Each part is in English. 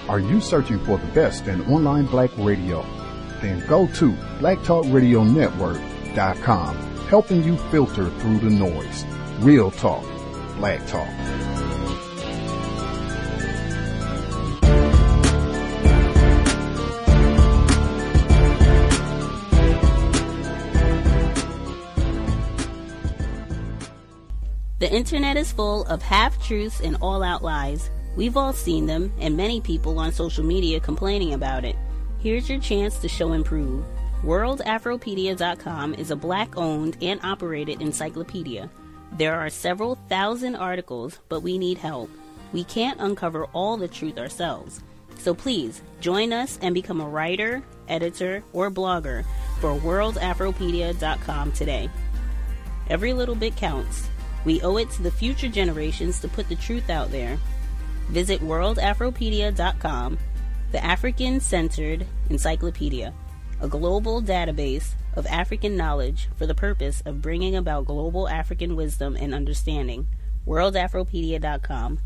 Are you searching for the best in online black radio? Then go to blacktalkradionetwork.com, helping you filter through the noise. Real talk, black talk. The internet is full of half-truths and all-out lies. We've all seen them, and many people on social media complaining about it. Here's your chance to show and prove. WorldAfropedia.com is a black-owned and operated encyclopedia. There are several thousand articles, but we need help. We can't uncover all the truth ourselves. So please, join us and become a writer, editor, or blogger for WorldAfropedia.com today. Every little bit counts. We owe it to the future generations to put the truth out there. Visit WorldAfropedia.com, the African-centered encyclopedia, a global database of African knowledge for the purpose of bringing about global African wisdom and understanding. WorldAfropedia.com.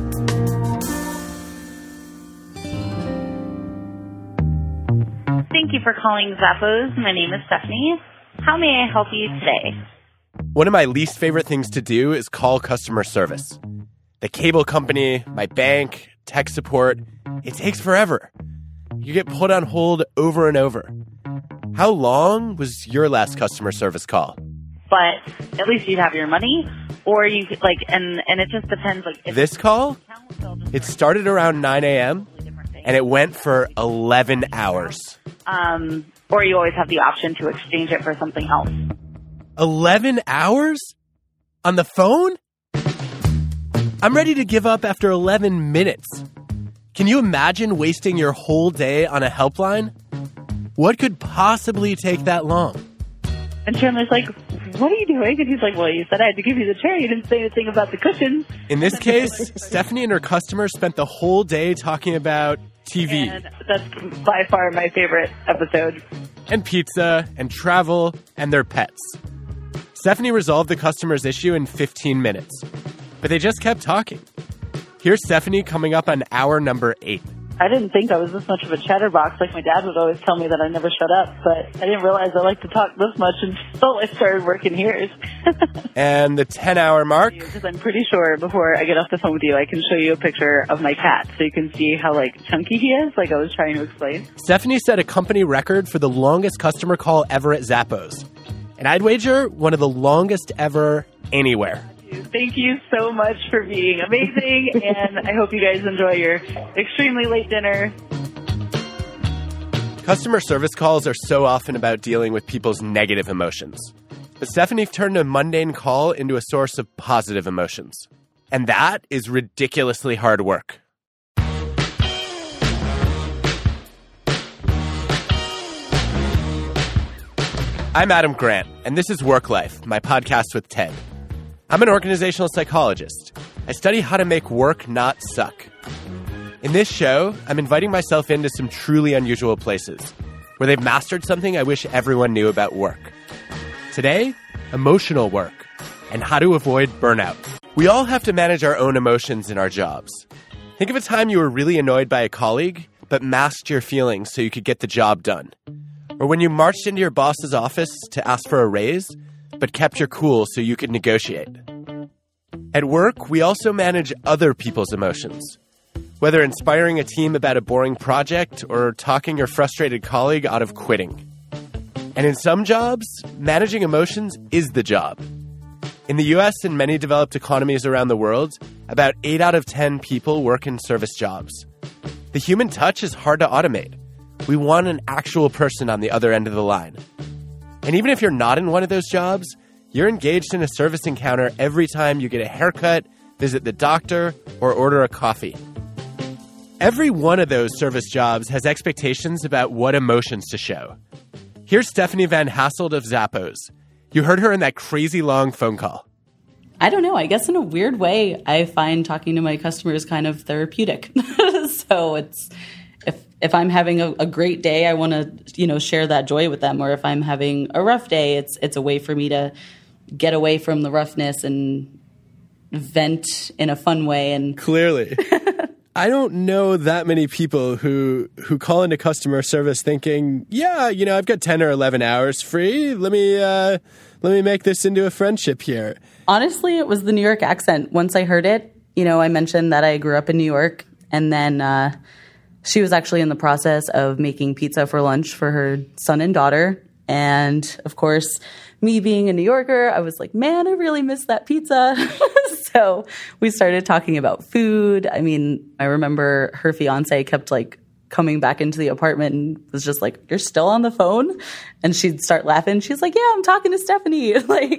Thank you for calling Zappos. My name is Stephanie. How may I help you today? One of my least favorite things to do is call customer service. The cable company, my bank, tech support, it takes forever. You get put on hold over and over. How long was your last customer service call? But at least you'd have your money, or you could, and it just depends. This call? It started around 9 a.m., and it went for 11 hours. Or you always have the option to exchange it for something else. 11 hours? On the phone? I'm ready to give up after 11 minutes. Can you imagine wasting your whole day on a helpline? What could possibly take that long? And Chandler's like, what are you doing? And he's like, well, you said I had to give you the chair. You didn't say anything about the cushions. In this case, Stephanie and her customer spent the whole day talking about TV. And that's by far my favorite episode. And pizza, and travel, and their pets. Stephanie resolved the customer's issue in 15 minutes. But they just kept talking. Here's Stephanie coming up on hour number 8. I didn't think I was this much of a chatterbox. Like my dad would always tell me that I never shut up, but I didn't realize I like to talk this much until I started working here. And the 10-hour mark? Because I'm pretty sure before I get off the phone with you, I can show you a picture of my cat so you can see how chunky he is, like I was trying to explain. Stephanie set a company record for the longest customer call ever at Zappos. And I'd wager one of the longest ever anywhere. Thank you so much for being amazing, and I hope you guys enjoy your extremely late dinner. Customer service calls are so often about dealing with people's negative emotions. But Stephanie turned a mundane call into a source of positive emotions. And that is ridiculously hard work. I'm Adam Grant, and this is Work Life, my podcast with Ted. I'm an organizational psychologist. I study how to make work not suck. In this show, I'm inviting myself into some truly unusual places where they've mastered something I wish everyone knew about work. Today, emotional work and how to avoid burnout. We all have to manage our own emotions in our jobs. Think of a time you were really annoyed by a colleague, but masked your feelings so you could get the job done. Or when you marched into your boss's office to ask for a raise, but kept your cool so you could negotiate. At work, we also manage other people's emotions. Whether inspiring a team about a boring project or talking your frustrated colleague out of quitting. And in some jobs, managing emotions is the job. In the US and many developed economies around the world, about 8 out of 10 people work in service jobs. The human touch is hard to automate. We want an actual person on the other end of the line. And even if you're not in one of those jobs, you're engaged in a service encounter every time you get a haircut, visit the doctor, or order a coffee. Every one of those service jobs has expectations about what emotions to show. Here's Stephanie Van Hasselt of Zappos. You heard her in that crazy long phone call. I don't know. I guess in a weird way, I find talking to my customers kind of therapeutic. So it's... If I'm having a great day, I want to, share that joy with them. Or if I'm having a rough day, it's a way for me to get away from the roughness and vent in a fun way. And clearly, I don't know that many people who call into customer service thinking, yeah, I've got 10 or 11 hours free. Let me make this into a friendship here. Honestly, it was the New York accent. Once I heard it, I mentioned that I grew up in New York, and then she was actually in the process of making pizza for lunch for her son and daughter. And of course, me being a New Yorker, I was like, man, I really miss that pizza. So we started talking about food. I mean, I remember her fiance kept coming back into the apartment and was just like, you're still on the phone? And she'd start laughing. She's like, yeah, I'm talking to Stephanie.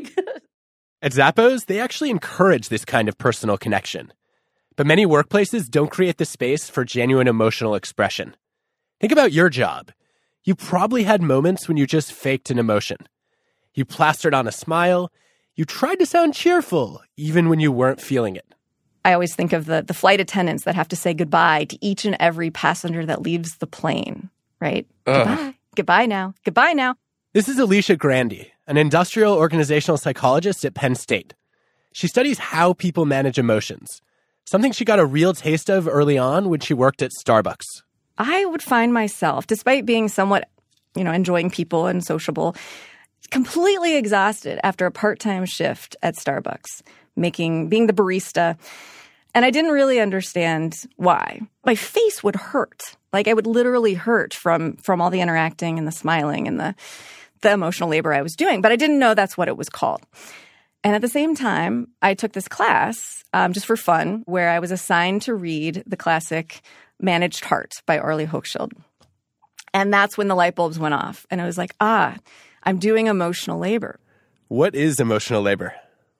At Zappos, they actually encourage this kind of personal connection. But many workplaces don't create the space for genuine emotional expression. Think about your job. You probably had moments when you just faked an emotion. You plastered on a smile. You tried to sound cheerful, even when you weren't feeling it. I always think of the flight attendants that have to say goodbye to each and every passenger that leaves the plane, right? Goodbye. Goodbye now. Goodbye now. This is Alicia Grande, an industrial organizational psychologist at Penn State. She studies how people manage emotions, something she got a real taste of early on when she worked at Starbucks. I would find myself, despite being somewhat, enjoying people and sociable, completely exhausted after a part-time shift at Starbucks, being the barista. And I didn't really understand why. My face would hurt. I would literally hurt from all the interacting and the smiling and the emotional labor I was doing. But I didn't know that's what it was called. And at the same time, I took this class just for fun where I was assigned to read the classic Managed Heart by Orly Hochschild. And that's when the light bulbs went off. And I was like, I'm doing emotional labor. What is emotional labor?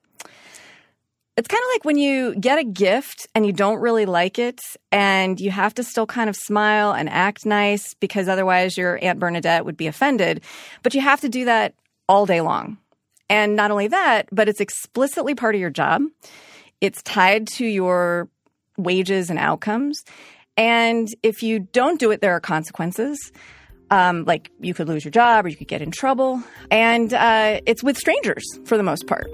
It's kind of like when you get a gift and you don't really like it and you have to still kind of smile and act nice because otherwise your Aunt Bernadette would be offended. But you have to do that all day long. And not only that, but it's explicitly part of your job. It's tied to your wages and outcomes. And if you don't do it, there are consequences. You could lose your job or you could get in trouble. And it's with strangers for the most part.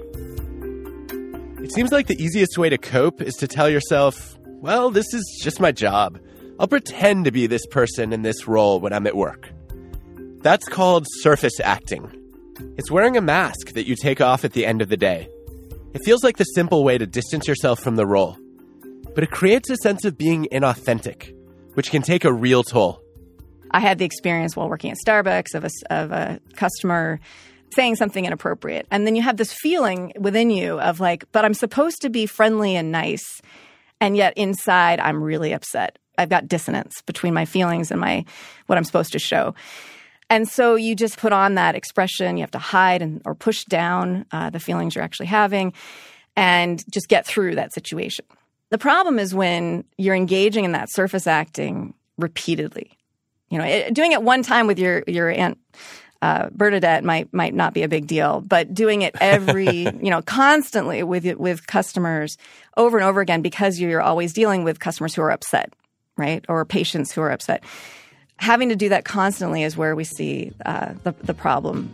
It seems like the easiest way to cope is to tell yourself, well, this is just my job. I'll pretend to be this person in this role when I'm at work. That's called surface acting. It's wearing a mask that you take off at the end of the day. It feels like the simple way to distance yourself from the role. But it creates a sense of being inauthentic, which can take a real toll. I had the experience while working at Starbucks of a customer saying something inappropriate. And then you have this feeling within you of but I'm supposed to be friendly and nice. And yet inside, I'm really upset. I've got dissonance between my feelings and what I'm supposed to show. And so you just put on that expression. You have to hide or push down the feelings you're actually having and just get through that situation. The problem is when you're engaging in that surface acting repeatedly. Doing it one time with your Aunt Bernadette might not be a big deal, but doing it every, constantly with customers over and over again because you're always dealing with customers who are upset, right? Or patients who are upset. Having to do that constantly is where we see the problem.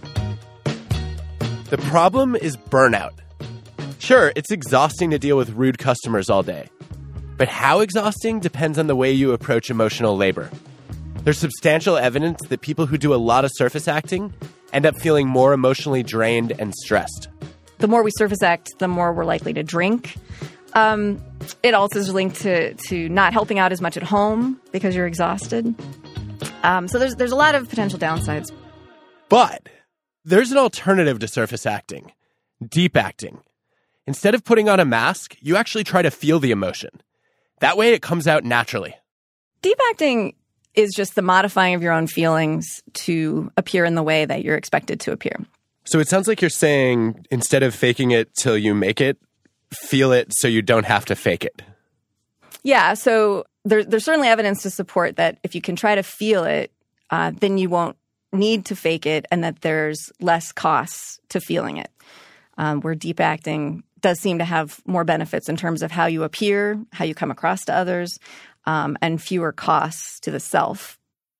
The problem is burnout. Sure, it's exhausting to deal with rude customers all day. But how exhausting depends on the way you approach emotional labor. There's substantial evidence that people who do a lot of surface acting end up feeling more emotionally drained and stressed. The more we surface act, the more we're likely to drink. It also is linked to not helping out as much at home because you're exhausted. So there's a lot of potential downsides. But there's an alternative to surface acting, deep acting. Instead of putting on a mask, you actually try to feel the emotion. That way it comes out naturally. Deep acting is just the modifying of your own feelings to appear in the way that you're expected to appear. So it sounds like you're saying instead of faking it till you make it, feel it so you don't have to fake it. Yeah, so there's certainly evidence to support that if you can try to feel it, then you won't need to fake it and that there's less costs to feeling it. Where deep acting does seem to have more benefits in terms of how you appear, how you come across to others, and fewer costs to the self.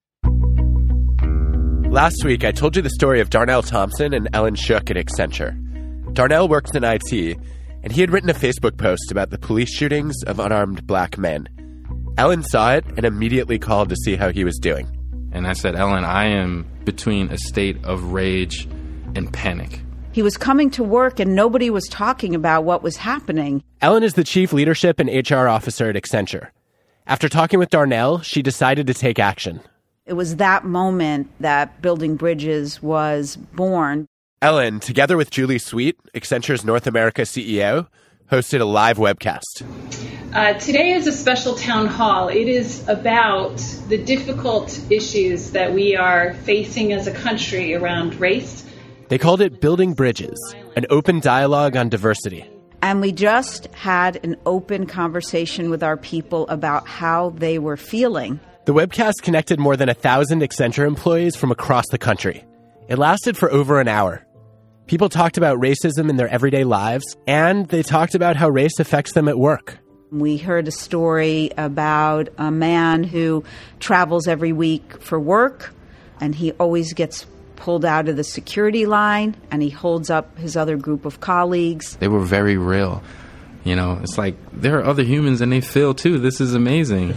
Last week, I told you the story of Darnell Thompson and Ellen Shook at Accenture. Darnell works in IT, and he had written a Facebook post about the police shootings of unarmed black men. Ellen saw it and immediately called to see how he was doing. And I said, Ellen, I am between a state of rage and panic. He was coming to work and nobody was talking about what was happening. Ellen is the chief leadership and HR officer at Accenture. After talking with Darnell, she decided to take action. It was that moment that Building Bridges was born. Ellen, together with Julie Sweet, Accenture's North America CEO, hosted a live webcast. Today is a special town hall. It is about the difficult issues that we are facing as a country around race. They called it Building Bridges, an open dialogue on diversity. And we just had an open conversation with our people about how they were feeling. The webcast connected more than 1,000 Accenture employees from across the country. It lasted for over an hour. People talked about racism in their everyday lives, and they talked about how race affects them at work. We heard a story about a man who travels every week for work, and he always gets pulled out of the security line, and he holds up his other group of colleagues. They were very real. You know, it's like there are other humans and they feel too. This is amazing.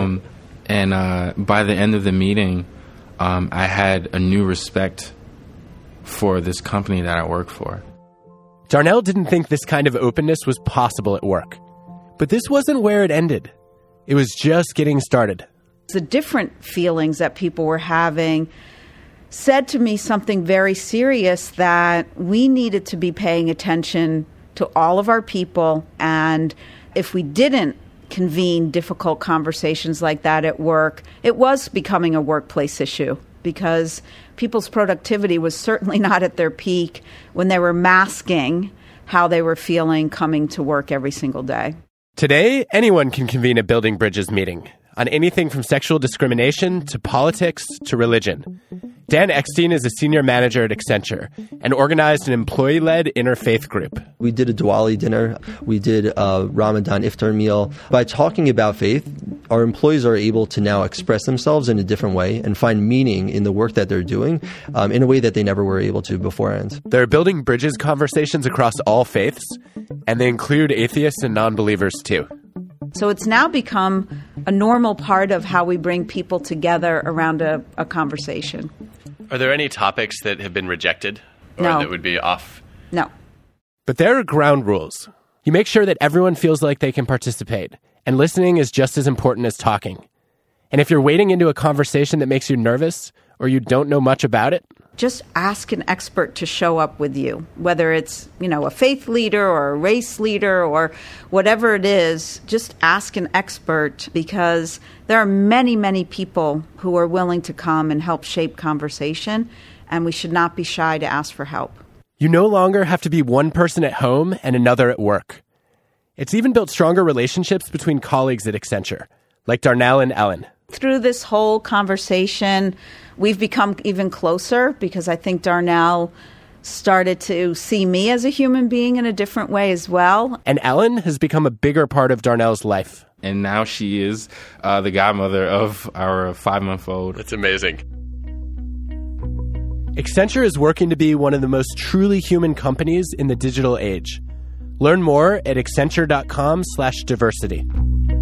And by the end of the meeting, I had a new respect for this company that I work for. Darnell didn't think this kind of openness was possible at work. But this wasn't where it ended. It was just getting started. The different feelings that people were having said to me something very serious, that we needed to be paying attention to all of our people. And if we didn't convene difficult conversations like that at work, it was becoming a workplace issue, because people's productivity was certainly not at their peak when they were masking how they were feeling coming to work every single day. Today, anyone can convene a Building Bridges meeting on anything from sexual discrimination to politics to religion. Dan Eckstein is a senior manager at Accenture and organized an employee-led interfaith group. We did a Diwali dinner. We did a Ramadan iftar meal. By talking about faith, our employees are able to now express themselves in a different way and find meaning in the work that they're doing in a way that they never were able to beforehand. There are Building Bridges conversations across all faiths, and they include atheists and non-believers too. So it's now become a normal part of how we bring people together around a conversation. Are there any topics that have been rejected or No. that would be off? No. But there are ground rules. You make sure that everyone feels like they can participate, and listening is just as important as talking. And if you're wading into a conversation that makes you nervous or you don't know much about it, just ask an expert to show up with you, whether it's, a faith leader or a race leader or whatever it is. Just ask an expert, because there are many, many people who are willing to come and help shape conversation, and we should not be shy to ask for help. you no longer have to be one person at home and another at work. It's even built stronger relationships between colleagues at Accenture, like Darnell and Ellen. Through this whole conversation, we've become even closer, because I think Darnell started to see me as a human being in a different way as well. And Ellen has become a bigger part of Darnell's life. And now she is the godmother of our 5-month-old. That's amazing. Accenture is working to be one of the most truly human companies in the digital age. Learn more at accenture.com/diversity.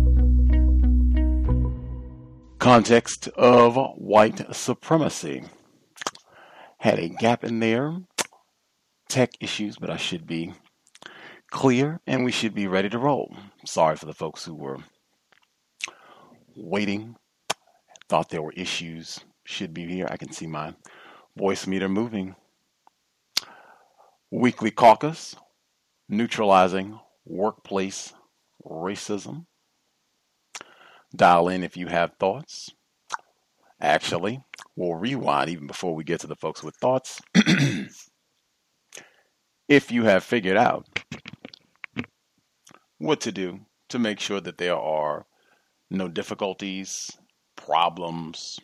Context of white supremacy. Had a gap in there. Tech issues, but I should be clear and we should be ready to roll. Sorry for the folks who were waiting, thought there were issues. Should be here. I can see my voice meter moving. Weekly caucus, neutralizing workplace racism. Dial in if you have thoughts. Actually, we'll rewind even before we get to the folks with thoughts. If you have figured out what to do to make sure that there are no difficulties, problems,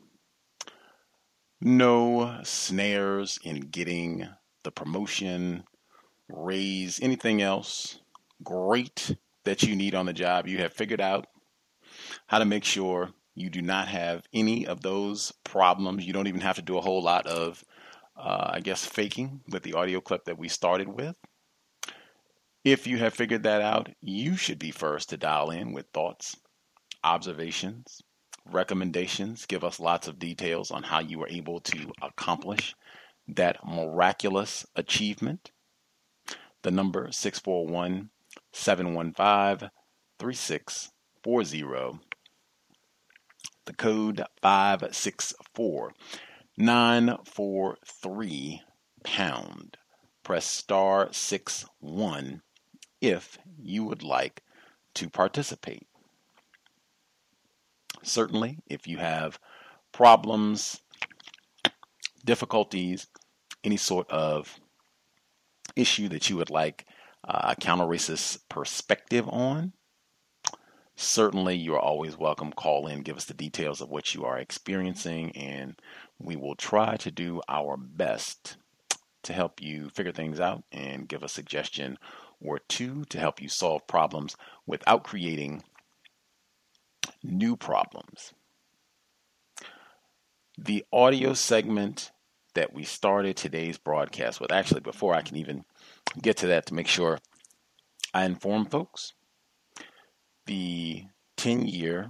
no snares in getting the promotion, raise, anything else great that you need on the job, you have figured out how to make sure you do not have any of those problems. You don't even have to do a whole lot of faking with the audio clip that we started with. If you have figured that out, you should be first to dial in with thoughts observations, recommendations. Give us lots of details on how you were able to accomplish that miraculous achievement. The number 641-715-3640. The code 564-943#. Press star 61 if you would like to participate. Certainly, if you have problems, difficulties, any sort of issue that you would like a counter-racist perspective on, certainly you're always welcome. Call in, give us the details of what you are experiencing, and we will try to do our best to help you figure things out and give a suggestion or two to help you solve problems without creating new problems. The audio segment that we started today's broadcast with, actually, before I can even get to that, to make sure I inform folks, the 10-year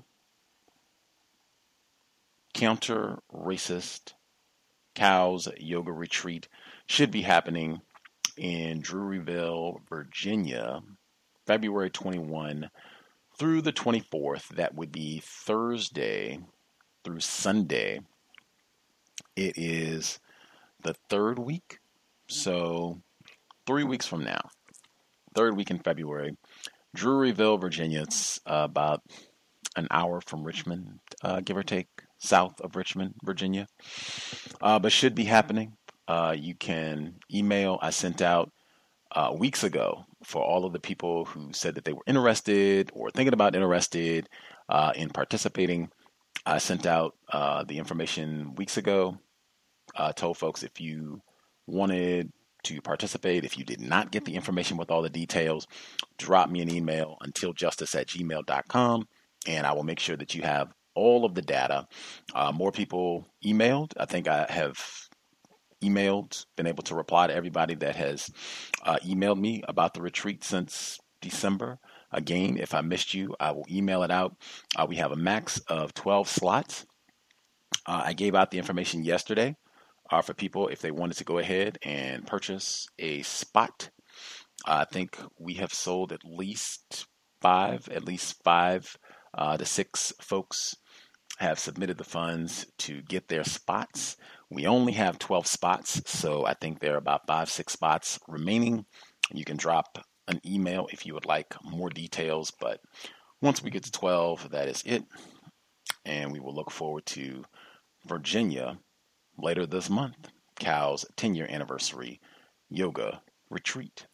counter-racist cows yoga retreat should be happening in Druryville, Virginia, February 21 through the 24th. That would be Thursday through Sunday. It is the third week, so 3 weeks from now, third week in February, Druryville, Virginia. It's about an hour from Richmond, give or take, south of Richmond, Virginia, but should be happening. You can email. I sent out weeks ago for all of the people who said that they were interested or thinking about interested in participating. I sent out the information weeks ago. Told folks if you wanted to participate, if you did not get the information with all the details, drop me an email, untiljustice@gmail.com, and I will make sure that you have all of the data. More people emailed. I think I have emailed, been able to reply to everybody that has emailed me about the retreat since December. Again, if I missed you, I will email it out. We have a max of 12 slots. I gave out the information yesterday for people if they wanted to go ahead and purchase a spot. I think we have sold at least five to six folks have submitted the funds to get their spots. We only have 12 spots, so I think there are about 5-6 spots remaining. You can drop an email if you would like more details, but once we get to 12, that is it. And we will look forward to Virginia later this month, Cal's 10-year anniversary yoga retreat.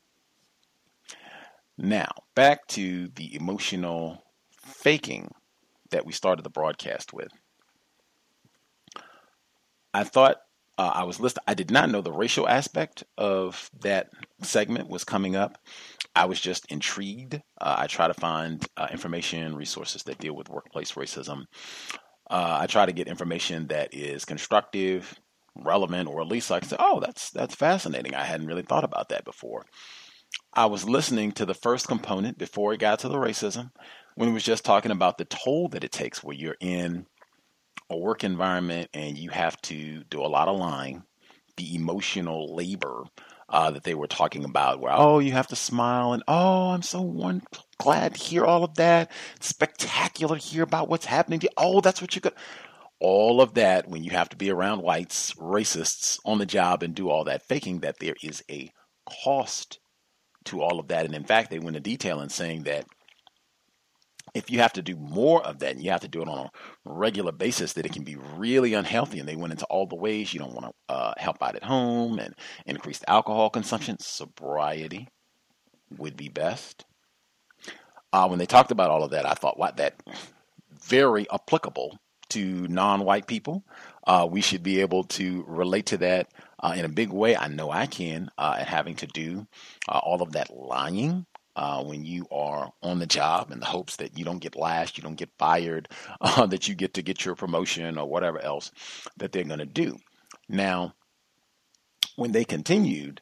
Now, back to the emotional faking that we started the broadcast with. I thought I was listening. I did not know the racial aspect of that segment was coming up. I was just intrigued. I try to find information, resources that deal with workplace racism. I try to get information that is constructive, relevant, or at least I can say, oh, that's fascinating. I hadn't really thought about that before. I was listening to the first component before it got to the racism, when it was just talking about the toll that it takes where you're in a work environment and you have to do a lot of lying, the emotional labor that they were talking about, where, oh, you have to smile and, oh, I'm so glad to hear all of that. It's spectacular to hear about what's happening to you. Oh, that's what you got. All of that, when you have to be around whites, racists on the job and do all that faking, that there is a cost to all of that. And in fact, they went into detail in saying that if you have to do more of that and you have to do it on a regular basis, that it can be really unhealthy. And they went into all the ways you don't want to help out at home and increased alcohol consumption. Sobriety would be best. When they talked about all of that, I thought, wow, that very applicable to non-white people. We should be able to relate to that in a big way. I know I can, at having to do all of that lying when you are on the job in the hopes that you don't get lashed, you don't get fired, that you get to get your promotion or whatever else that they're going to do. Now, when they continued,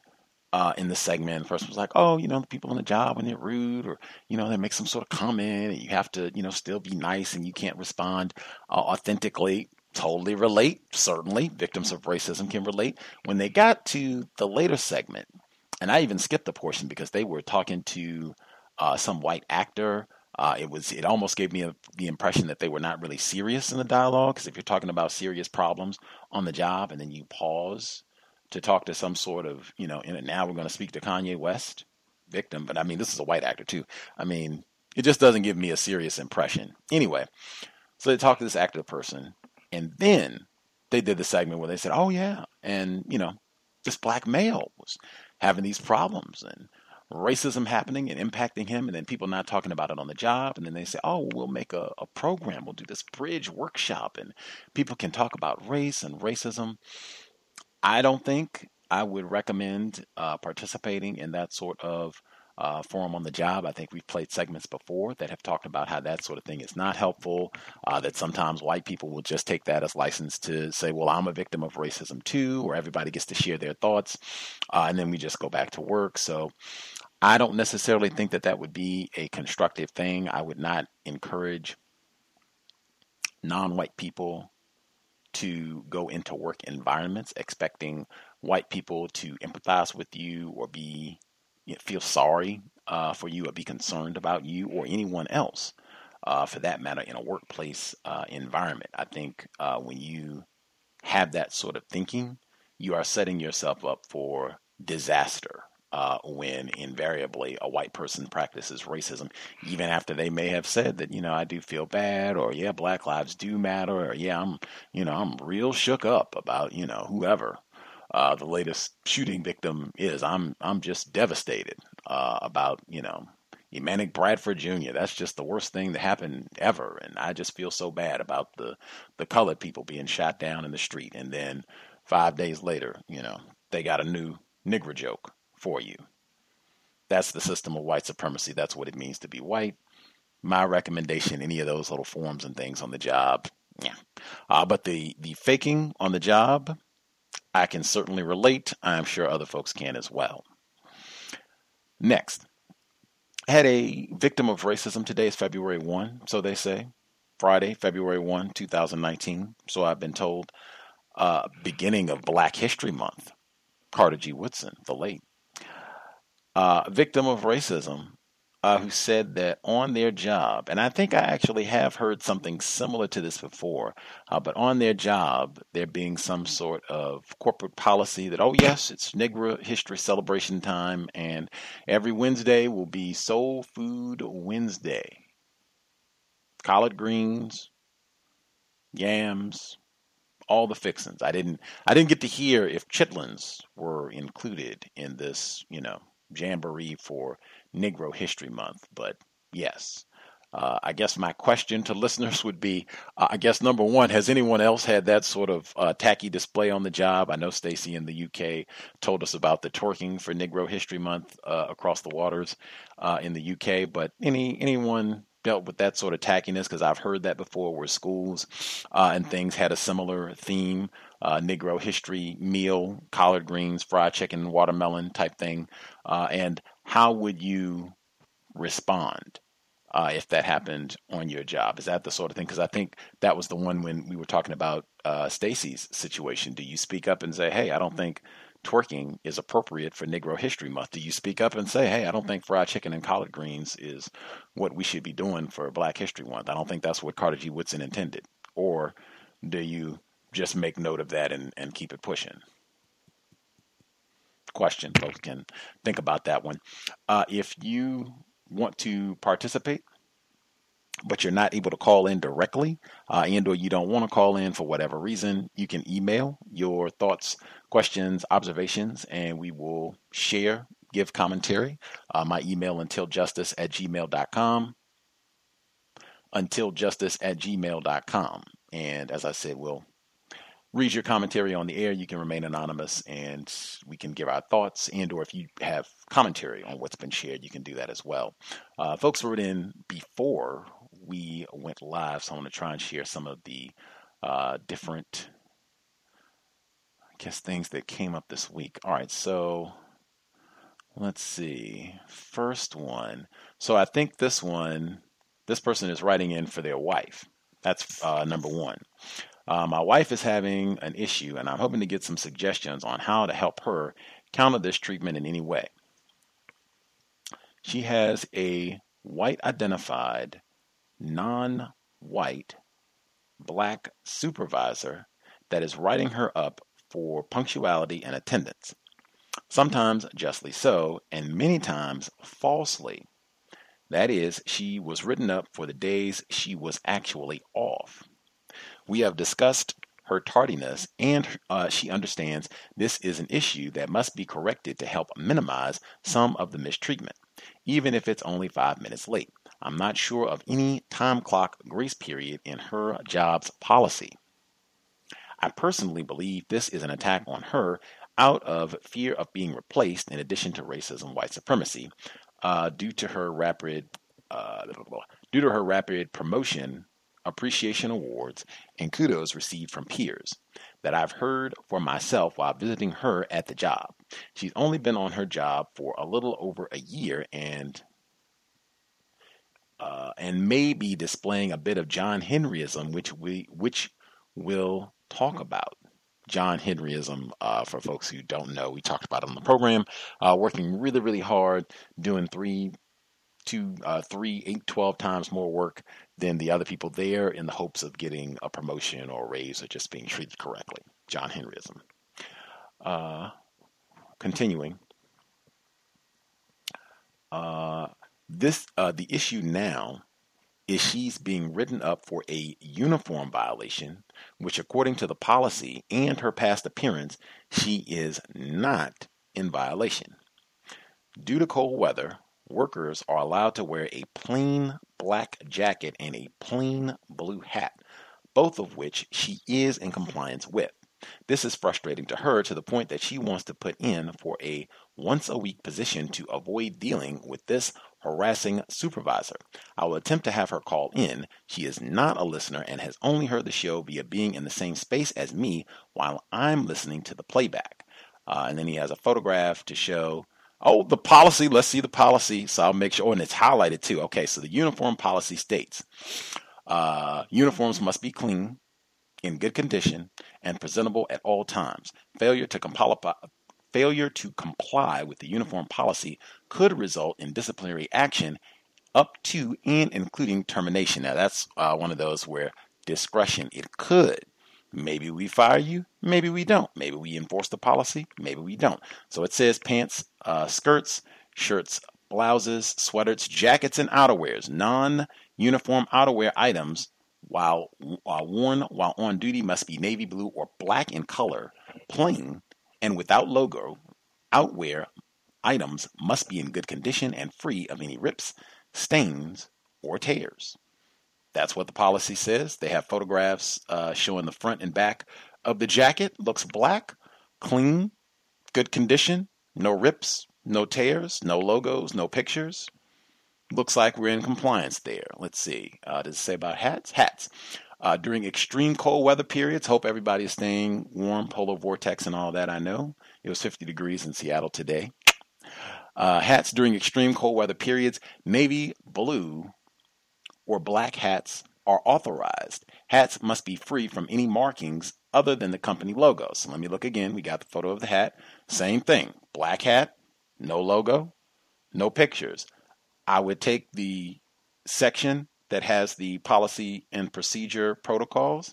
in the segment. The person was like, oh, the people on the job, when they're rude or, they make some sort of comment and you have to, still be nice and you can't respond authentically. Totally relate. Certainly, victims of racism can relate. When they got to the later segment, and I even skipped the portion because they were talking to some white actor. It almost gave me the impression that they were not really serious in the dialogue, because if you're talking about serious problems on the job and then you pause to talk to some sort of, and now we're going to speak to Kanye West, victim, but I mean, this is a white actor too. I mean, it just doesn't give me a serious impression. Anyway, so they talked to this actor person, and then they did the segment where they said, oh yeah, and this black male was having these problems and racism happening and impacting him, and then people not talking about it on the job. And then they say, oh, we'll make a program. We'll do this bridge workshop and people can talk about race and racism. I don't think I would recommend participating in that sort of forum on the job. I think we've played segments before that have talked about how that sort of thing is not helpful, that sometimes white people will just take that as license to say, well, I'm a victim of racism too, or everybody gets to share their thoughts, and then we just go back to work. So I don't necessarily think that that would be a constructive thing. I would not encourage non-white people to go into work environments expecting white people to empathize with you or feel sorry for you or be concerned about you or anyone else, for that matter, in a workplace environment. I think when you have that sort of thinking, you are setting yourself up for disaster. When invariably a white person practices racism, even after they may have said that, I do feel bad, or yeah, Black lives do matter, or yeah, I'm real shook up about, whoever the latest shooting victim is. I'm just devastated about, Emmanuel Bradford Jr. That's just the worst thing that happened ever, and I just feel so bad about the colored people being shot down in the street. And then 5 days later, they got a new Negro joke for you. That's the system of white supremacy. That's what it means to be white. My recommendation, any of those little forms and things on the job, yeah. But the faking on the job, I can certainly relate. I'm sure other folks can as well. Next, I had a victim of racism. Today is February 1, so they say. Friday, February 1, 2019. So I've been told. Beginning of Black History Month. Carter G. Woodson, the late. Victim of racism, who said that on their job, and I think I actually have heard something similar to this before, but on their job, there being some sort of corporate policy that, oh yes, it's Negro History Celebration time, and every Wednesday will be Soul Food Wednesday. Collard greens, yams, all the fixings. I didn't get to hear if chitlins were included in this, jamboree for Negro History Month, but yes. I guess my question to listeners would be, I guess number one, has anyone else had that sort of tacky display on the job? I know Stacy in the UK told us about the twerking for Negro History Month across the waters in the UK, but anyone dealt with that sort of tackiness? Because I've heard that before, where schools and things had a similar theme, Negro history meal, collard greens, fried chicken, watermelon type thing. And how would you respond if that happened on your job? Is that the sort of thing? Because I think that was the one when we were talking about Stacy's situation. Do you speak up and say, hey, I don't think twerking is appropriate for Negro History Month? Do you speak up and say, hey, I don't think fried chicken and collard greens is what we should be doing for Black History Month? I don't think that's what Carter G. Woodson intended. Or do you just make note of that and keep it pushing? Question. Folks can think about that one. If you want to participate, but you're not able to call in directly, and or you don't want to call in for whatever reason, you can email your thoughts, questions, observations, and we will share, give commentary. My email, untiljustice@gmail.com, untiljustice@gmail.com. And as I said, we'll read your commentary on the air. You can remain anonymous, and we can give our thoughts, and or if you have commentary on what's been shared, you can do that as well. Folks wrote in before we went live, so I want to try and share some of the different, things that came up this week. All right, so Let's see. First one. So I think this person is writing in for their wife. That's number one. My wife is having an issue, and I'm hoping to get some suggestions on how to help her counter this treatment in any way. She has a white identified, non-white, black supervisor that is writing her up for punctuality and attendance. Sometimes justly so, and many times falsely. That is, she was written up for the days she was actually off. We have discussed her tardiness, and she understands this is an issue that must be corrected to help minimize some of the mistreatment, even if it's only 5 minutes late. I'm not sure of any time clock grace period in her job's policy. I personally believe this is an attack on her out of fear of being replaced, in addition to racism, white supremacy, due to her rapid promotion, appreciation awards, and kudos received from peers that I've heard for myself while visiting her at the job. She's only been on her job for a little over a year and may be displaying a bit of John Henryism, which we'll talk about. John Henryism, for folks who don't know, we talked about it on the program, working really, really hard, doing 3, 8, 12 times more work than the other people there in the hopes of getting a promotion or a raise or just being treated correctly. John Henryism. Continuing. The issue now is she's being written up for a uniform violation, which according to the policy and her past appearance, she is not in violation. Due to cold weather, workers are allowed to wear a plain black jacket and a plain blue hat, both of which she is in compliance with. This is frustrating to her to the point that she wants to put in for a once-a-week position to avoid dealing with this harassing supervisor. I will attempt to have her call in. She is not a listener and has only heard the show via being in the same space as me while I'm listening to the playback. And then he has a photograph to show, the policy. Let's see the policy. So I'll make sure, and it's highlighted too. Okay, so the uniform policy states, uniforms must be clean, in good condition, and presentable at all times. Failure to comply with the uniform policy could result in disciplinary action up to and including termination. Now, that's one of those where discretion, it could. Maybe we fire you, maybe we don't. Maybe we enforce the policy, maybe we don't. So it says pants, skirts, shirts, blouses, sweaters, jackets, and outerwears. Non-uniform outerwear items while worn while on duty must be navy blue or black in color, plain, and without logo. Outwear items must be in good condition and free of any rips, stains, or tears. That's what the policy says. They have photographs showing the front and back of the jacket. Looks black, clean, good condition, no rips, no tears, no logos, no pictures. Looks like we're in compliance there. Let's see. Does it say about hats? Hats. During extreme cold weather periods, hope everybody is staying warm, polar vortex and all that, I know. It was 50 degrees in Seattle today. Hats during extreme cold weather periods, navy blue or black hats are authorized. Hats must be free from any markings other than the company logo. So let me look again. We got the photo of the hat. Same thing. Black hat, no logo, no pictures. I would take the section that has the policy and procedure protocols.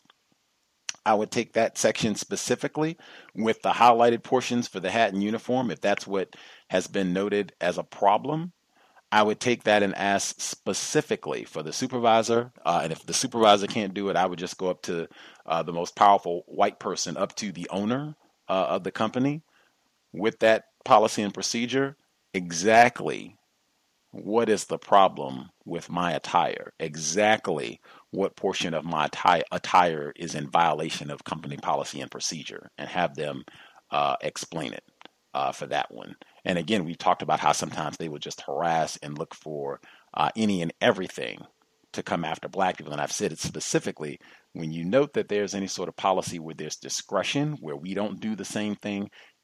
I would take that section specifically with the highlighted portions for the hat and uniform. If that's what has been noted as a problem, I would take that and ask specifically for the supervisor. And if the supervisor can't do it, I would just go up to the most powerful white person, up to the owner of the company with that policy and procedure. Exactly what is the problem with my attire? Exactly what portion of my attire is in violation of company policy and procedure, and have them explain it for that one. And again, we talked about how sometimes they would just harass and look for any and everything to come after black people. And I've said it specifically, when you note that there's any sort of policy where there's discretion, where we don't do the same thing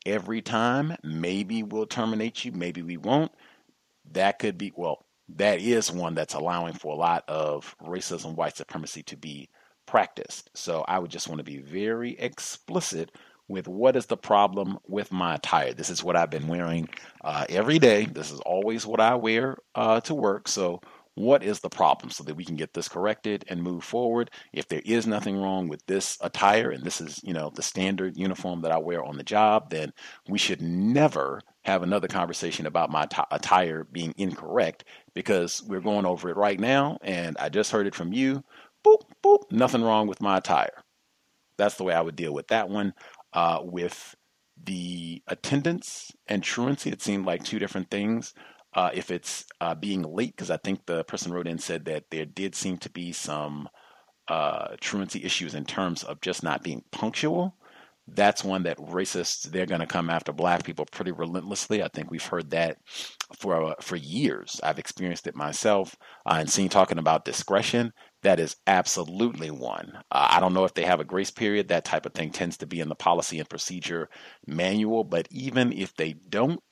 every time. Maybe we'll terminate you, maybe we won't. That could be, well, that is one that's allowing for a lot of racism, white supremacy to be practiced. So I would just want to be very explicit with what is the problem with my attire. This is what I've been wearing every day. This is always what I wear to work. So what is the problem, so that we can get this corrected and move forward? If there is nothing wrong with this attire, and this is, the standard uniform that I wear on the job, then we should never have another conversation about my attire being incorrect, because we're going over it right now, and I just heard it from you. Boop, boop, nothing wrong with my attire. That's the way I would deal with that one. With the attendance and truancy, it seemed like two different things. If it's being late, because I think the person wrote in said that there did seem to be some truancy issues in terms of just not being punctual. That's one that racists, they're going to come after black people pretty relentlessly. I think we've heard that for years. I've experienced it myself and seen talking about discretion. That is absolutely one. I don't know if they have a grace period. That type of thing tends to be in the policy and procedure manual. But even if they don't,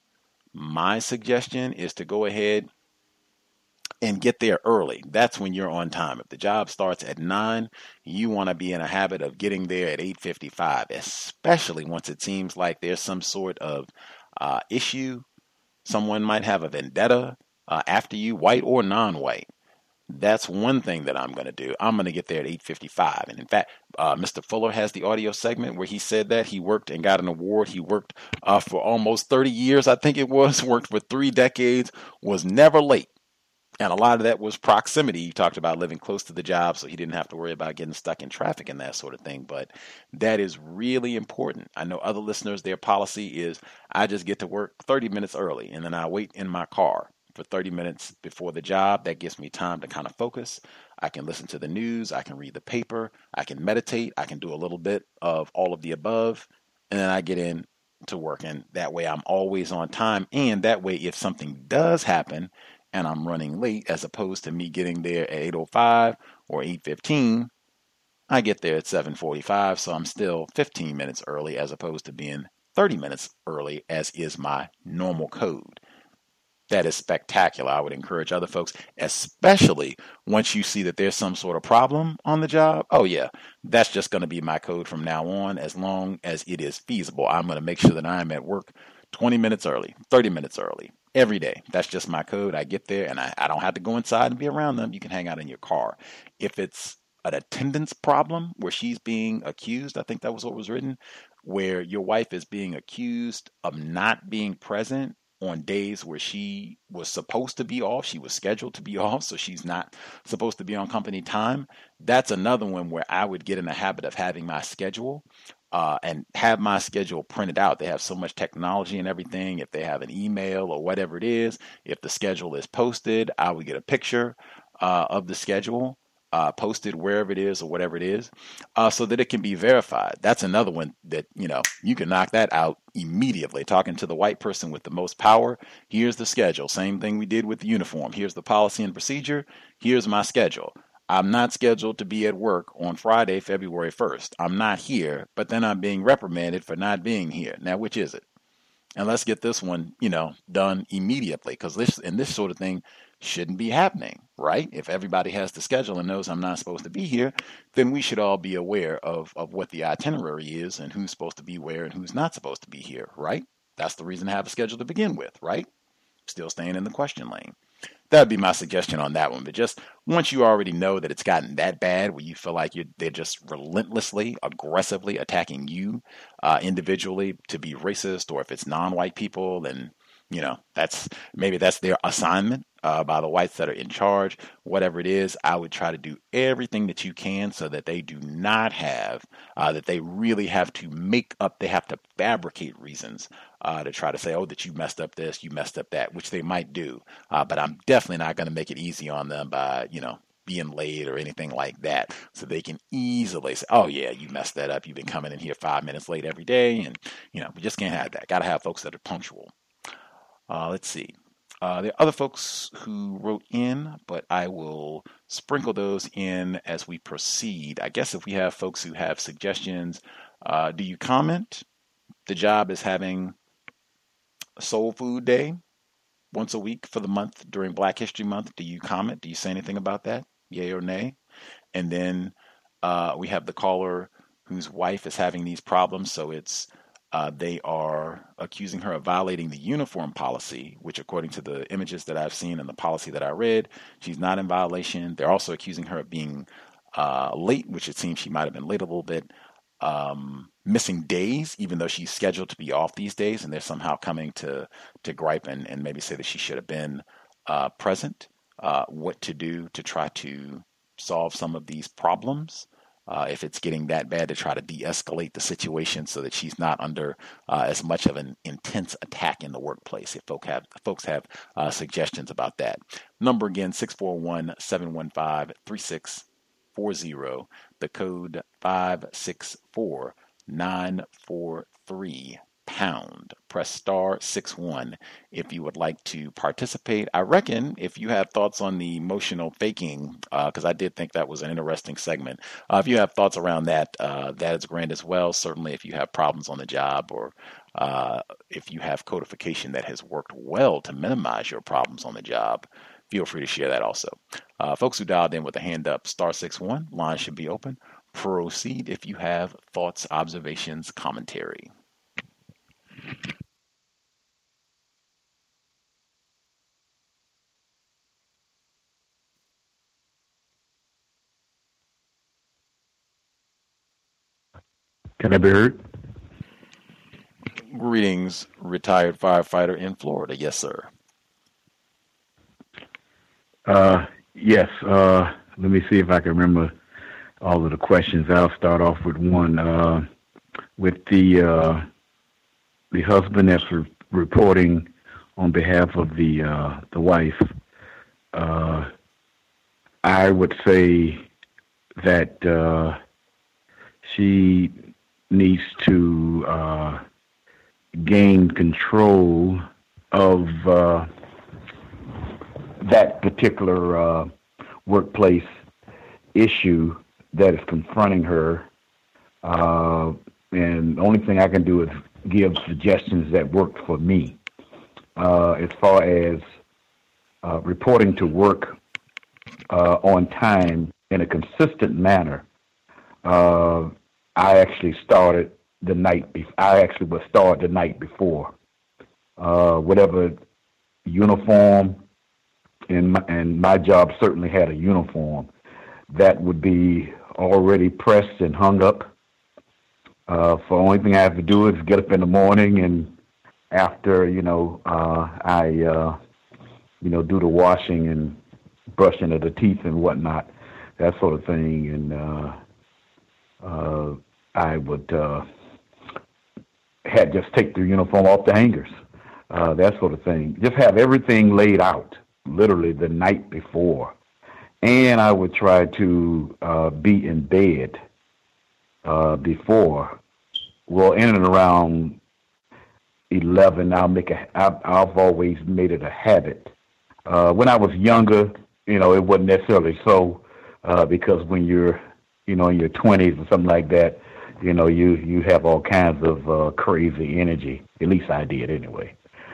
my suggestion is to go ahead and get there early. That's when you're on time. If the job starts at 9, you want to be in a habit of getting there at 8:55, especially once it seems like there's some sort of issue. Someone might have a vendetta after you, white or non-white. That's one thing that I'm going to do. I'm going to get there at 8:55. And in fact, Mr. Fuller has the audio segment where he said that he worked and got an award. He worked for almost 30 years, I think it was, worked for 3 decades, was never late. And a lot of that was proximity. He talked about living close to the job, so he didn't have to worry about getting stuck in traffic and that sort of thing. But that is really important. I know other listeners, their policy is, I just get to work 30 minutes early, and then I wait in my car for 30 minutes before the job. That gives me time to kind of focus. I can listen to the news. I can read the paper. I can meditate. I can do a little bit of all of the above. And then I get in to work. And that way I'm always on time. And that way, if something does happen and I'm running late, as opposed to me getting there at 8:05 or 8:15, I get there at 7:45. So I'm still 15 minutes early, as opposed to being 30 minutes early, as is my normal code. That is spectacular. I would encourage other folks, especially once you see that there's some sort of problem on the job. Oh yeah, that's just going to be my code from now on, as long as it is feasible. I'm going to make sure that I'm at work 20 minutes early, 30 minutes early, every day. That's just my code. I get there and I don't have to go inside and be around them. You can hang out in your car. If it's an attendance problem where she's being accused, I think that was what was written, where your wife is being accused of not being present on days where she was supposed to be off, she was scheduled to be off, so she's not supposed to be on company time. That's another one where I would get in the habit of having my schedule and have my schedule printed out. They have so much technology and everything. If they have an email or whatever it is, if the schedule is posted, I would get a picture of the schedule posted wherever it is or whatever it is, so that it can be verified. That's another one that, you can knock that out immediately. Talking to the white person with the most power, here's the schedule. Same thing we did with the uniform. Here's the policy and procedure. Here's my schedule. I'm not scheduled to be at work on Friday, February 1st. I'm not here, but then I'm being reprimanded for not being here. Now, which is it? And let's get this one, done immediately, because this sort of thing shouldn't be happening, right? If everybody has the schedule and knows I'm not supposed to be here, then we should all be aware of what the itinerary is and who's supposed to be where and who's not supposed to be here, right? That's the reason to have a schedule to begin with, right? Still staying in the question lane. That would be my suggestion on that one. But just once you already know that it's gotten that bad where you feel like they're just relentlessly, aggressively attacking you individually to be racist, or if it's non-white people, then that's their assignment by the whites that are in charge. Whatever it is, I would try to do everything that you can so that they do not have, that they really have to they have to fabricate reasons to try to say, oh, that you messed up this, you messed up that, which they might do. But I'm definitely not going to make it easy on them by, being late or anything like that. So they can easily say, oh yeah, you messed that up. You've been coming in here 5 minutes late every day. And, we just can't have that. Got to have folks that are punctual. Let's see. There are other folks who wrote in, but I will sprinkle those in as we proceed. I guess if we have folks who have suggestions, do you comment the job is having a soul food day once a week for the month during Black History Month. Do you comment? Do you say anything about that? Yay or nay? And then we have the caller whose wife is having these problems. So it's they are accusing her of violating the uniform policy, which according to the images that I've seen and the policy that I read, she's not in violation. They're also accusing her of being late, which it seems she might have been late a little bit, missing days, even though she's scheduled to be off these days, and they're somehow coming to gripe and maybe say that she should have been present. What to do to try to solve some of these problems. If it's getting that bad, to try to de-escalate the situation so that she's not under as much of an intense attack in the workplace. If folks have suggestions about that. Number again, 641-715-3640. The code 564943#. Press star 61 if you would like to participate. I reckon if you have thoughts on the emotional faking, because I did think that was an interesting segment. If you have thoughts around that, that is grand as well. Certainly if you have problems on the job, or if you have codification that has worked well to minimize your problems on the job, feel free to share that also. Folks who dialed in with a hand up, star 61, line should be open. Proceed if you have thoughts, observations, commentary. Can I be heard? Greetings, retired firefighter in Florida. Yes, sir. Yes. Let me see if I can remember all of the questions. I'll start off with one. With the husband that's reporting on behalf of the wife, I would say that she needs to gain control of that particular workplace issue that is confronting her. And the only thing I can do is give suggestions that worked for me. As far as reporting to work on time in a consistent manner, I actually started the night before. I actually would start the night before. Whatever uniform, and my job certainly had a uniform, that would be already pressed and hung up. For the only thing I have to do is get up in the morning, and after, I do the washing and brushing of the teeth and whatnot, that sort of thing. And I would just take the uniform off the hangers, that sort of thing. Just have everything laid out, literally the night before. And I would try to be in bed before. Well, in and around 11, I've always made it a habit. When I was younger, it wasn't necessarily so, because when you're, in your 20s or something like that, you have all kinds of crazy energy. At least I did anyway.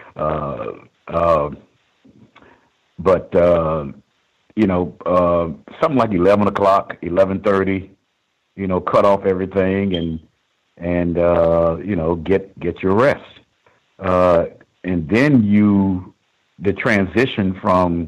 But something like 11 o'clock, 11:30, cut off everything and get your rest. And then the transition from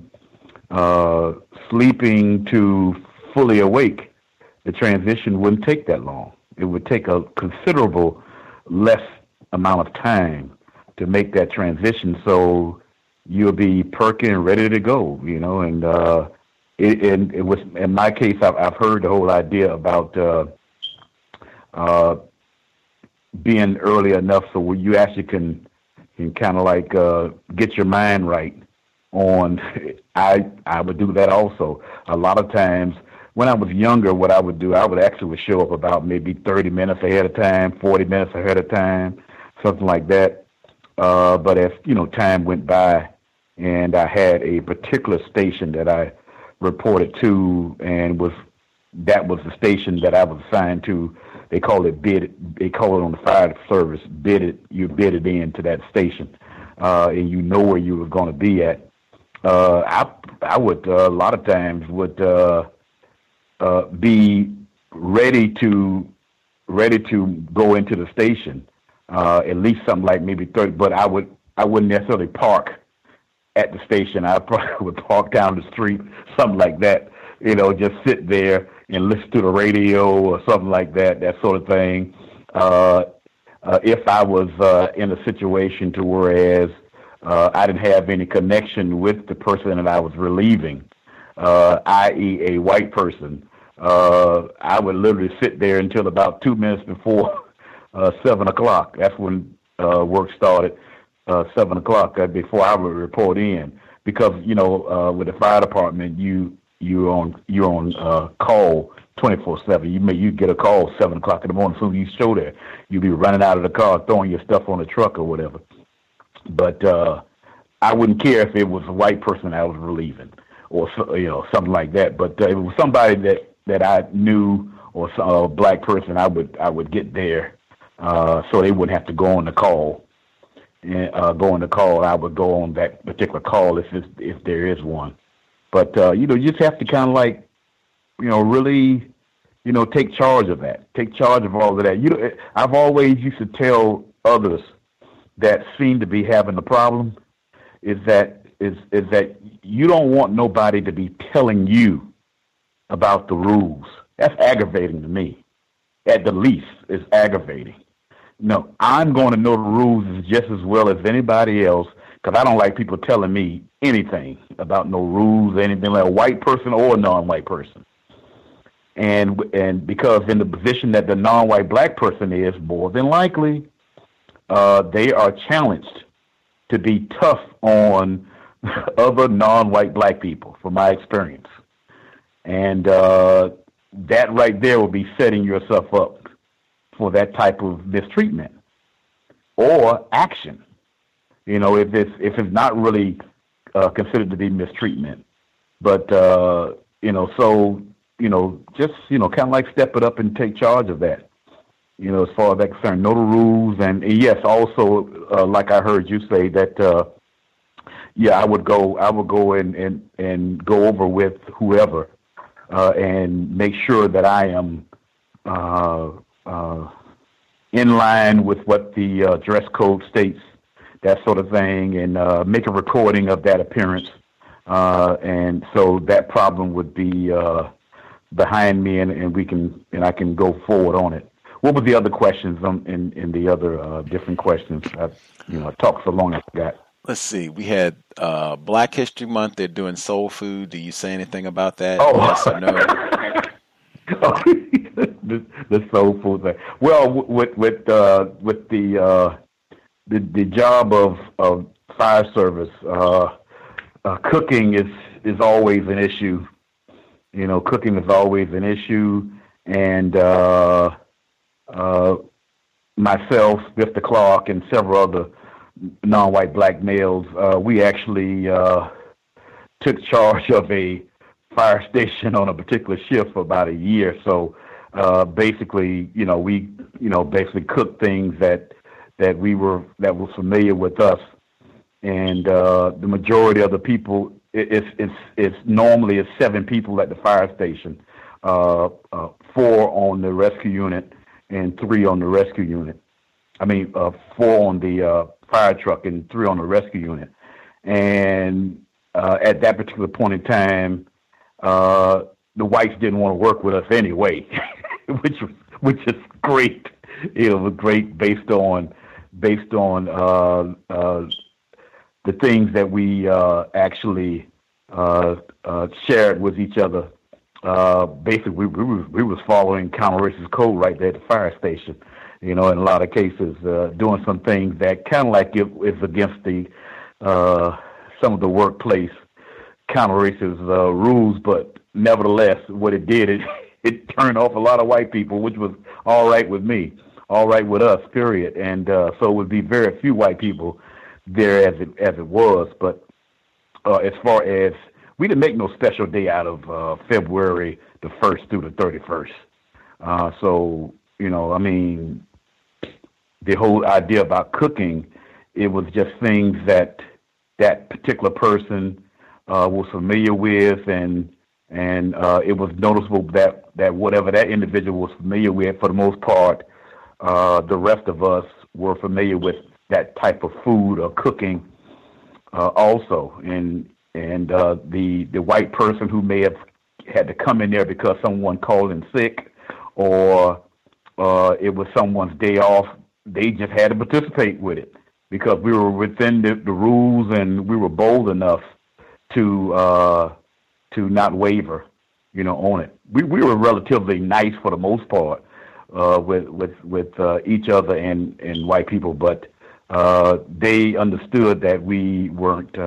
sleeping to fully awake, the transition wouldn't take that long. It would take a considerable less amount of time to make that transition. So you'll be perking and ready to go, and it was, in my case, I've heard the whole idea about being early enough so you actually can kind of like get your mind right on. I would do that also. A lot of times when I was younger, what I would do, I would actually show up about maybe 30 minutes ahead of time, 40 minutes ahead of time, something like that. But as time went by, and I had a particular station that I reported to and was that was the station that I was assigned to. They call it They call it on the fire service bidded. You bidded into that station, and you know where you were going to be at. I would a lot of times would be ready to go into the station, at least something like maybe 30. But I wouldn't necessarily park at the station. I probably would park down the street, something like that. Just sit there and listen to the radio or something like that, that sort of thing. If I was in a situation to whereas I didn't have any connection with the person that I was relieving, i.e. a white person, I would literally sit there until about 2 minutes before 7 o'clock. That's when work started, 7 o'clock, before I would report in. Because, with the fire department, you're on call 24/7. You get a call 7 o'clock in the morning. As soon as you show there, you'll be running out of the car, throwing your stuff on the truck or whatever. But I wouldn't care if it was a white person I was relieving or something like that. But if it was somebody that I knew or a black person, I would get there so they wouldn't have to go on the call. And I would go on that particular call if there is one. But you just have to kind of like, really, take charge of that. Take charge of all of that. I've always used to tell others that seem to be having the problem is that you don't want nobody to be telling you about the rules. That's aggravating to me. At the least, it's aggravating. No, I'm going to know the rules just as well as anybody else, because I don't like people telling me anything about no rules, anything, like a white person or a non-white person. And because in the position that the non-white black person is, more than likely, they are challenged to be tough on other non-white black people, from my experience. And that right there will be setting yourself up for that type of mistreatment or action. If it's not really considered to be mistreatment, but just kind of like step it up and take charge of that. As far as that concerned, know the rules, and yes, also like I heard you say that, I would go and go over with whoever and make sure that I am in line with what the dress code states, that sort of thing, and make a recording of that appearance, and so that problem would be behind me, and I can go forward on it. What were the other questions in the other different questions? I talked so long I forgot. Let's see. We had Black History Month. They're doing soul food. Do you say anything about that? Oh. Yes or no? the soul food thing. Well, with the job of fire service, cooking is always an issue. Cooking is always an issue, and myself, Mr. Clark, and several other non-white black males, we actually took charge of a fire station on a particular shift for about a year. So basically, we basically cooked things that were familiar with us, and the majority of the people, it's normally 7 people at the fire station, 4 on the rescue unit and 3 on the rescue unit. 4 on the fire truck and 3 on the rescue unit. And at that particular point in time, the whites didn't want to work with us anyway, which is great. It was great based on the things that we actually shared with each other. Basically, we was following counter-racist code right there at the fire station. In a lot of cases, doing some things that kind of like it is against the some of the workplace counter-racist rules, but nevertheless, what it did, it turned off a lot of white people, which was all right with me, all right with us, period. And so it would be very few white people there as it was. But as far as we didn't make no special day out of February the 1st through the 31st. So, I mean, the whole idea about cooking, it was just things that particular person was familiar with, and it was noticeable that whatever that individual was familiar with, for the most part, the rest of us were familiar with that type of food or cooking also. And the white person who may have had to come in there because someone called in sick, or it was someone's day off, they just had to participate with it because we were within the rules, and we were bold enough to not waver, on it. We were relatively nice for the most part with each other and white people, but they understood that we weren't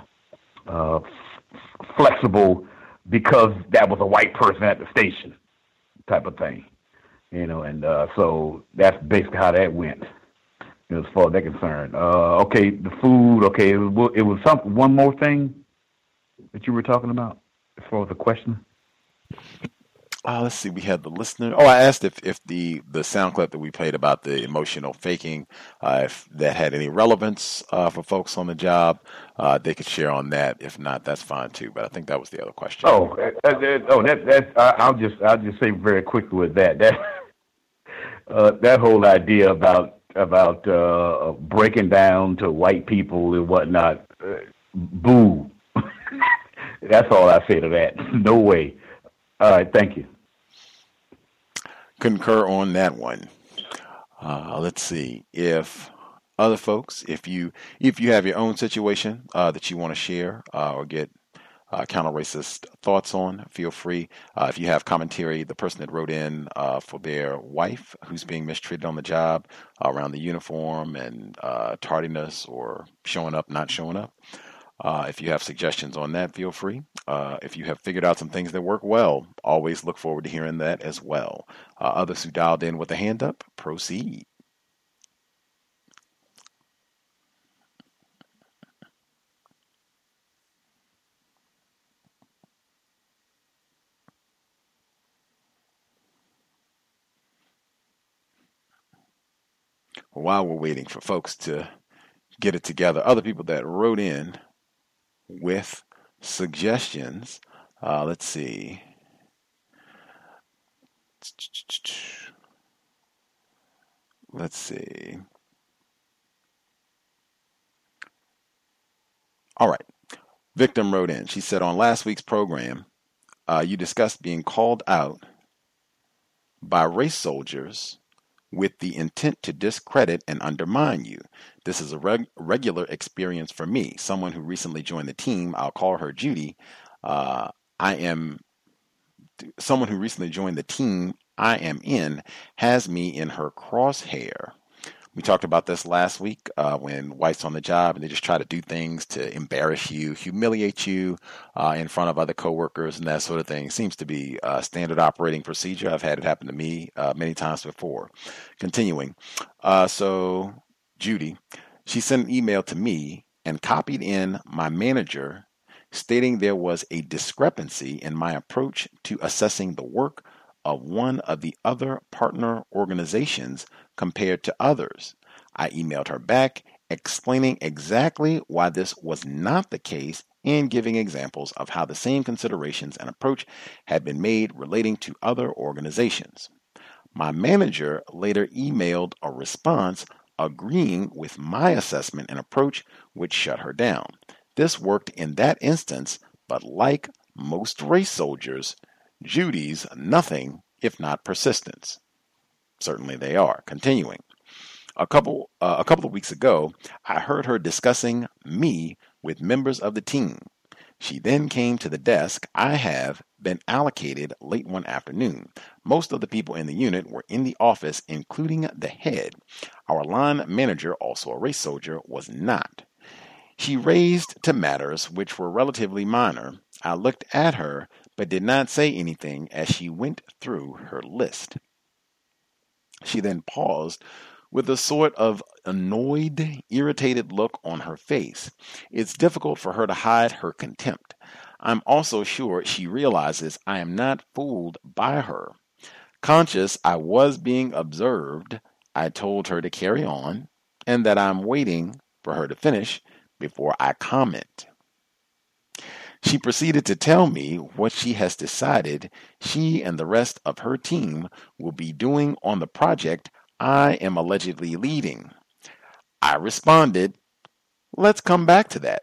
flexible because that was a white person at the station, type of thing, and so that's basically how that went, as far as they're concerned. Okay, the food. Okay, it was something. One more thing that you were talking about as far as the question. Let's see. We had the listener. Oh, I asked if the sound clip that we played about the emotional faking, if that had any relevance for folks on the job, they could share on that. If not, that's fine too. But I think that was the other question. I'll just say very quickly with that that whole idea about breaking down to white people and whatnot. Boo. That's all I say to that. No way. All right, thank you. Concur on that one. Let's see if other folks, if you have your own situation that you want to share or get counter-racist thoughts on, feel free. If you have commentary, the person that wrote in for their wife who's being mistreated on the job around the uniform and tardiness or showing up, not showing up. If you have suggestions on that, feel free. If you have figured out some things that work well, always look forward to hearing that as well. Others who dialed in with a hand up, proceed. While we're waiting for folks to get it together, other people that wrote in with suggestions. Let's see. Let's see. All right. Victim wrote in. She said, on last week's program, you discussed being called out by race soldiers with the intent to discredit and undermine you. This is a regular experience for me. Someone who recently joined the team, I'll call her Judy. Someone who recently joined the team I am in has me in her crosshair. We talked about this last week when whites on the job and they just try to do things to embarrass you, humiliate you in front of other coworkers and that sort of thing. Seems to be standard operating procedure. I've had it happen to me many times before. Continuing. So Judy, she sent an email to me and copied in my manager stating there was a discrepancy in my approach to assessing the work of one of the other partner organizations compared to others. I emailed her back explaining exactly why this was not the case and giving examples of how the same considerations and approach had been made relating to other organizations. My manager later emailed a response agreeing with my assessment and approach, which shut her down. This worked in that instance, but like most race soldiers, Judy's nothing if not persistence. Certainly they are. Continuing. A couple of weeks ago, I heard her discussing me with members of the team. She then came to the desk I have been allocated late one afternoon. Most of the people in the unit were in the office, including the head. Our line manager, also a race soldier, was not. She raised to matters which were relatively minor. I looked at her, but did not say anything as she went through her list. She then paused with a sort of annoyed, irritated look on her face. It's difficult for her to hide her contempt. I'm also sure she realizes I am not fooled by her. Conscious I was being observed, I told her to carry on and that I'm waiting for her to finish before I comment. She proceeded to tell me what she has decided she and the rest of her team will be doing on the project I am allegedly leading. I responded, let's come back to that.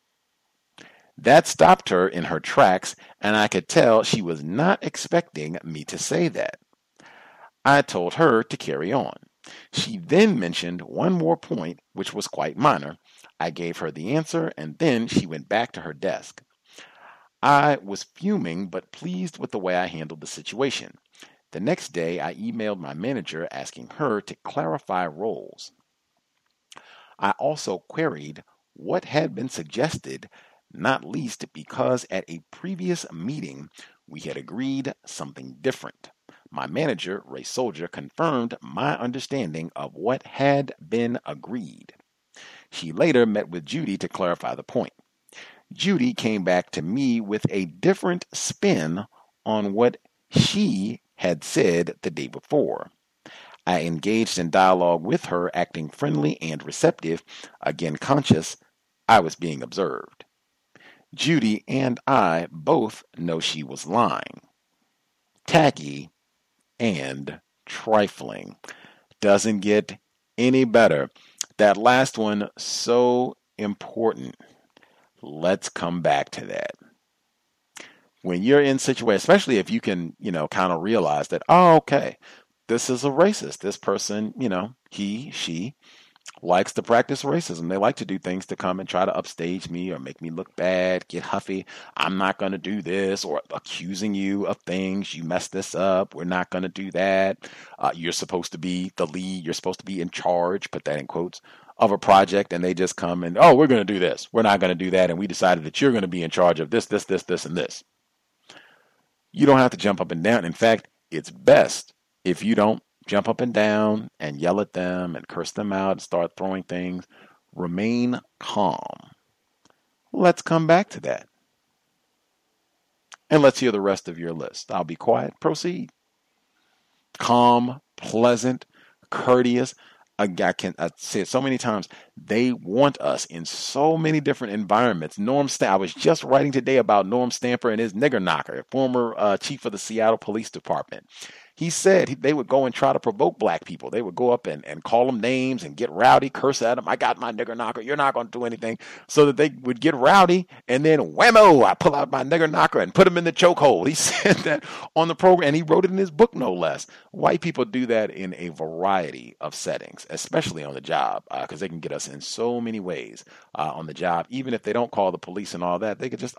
That stopped her in her tracks, and I could tell she was not expecting me to say that. I told her to carry on. She then mentioned one more point, which was quite minor. I gave her the answer, and then she went back to her desk. I was fuming, but pleased with the way I handled the situation. The next day, I emailed my manager asking her to clarify roles. I also queried what had been suggested, not least because at a previous meeting, we had agreed something different. My manager, Ray Soldier, confirmed my understanding of what had been agreed. She later met with Judy to clarify the point. Judy came back to me with a different spin on what she had said the day before. I engaged in dialogue with her, acting friendly and receptive, again conscious I was being observed. Judy and I both know she was lying. Tacky and trifling. Doesn't get any better. That last one, so important. Let's come back to that. When you're in situations, especially if you can, kind of realize that, oh, okay, this is a racist. This person, he, she likes to practice racism. They like to do things to come and try to upstage me or make me look bad, get huffy. I'm not going to do this, or accusing you of things. You messed this up. We're not going to do that. You're supposed to be the lead. You're supposed to be in charge, put that in quotes, of a project, and they just come and, oh, we're going to do this. We're not going to do that. And we decided that you're going to be in charge of this, and this. You don't have to jump up and down. In fact, it's best if you don't jump up and down and yell at them and curse them out and start throwing things. Remain calm. Let's come back to that. And let's hear the rest of your list. I'll be quiet. Proceed. Calm, pleasant, courteous. I say it so many times. They want us in so many different environments. I was just writing today about Norm Stamper and his nigger knocker, former chief of the Seattle Police Department. He said they would go and try to provoke black people. They would go up and call them names and get rowdy, curse at them. I got my nigger knocker. You're not going to do anything. So that they would get rowdy. And then whammo, I pull out my nigger knocker and put him in the chokehold. He said that on the program, and he wrote it in his book, no less. White people do that in a variety of settings, especially on the job, because they can get us in so many ways on the job. Even if they don't call the police and all that, they could just,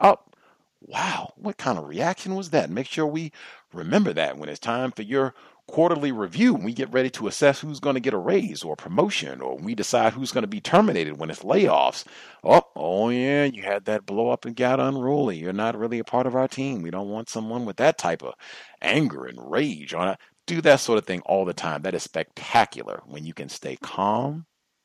wow, what kind of reaction was that? Make sure we remember that when it's time for your quarterly review, when we get ready to assess who's going to get a raise or a promotion, or we decide who's going to be terminated when it's layoffs. Oh yeah, you had that blow up and got unruly. You're not really a part of our team. We don't want someone with that type of anger and rage on it. Do that sort of thing all the time. That is spectacular when you can stay calm.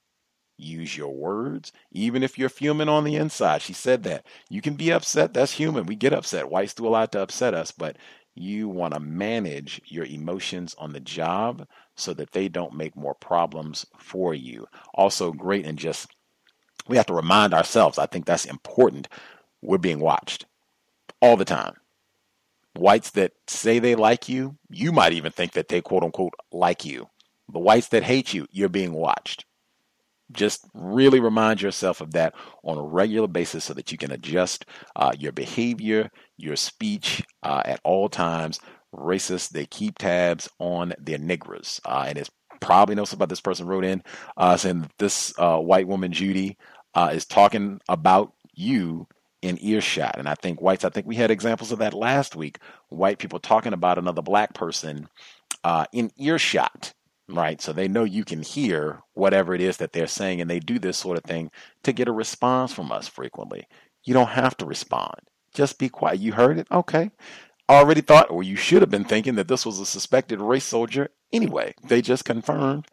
Use your words, even if you're fuming on the inside. She said that. You can be upset. That's human. We get upset. Whites do a lot to upset us, but you want to manage your emotions on the job so that they don't make more problems for you. Also great, and just, we have to remind ourselves, I think that's important, we're being watched all the time. Whites that say they like you, you might even think that they quote unquote like you. The whites that hate you, you're being watched. Just really remind yourself of that on a regular basis so that you can adjust your behavior, your speech at all times. Racists, they keep tabs on their niggers. And it's probably knows about this person wrote in saying this white woman, Judy, is talking about you in earshot. And I think we had examples of that last week. White people talking about another black person in earshot. Right. So they know you can hear whatever it is that they're saying, and they do this sort of thing to get a response from us frequently. You don't have to respond. Just be quiet. You heard it? Okay. Already thought, or you should have been thinking that this was a suspected race soldier anyway. They just confirmed.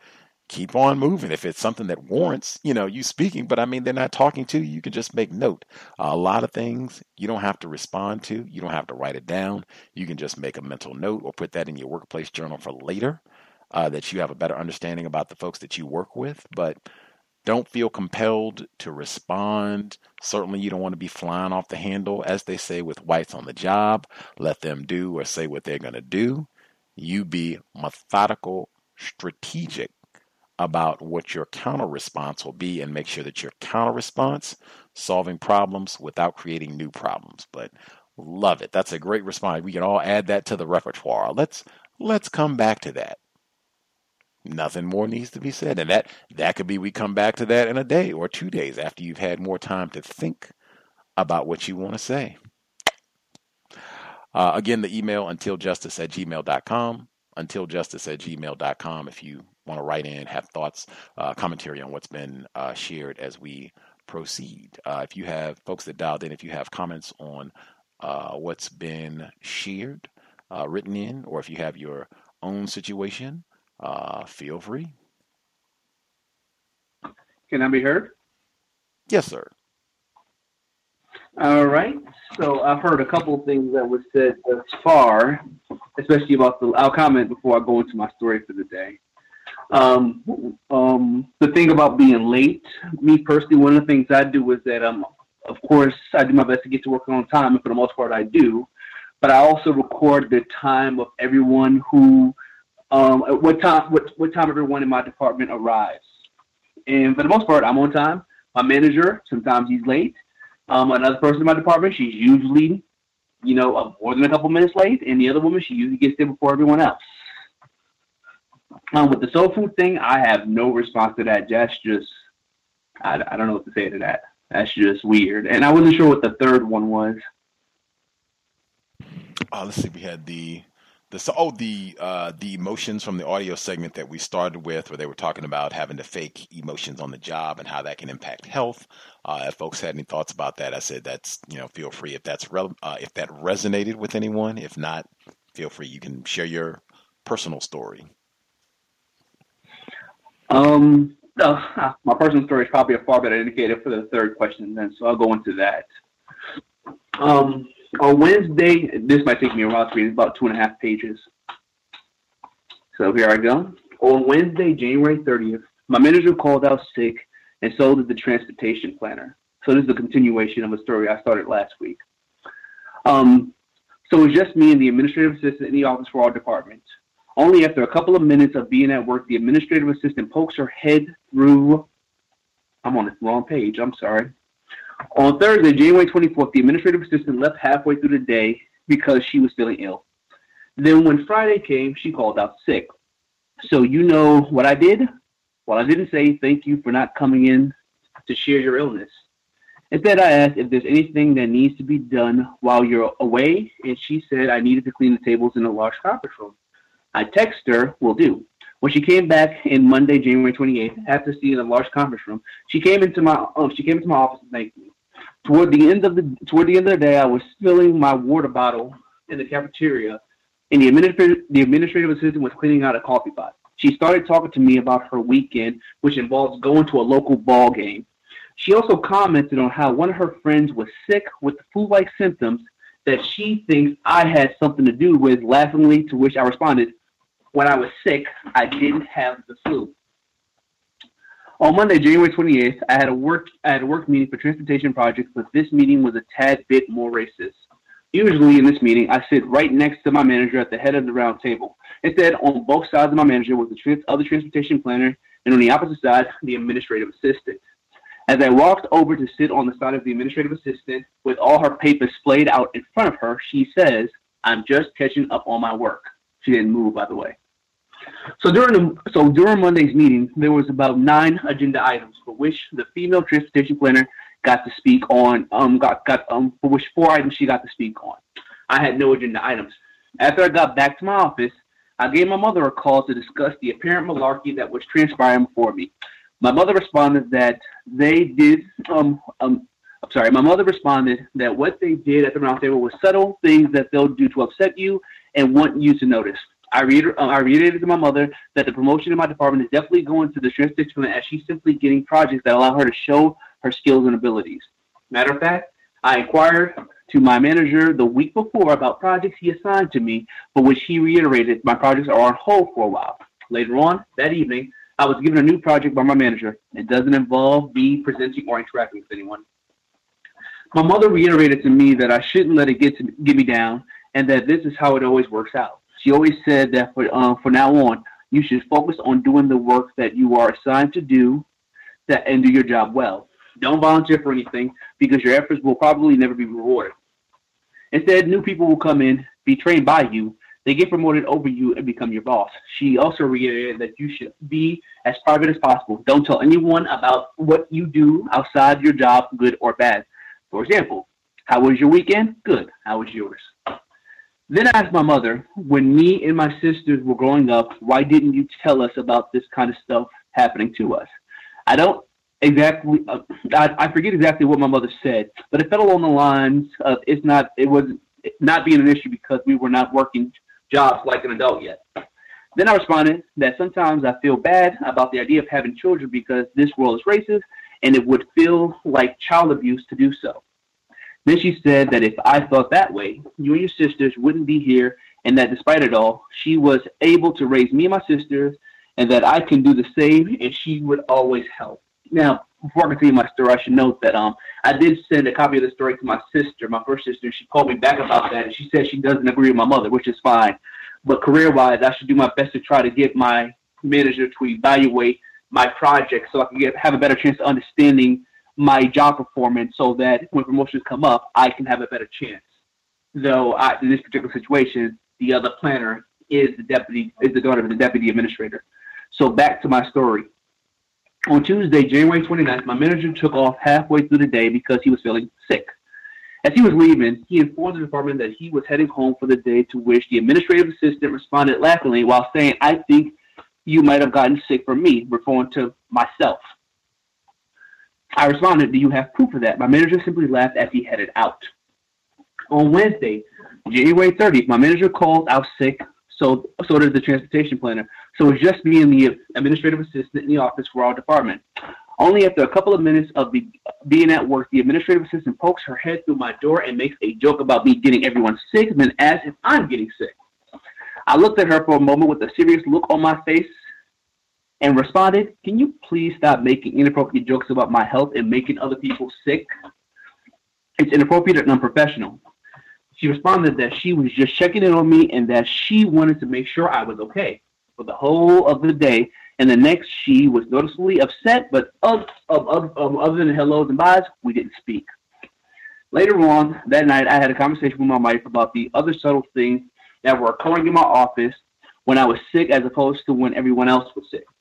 keep on moving. If it's something that warrants, you speaking, but I mean, they're not talking to you, you can just make note. A lot of things you don't have to respond to. You don't have to write it down. You can just make a mental note or put that in your workplace journal for later, that you have a better understanding about the folks that you work with. But don't feel compelled to respond. Certainly you don't want to be flying off the handle, as they say, with whites on the job. Let them do or say what they're going to do. You be methodical, strategic about what your counter response will be, and make sure that your counter response solving problems without creating new problems. But love it. That's a great response. We can all add that to the repertoire. Let's come back to that. Nothing more needs to be said. And that could be, we come back to that in a day or 2 days after you've had more time to think about what you want to say. Again, the email, untiljustice@gmail.com, untiljustice@gmail.com, if you want to write in, have thoughts, commentary on what's been shared as we proceed. If you have folks that dialed in, if you have comments on what's been shared, written in, or if you have your own situation, feel free. Can I be heard? Yes, sir. All right. So I've heard a couple of things that was said thus far, especially about I'll comment before I go into my story for the day. The thing about being late, me personally, one of the things I do is that, of course, I do my best to get to work on time, and for the most part I do, but I also record the time of everyone who, at what time everyone in my department arrives. And for the most part, I'm on time. My manager, sometimes he's late. Another person in my department, she's usually, more than a couple minutes late. And the other woman, she usually gets there before everyone else. With the soul food thing, I have no response to that. That's just, I don't know what to say to that. That's just weird. And I wasn't sure what the third one was. Let's see. We had the emotions from the audio segment that we started with, where they were talking about having to fake emotions on the job and how that can impact health. If folks had any thoughts about that, I said that's, feel free if that's if that resonated with anyone. If not, feel free. You can share your personal story. My personal story is probably a far better indicator for the third question then, so I'll go into that. On Wednesday, this might take me a while to read, it's about 2.5 pages. So here I go. On Wednesday, January 30th, my manager called out sick, and so did the transportation planner. So this is a continuation of a story I started last week. So it's just me and the administrative assistant in the office for our department. Only after a couple of minutes of being at work, the administrative assistant pokes her head through. I'm on the wrong page. I'm sorry. On Thursday, January 24th, the administrative assistant left halfway through the day because she was feeling ill. Then when Friday came, she called out sick. So you know what I did? Well, I didn't say thank you for not coming in to share your illness. Instead, I asked if there's anything that needs to be done while you're away, and she said I needed to clean the tables in the large conference room. I texted her, will do. When she came back in Monday, January 28th, after seeing the large conference room, she came into my office and thanked me. Toward the end of the day, I was filling my water bottle in the cafeteria, and the administrative assistant was cleaning out a coffee pot. She started talking to me about her weekend, which involves going to a local ball game. She also commented on how one of her friends was sick with flu-like symptoms that she thinks I had something to do with, laughingly, to which I responded, when I was sick, I didn't have the flu. On Monday, January 28th, I had a work meeting for transportation projects, but this meeting was a tad bit more racist. Usually in this meeting, I sit right next to my manager at the head of the round table. Instead, on both sides of my manager was the other transportation planner, and on the opposite side, the administrative assistant. As I walked over to sit on the side of the administrative assistant, with all her papers splayed out in front of her, she says, I'm just catching up on my work. She didn't move, by the way. So during Monday's meeting, there was about 9 agenda items for which the female transportation planner got to speak on. For which 4 items she got to speak on. I had no agenda items. After I got back to my office, I gave my mother a call to discuss the apparent malarkey that was transpiring before me. My mother responded that My mother responded that what they did at the round table was subtle things that they'll do to upset you and want you to notice. I reiterated to my mother that the promotion in my department is definitely going to the transportation plan, as she's simply getting projects that allow her to show her skills and abilities. Matter of fact, I inquired to my manager the week before about projects he assigned to me, but which he reiterated my projects are on hold for a while. Later on that evening, I was given a new project by my manager. It doesn't involve me presenting or interacting with anyone. My mother reiterated to me that I shouldn't let it get me down, and that this is how it always works out. She always said that for now on, you should focus on doing the work that you are assigned to do, and do your job well. Don't volunteer for anything, because your efforts will probably never be rewarded. Instead, new people will come in, be trained by you, they get promoted over you and become your boss. She also reiterated that you should be as private as possible. Don't tell anyone about what you do outside your job, good or bad. For example, how was your weekend? Good. How was yours? Then I asked my mother, when me and my sisters were growing up, why didn't you tell us about this kind of stuff happening to us? I forget exactly what my mother said, but it fell along the lines of it was not being an issue because we were not working jobs like an adult yet. Then I responded that sometimes I feel bad about the idea of having children because this world is racist and it would feel like child abuse to do so. Then she said that if I felt that way, you and your sisters wouldn't be here, and that despite it all, she was able to raise me and my sisters, and that I can do the same, and she would always help. Now, before I continue my story, I should note that I did send a copy of the story to my sister, my first sister. She called me back about that, and she said she doesn't agree with my mother, which is fine. But career-wise, I should do my best to try to get my manager to evaluate my project so I can have a better chance of understanding my job performance, so that when promotions come up, I can have a better chance. Though in this particular situation, the other planner is the daughter of the deputy administrator. So back to my story. On Tuesday, January 29th, my manager took off halfway through the day because he was feeling sick. As he was leaving, he informed the department that he was heading home for the day, to which the administrative assistant responded laughingly while saying, "I think you might have gotten sick from me," referring to myself. I responded, "Do you have proof of that?" My manager simply laughed as he headed out. On Wednesday, January 30th, my manager called out sick, so did the transportation planner. So it was just me and the administrative assistant in the office for our department. Only after a couple of minutes of being at work, the administrative assistant pokes her head through my door and makes a joke about me getting everyone sick, and then asks if I'm getting sick. I looked at her for a moment with a serious look on my face and responded, "Can you please stop making inappropriate jokes about my health and making other people sick? It's inappropriate and unprofessional." She responded that she was just checking in on me and that she wanted to make sure I was okay. For the whole of the day and the next, she was noticeably upset, but other than hellos and byes, we didn't speak. Later on that night, I had a conversation with my wife about the other subtle things that were occurring in my office when I was sick as opposed to when everyone else was sick.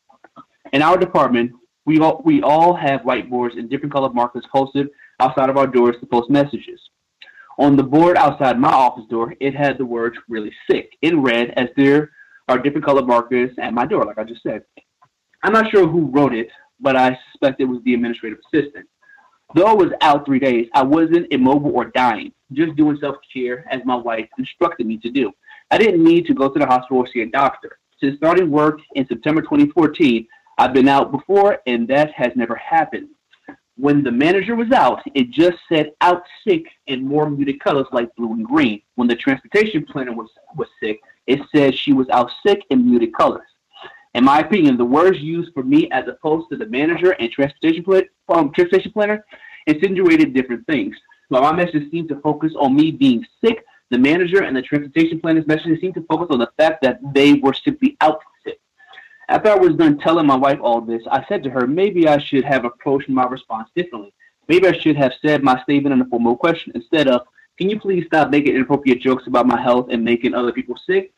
In our department, we all have whiteboards and different colored markers posted outside of our doors to post messages. On the board outside my office door, it had the words "really sick" in red, as there are different colored markers at my door, like I just said. I'm not sure who wrote it, but I suspect it was the administrative assistant. Though I was out 3 days, I wasn't immobile or dying, just doing self-care as my wife instructed me to do. I didn't need to go to the hospital or see a doctor. Since starting work in September 2014, I've been out before, and that has never happened. When the manager was out, it just said "out sick" in more muted colors like blue and green. When the transportation planner was sick, it said she was out sick in muted colors. In my opinion, the words used for me as opposed to the manager and transportation planner insinuated different things. While my message seemed to focus on me being sick, the manager and the transportation planner's message seemed to focus on the fact that they were simply out sick. After I was done telling my wife all this, I said to her, maybe I should have approached my response differently. Maybe I should have said my statement in a formal question instead of, "Can you please stop making inappropriate jokes about my health and making other people sick?"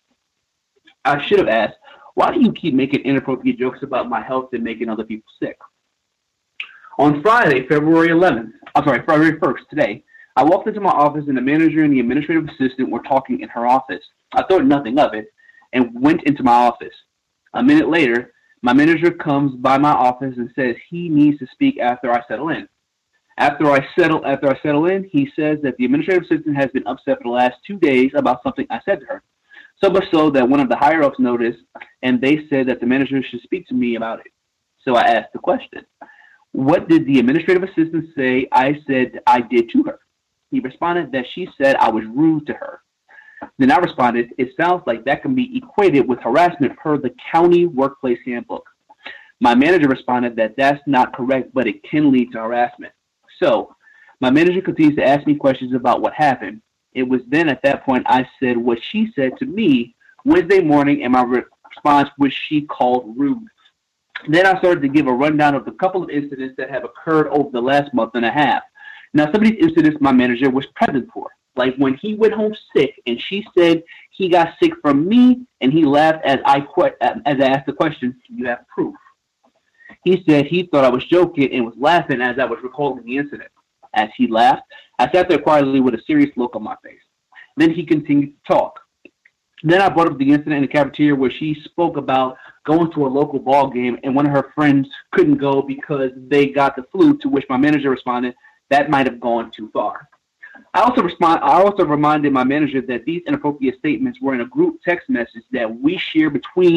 I should have asked, "Why do you keep making inappropriate jokes about my health and making other people sick?" On Friday, February 1st, today, I walked into my office and the manager and the administrative assistant were talking in her office. I thought nothing of it and went into my office. A minute later, my manager comes by my office and says he needs to speak after I settle in. After I settle in, he says that the administrative assistant has been upset for the last 2 days about something I said to her. So much so that one of the higher-ups noticed, and they said that the manager should speak to me about it. So I asked the question, what did the administrative assistant say I said I did to her? He responded that she said I was rude to her. Then I responded, it sounds like that can be equated with harassment per the county workplace handbook. My manager responded that that's not correct, but it can lead to harassment. So my manager continues to ask me questions about what happened. It was then at that point I said what she said to me Wednesday morning, and my response was she called rude. Then I started to give a rundown of the couple of incidents that have occurred over the last month and a half. Now, some of these incidents my manager was present for. Like when he went home sick and she said he got sick from me, and he laughed as I asked the question, do you have proof? He said he thought I was joking and was laughing as I was recalling the incident. As he laughed, I sat there quietly with a serious look on my face. Then he continued to talk. Then I brought up the incident in the cafeteria where she spoke about going to a local ball game and one of her friends couldn't go because they got the flu, to which my manager responded, that might have gone too far. I also reminded my manager that these inappropriate statements were in a group text message that we share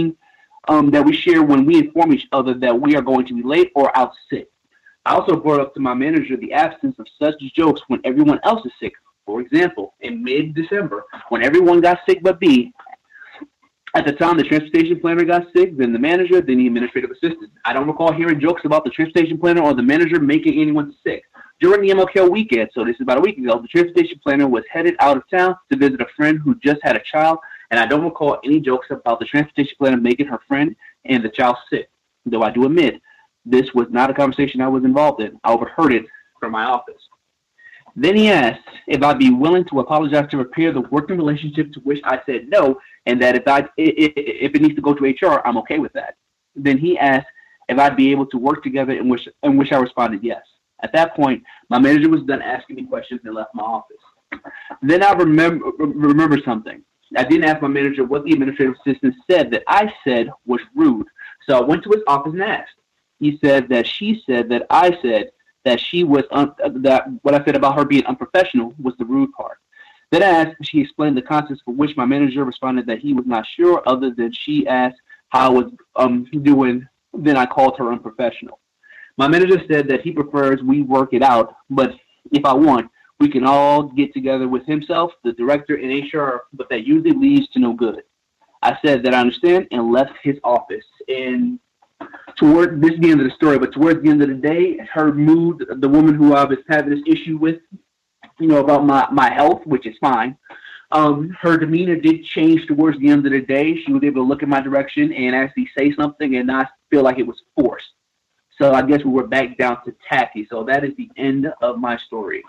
when we inform each other that we are going to be late or out sick. I also brought up to my manager the absence of such jokes when everyone else is sick. For example, in mid-December, when everyone got sick but me, at the time the transportation planner got sick, then the manager, then the administrative assistant. I don't recall hearing jokes about the transportation planner or the manager making anyone sick. During the MLK weekend, so this is about a week ago, the transportation planner was headed out of town to visit a friend who just had a child, and I don't recall any jokes about the transportation planner making her friend and the child sick, though I do admit this was not a conversation I was involved in. I overheard it from my office. Then he asked if I'd be willing to apologize to repair the working relationship, to which I said no, and that if it needs to go to HR, I'm okay with that. Then he asked if I'd be able to work together, in which I responded yes. At that point, my manager was done asking me questions and left my office. Then I remember something. I didn't ask my manager what the administrative assistant said that I said was rude. So I went to his office and asked. He said that she said that I said that she was that what I said about her being unprofessional was the rude part. Then I asked if she explained the context, for which my manager responded that he was not sure, other than she asked how I was doing. Then I called her unprofessional. My manager said that he prefers we work it out, but if I want, we can all get together with himself, the director, and HR, but that usually leads to no good. I said that I understand and left his office. And toward this is the end of the story, but towards the end of the day, her mood, the woman who I was having this issue with, about my health, which is fine, her demeanor did change towards the end of the day. She was able to look in my direction and actually say something and not feel like it was forced. So I guess we were back down to tacky. So that is the end of my story.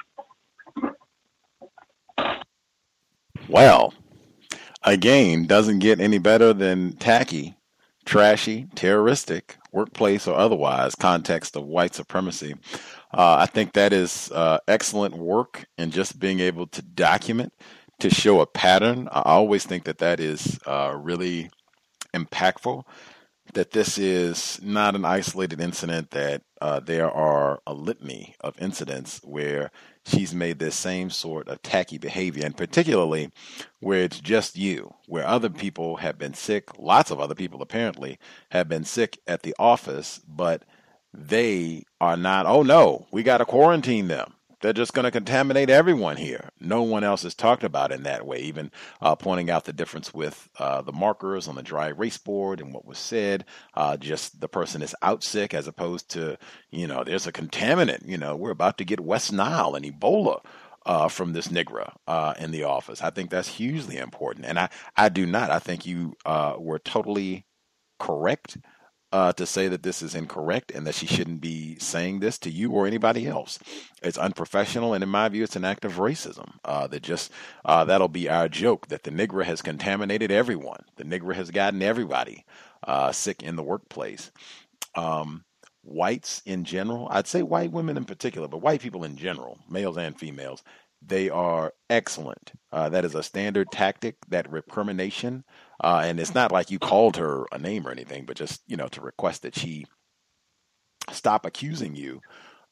Well, again, doesn't get any better than tacky, trashy, terroristic, workplace or otherwise, context of white supremacy. I think that is excellent work in just being able to document, to show a pattern. I always think that is really impactful, that this is not an isolated incident, that there are a litany of incidents where she's made this same sort of tacky behavior, and particularly where it's just you, where other people have been sick, lots of other people apparently have been sick at the office, but they are not, oh no, we got to quarantine them. They're just going to contaminate everyone here. No one else is talked about in that way, even pointing out the difference with the markers on the dry erase board and what was said. Just the person is out sick as opposed to, there's a contaminant. We're about to get West Nile and Ebola from this Negra in the office. I think that's hugely important. And I do not. I think you were totally correct to say that this is incorrect and that she shouldn't be saying this to you or anybody else. It's unprofessional, and in my view, it's an act of racism. That'll be our joke, that the Negra has contaminated everyone. The Negra has gotten everybody sick in the workplace. Whites in general, I'd say white women in particular, but white people in general, males and females, they are excellent. That is a standard tactic, that recrimination. And it's not like you called her a name or anything, but just, to request that she stop accusing you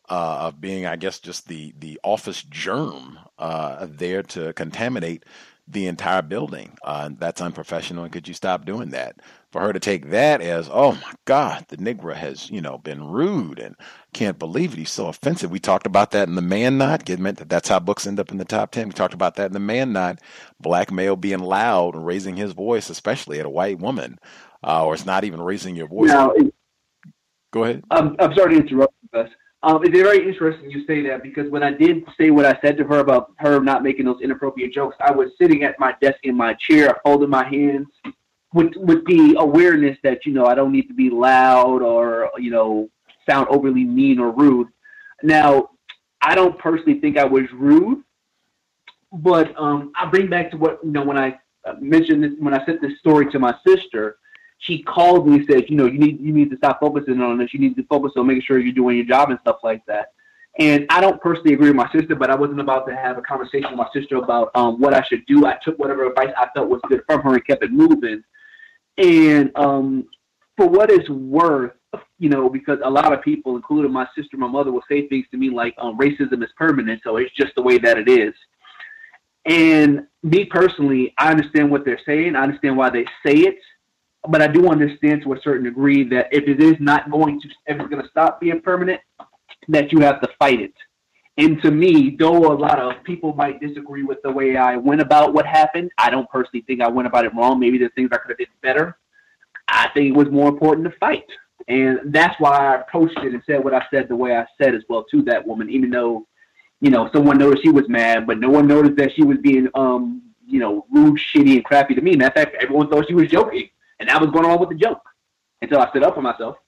of being, I guess, just the office germ there to contaminate the entire building. That's unprofessional, and could you stop doing that? For her to take that as, oh my God, the Negro has, been rude and can't believe it. He's so offensive. We talked about that in the Man Knot. It meant that's how books end up in the top 10. We talked about that in the Man Knot. Black male being loud and raising his voice, especially at a white woman, or it's not even raising your voice. Now, go ahead. I'm sorry to interrupt you, Gus. It's very interesting you say that, because when I did say what I said to her about her not making those inappropriate jokes, I was sitting at my desk in my chair, folding my hands with the awareness that, I don't need to be loud or, sound overly mean or rude. Now, I don't personally think I was rude, but I bring back to what, when I mentioned this, when I sent this story to my sister, she called me and said, you need to stop focusing on this. You need to focus on making sure you're doing your job and stuff like that. And I don't personally agree with my sister, but I wasn't about to have a conversation with my sister about what I should do. I took whatever advice I felt was good from her and kept it moving. And for what it's worth, because a lot of people, including my sister, my mother, will say things to me like racism is permanent, so it's just the way that it is. And me personally, I understand what they're saying. I understand why they say it. But I do understand to a certain degree that if it is not going to ever going to stop being permanent, that you have to fight it. And to me, though a lot of people might disagree with the way I went about what happened, I don't personally think I went about it wrong. Maybe there's things I could have did better. I think it was more important to fight. And that's why I approached it and said what I said the way I said as well to that woman, even though, someone noticed she was mad, but no one noticed that she was being, rude, shitty, and crappy to me. Matter of fact, everyone thought she was joking. And that was going on with the joke until I stood up for myself.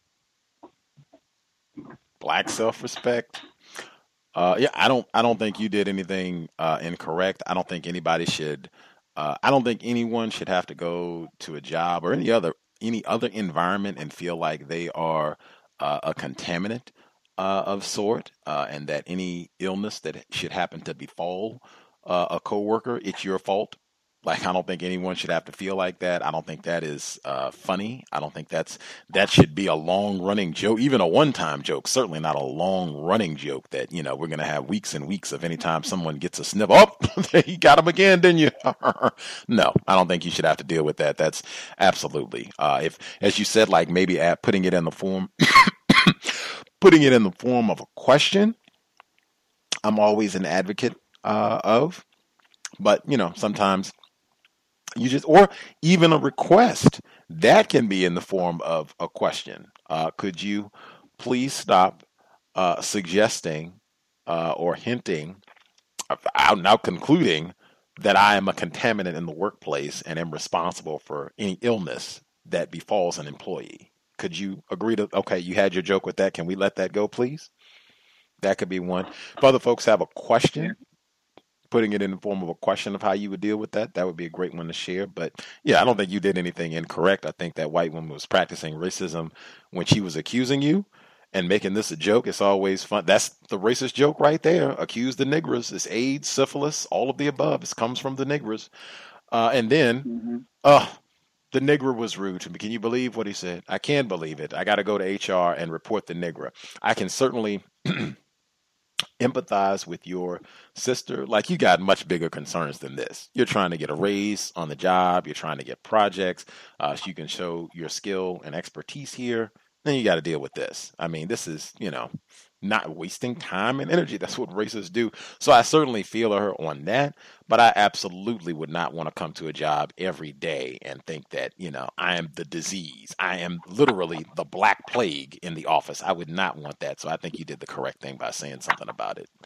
Black self-respect. I don't think you did anything incorrect. I don't think anybody should. I don't think anyone should have to go to a job or any other environment and feel like they are a contaminant of sort, and that any illness that should happen to befall a coworker, it's your fault. Like, I don't think anyone should have to feel like that. I don't think that is funny. I don't think that should be a long-running joke, even a one-time joke. Certainly not a long-running joke that, we're going to have weeks and weeks of any time someone gets a sniff. Oh, you got him again, didn't you? No, I don't think you should have to deal with that. That's absolutely. If, as you said, like maybe putting it in the form of a question, I'm always an advocate of. But, sometimes or even a request that can be in the form of a question. Could you please stop suggesting or hinting, now concluding that I am a contaminant in the workplace and am responsible for any illness that befalls an employee? Could you agree to, okay, you had your joke with that. Can we let that go, please? That could be one. If other folks have a question, putting it in the form of a question of how you would deal with that, that would be a great one to share. But yeah, I don't think you did anything incorrect. I think that white woman was practicing racism when she was accusing you and making this a joke. It's always fun. That's the racist joke right there. Accuse the niggers. It's AIDS, syphilis, all of the above. It comes from the niggers. And then, the nigger was rude to me. Can you believe what he said? I can't believe it. I got to go to HR and report the nigger. I can certainly empathize with your sister. Like, you got much bigger concerns than this. You're trying to get a raise on the job. You're trying to get projects so you can show your skill and expertise here. Then you got to deal with this. I mean, this is, not wasting time and energy. That's what racists do. So I certainly feel her on that, but I absolutely would not want to come to a job every day and think that, I am the disease. I am literally the Black Plague in the office. I would not want that. So I think you did the correct thing by saying something about it.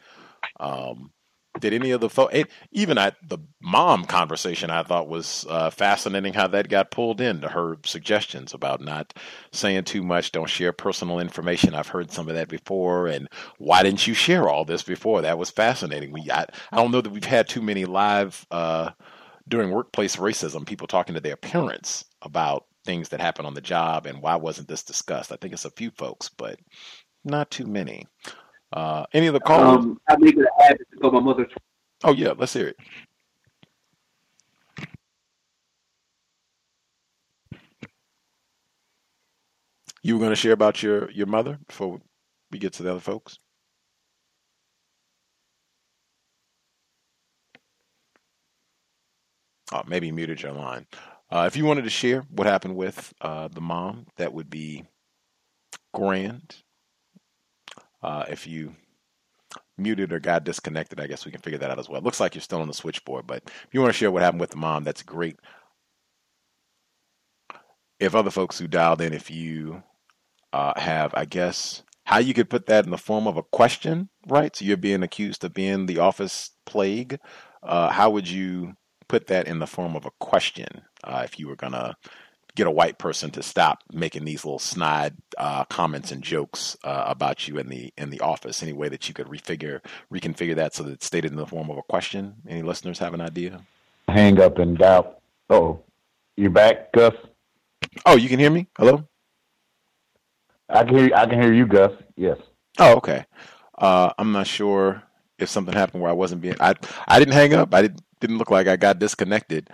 Did any of the folks, even at the mom conversation, I thought was fascinating how that got pulled into her suggestions about not saying too much, don't share personal information. I've heard some of that before. And why didn't you share all this before? That was fascinating. I don't know that we've had too many live during workplace racism, people talking to their parents about things that happen on the job and why wasn't this discussed. I think it's a few folks, but not too many. Any of the callers? I make it a habit to go to my mother's. Oh, yeah. Let's hear it. You were going to share about your mother before we get to the other folks? Maybe muted your line. If you wanted to share what happened with the mom, that would be grand. If you muted or got disconnected, I guess we can figure that out as well. It looks like you're still on the switchboard, but if you want to share what happened with the mom, that's great. If other folks who dialed in, if you have, I guess, how you could put that in the form of a question, right? So you're being accused of being the office plague. How would you put that in the form of a question if you were going to get a white person to stop making these little snide comments and jokes about you in the office? Any way that you could reconfigure that so that it's stated in the form of a question? Any listeners have an idea? Hang up and dial. Oh, you back, Gus? Oh, you can hear me? Hello? I can hear you, Gus. Yes. Oh, okay. I'm not sure if something happened where I wasn't being. I didn't hang up. Didn't look like I got disconnected.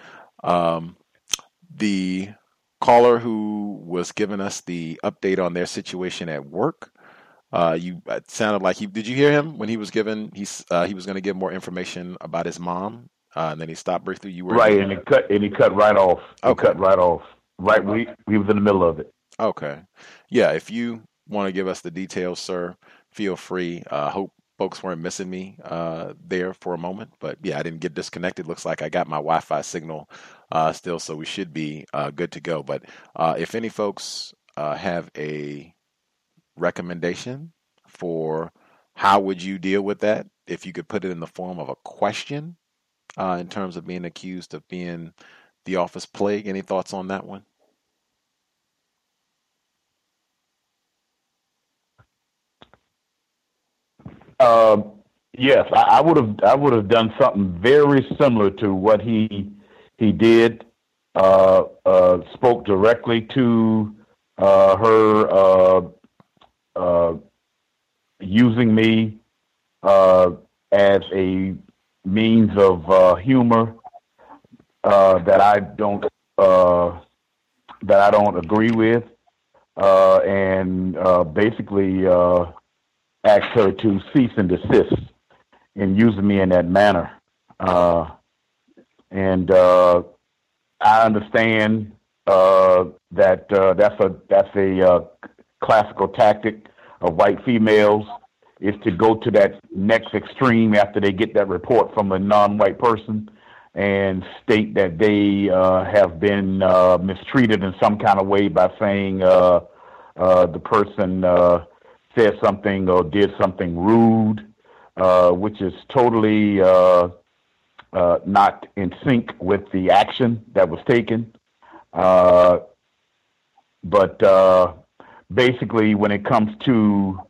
The caller who was giving us the update on their situation at work. It sounded like did you hear him when he was given? He was going to give more information about his mom, and then he stopped briefly. You were right, and he cut right off. Okay. Cut right off. Right, we was in the middle of it. Okay, yeah. If you want to give us the details, sir, feel free. Hope folks weren't missing me there for a moment, but yeah, I didn't get disconnected. Looks like I got my Wi-Fi signal still, so we should be good to go. But if any folks have a recommendation for how would you deal with that, if you could put it in the form of a question in terms of being accused of being the office plague, any thoughts on that one? Yes, I would have done something very similar to what he did. Spoke directly to her, using me as a means of humor that I don't agree with, and basically asked her to cease and desist in using me in that manner. And I understand that that's a classical tactic of white females, is to go to that next extreme after they get that report from a non-white person and state that they have been mistreated in some kind of way by saying the person said something or did something rude, which is totally not in sync with the action that was taken. But basically, when it comes to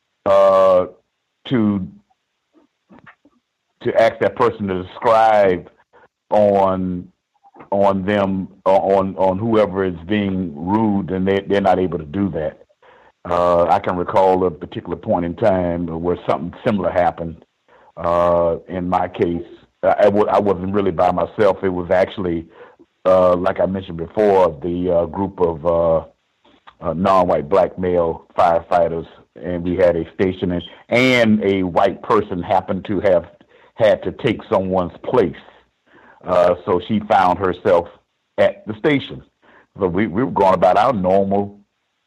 ask that person to describe on them, on whoever is being rude, and they're not able to do that. I can recall a particular point in time where something similar happened. In my case, I wasn't really by myself. It was actually, like I mentioned before, the group of non-white black male firefighters, and we had a station, and a white person happened to have had to take someone's place. So she found herself at the station. So we were going about our normal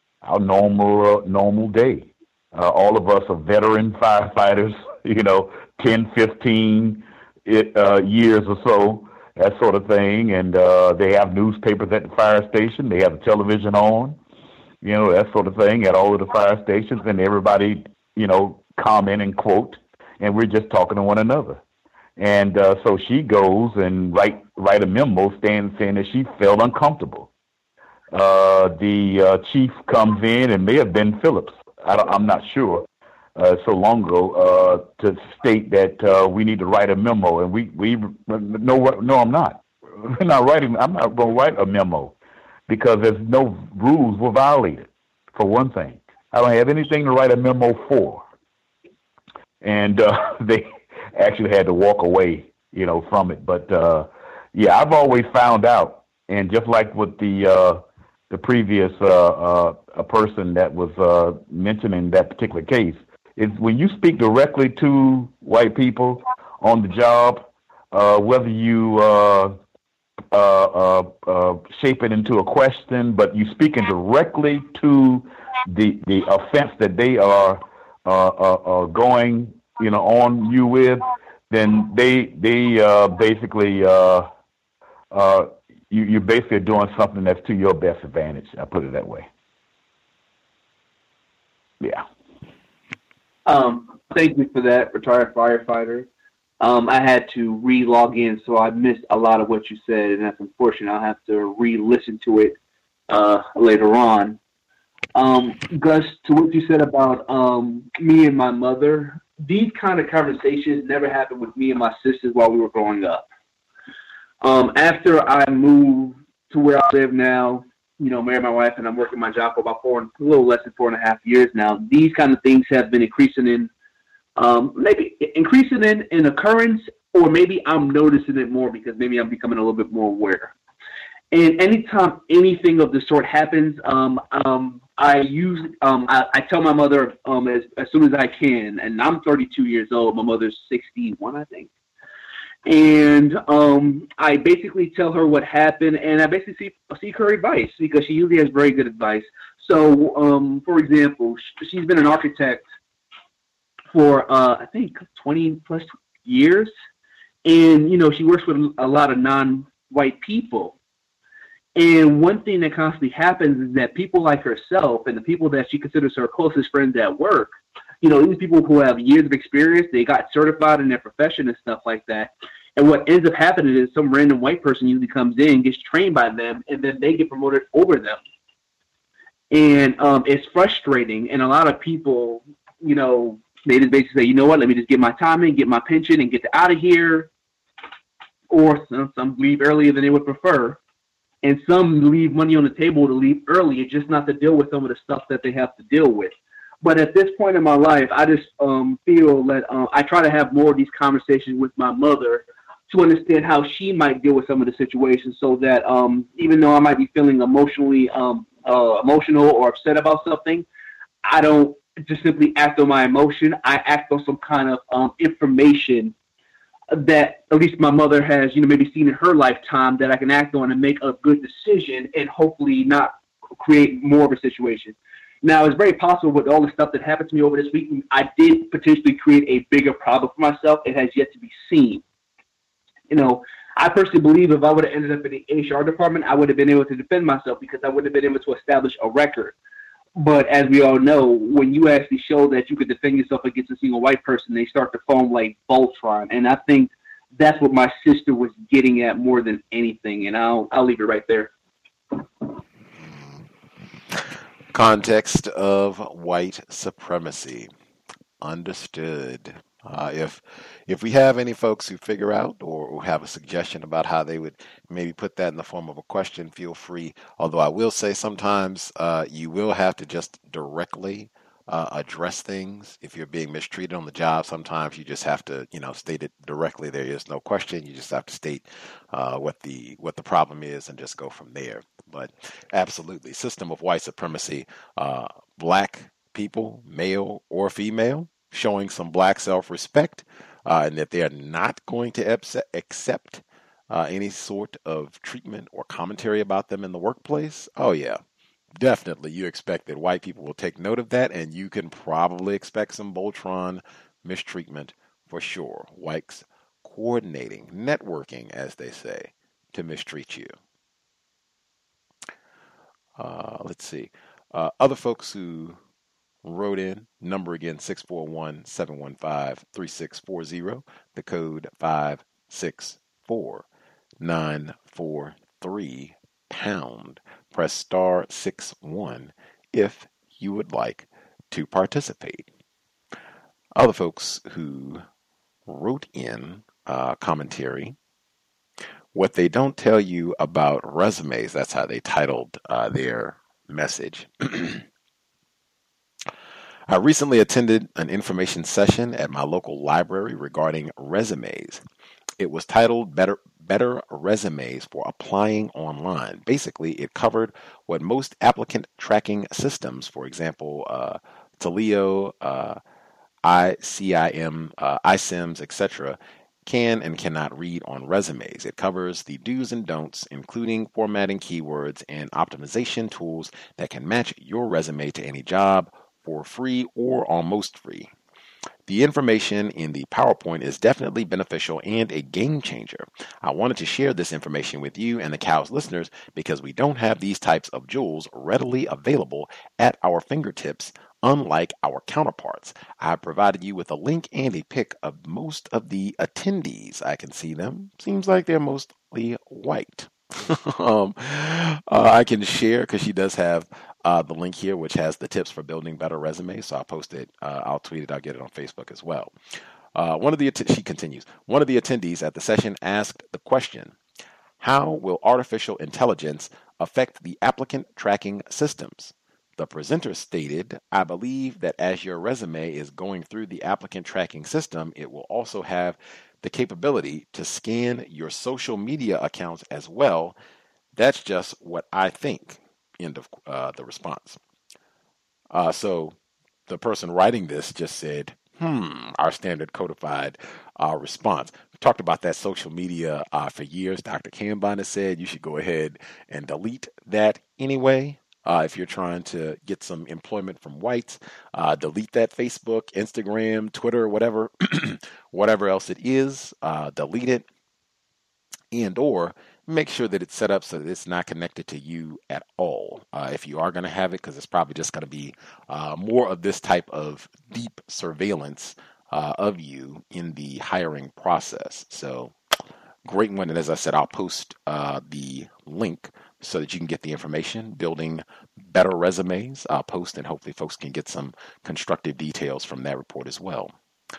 day. All of us are veteran firefighters, 10, 15 years or so, that sort of thing. And they have newspapers at the fire station. They have the television on, that sort of thing at all of the fire stations. And everybody, comment and quote. And we're just talking to one another. And so she goes and write a memo saying that she felt uncomfortable. The chief comes in, and may have been Phillips. I'm not sure. So long ago, to state that we need to write a memo, and no, I'm not. I'm not going to write a memo because there's no rules were violated. For one thing, I don't have anything to write a memo for, and they actually had to walk away, from it. But yeah, I've always found out, and just like with the previous a person that was mentioning that particular case, is when you speak directly to white people on the job, whether you shape it into a question, but you speaking directly to the offense that they are going, on you with, then they basically you're basically doing something that's to your best advantage. I put it that way. Yeah. Thank you for that, retired firefighter. I had to re-log in, so I missed a lot of what you said, and that's unfortunate. I'll have to re-listen to it later on. Gus, to what you said about me and my mother, these kind of conversations never happened with me and my sisters while we were growing up. After I moved to where I live now, married my wife, and I'm working my job for about a little less than 4.5 years now, these kind of things have been increasing in occurrence, or maybe I'm noticing it more because maybe I'm becoming a little bit more aware. And anytime anything of the sort happens, I tell my mother as soon as I can, and I'm 32 years old. My mother's 61, I think. And I basically tell her what happened, and I basically seek her advice because she usually has very good advice. So, for example, she's been an architect for I think 20 plus years, and she works with a lot of non-white people. And one thing that constantly happens is that people like herself and the people that she considers her closest friends at work, these people who have years of experience, they got certified in their profession and stuff like that. And what ends up happening is some random white person usually comes in, gets trained by them, and then they get promoted over them. And it's frustrating. And a lot of people, they just basically say, you know what, let me just get my time in, get my pension, and get out of here. Or some leave earlier than they would prefer. And some leave money on the table to leave early, just not to deal with some of the stuff that they have to deal with. But at this point in my life, I just feel that I try to have more of these conversations with my mother to understand how she might deal with some of the situations, so that even though I might be feeling emotional or upset about something, I don't just simply act on my emotion. I act on some kind of information that at least my mother has, maybe seen in her lifetime that I can act on and make a good decision and hopefully not create more of a situation. Now, it's very possible with all the stuff that happened to me over this week, I did potentially create a bigger problem for myself. It has yet to be seen. I personally believe if I would have ended up in the HR department, I would have been able to defend myself because I would have been able to establish a record. But as we all know, when you actually show that you could defend yourself against a single white person, they start to foam like Voltron. And I think that's what my sister was getting at more than anything. And I'll leave it right there. Context of white supremacy. Understood. If we have any folks who figure out or have a suggestion about how they would maybe put that in the form of a question, feel free. Although I will say sometimes you will have to just directly address things. If you're being mistreated on the job, sometimes you just have to, state it directly. There is no question. You just have to state what the problem is and just go from there. But absolutely, system of white supremacy, black people, male or female, showing some black self-respect, and that they are not going to accept any sort of treatment or commentary about them in the workplace. Oh yeah, definitely. You expect that white people will take note of that, and you can probably expect some Voltron mistreatment for sure. Whites coordinating, networking, as they say, to mistreat you. Let's see. Other folks who wrote in, number again, 641-715-3640, the code 564-943 pound. Press star 61 if you would like to participate. Other folks who wrote in commentary, what they don't tell you about resumes, that's how they titled their message. I recently attended an information session at my local library regarding resumes. It was titled Better Resumes for Applying Online. Basically, it covered what most applicant tracking systems, for example, Taleo, ICIM, iCIMS, etc., can and cannot read on resumes. It covers the do's and don'ts, including formatting keywords and optimization tools that can match your resume to any job for free or almost free. The information in the PowerPoint is definitely beneficial and a game changer. I wanted to share this information with you and the Cows listeners because we don't have these types of jewels readily available at our fingertips, unlike our counterparts. I provided you with a link and a pic of most of the attendees. I can see them. Seems like they're mostly white. I can share because she does have the link here, which has the tips for building better resumes. So I'll post it. I'll tweet it. I'll get it on Facebook as well. She continues. One of the attendees at the session asked the question, how will artificial intelligence affect the applicant tracking systems? The presenter stated, I believe that as your resume is going through the applicant tracking system, it will also have the capability to scan your social media accounts as well. That's just what I think. End of the response. So the person writing this just said, our standard codified response. We talked about that social media for years. Dr. Kanban has said you should go ahead and delete that anyway. If you're trying to get some employment from whites, delete that Facebook, Instagram, Twitter, whatever, whatever else it is, delete it, and or make sure that it's set up so that it's not connected to you at all. If you are going to have it, because it's probably just going to be more of this type of deep surveillance of you in the hiring process. So great one. And as I said, I'll post the link so that you can get the information, building better resumes. I'll post, and hopefully folks can get some constructive details from that report as well.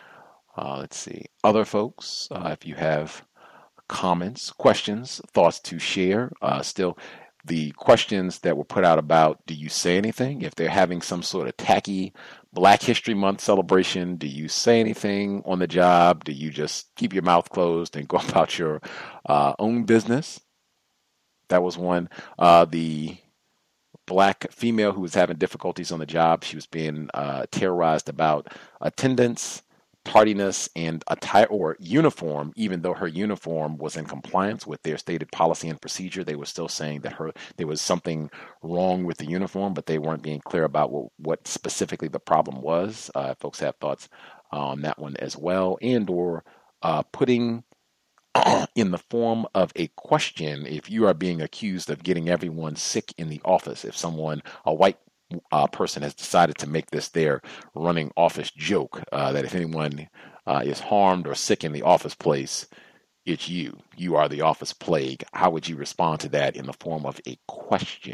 Let's see. Other folks, if you have comments, questions, thoughts to share, still the questions that were put out about, do you say anything? If they're having some sort of tacky Black History Month celebration, do you say anything on the job? Do you just keep your mouth closed and go about your own business? That was one. The Black female who was having difficulties on the job, she was being terrorized about attendance, tardiness, and attire or uniform. Even though her uniform was in compliance with their stated policy and procedure, they were still saying that there was something wrong with the uniform, but they weren't being clear about what specifically the problem was. Folks have thoughts on that one as well, and or putting in the form of a question if you are being accused of getting everyone sick in the office. If someone, a white person, has decided to make this their running office joke, that if anyone is harmed or sick in the office place, it's you. You are the office plague. How would you respond to that in the form of a question?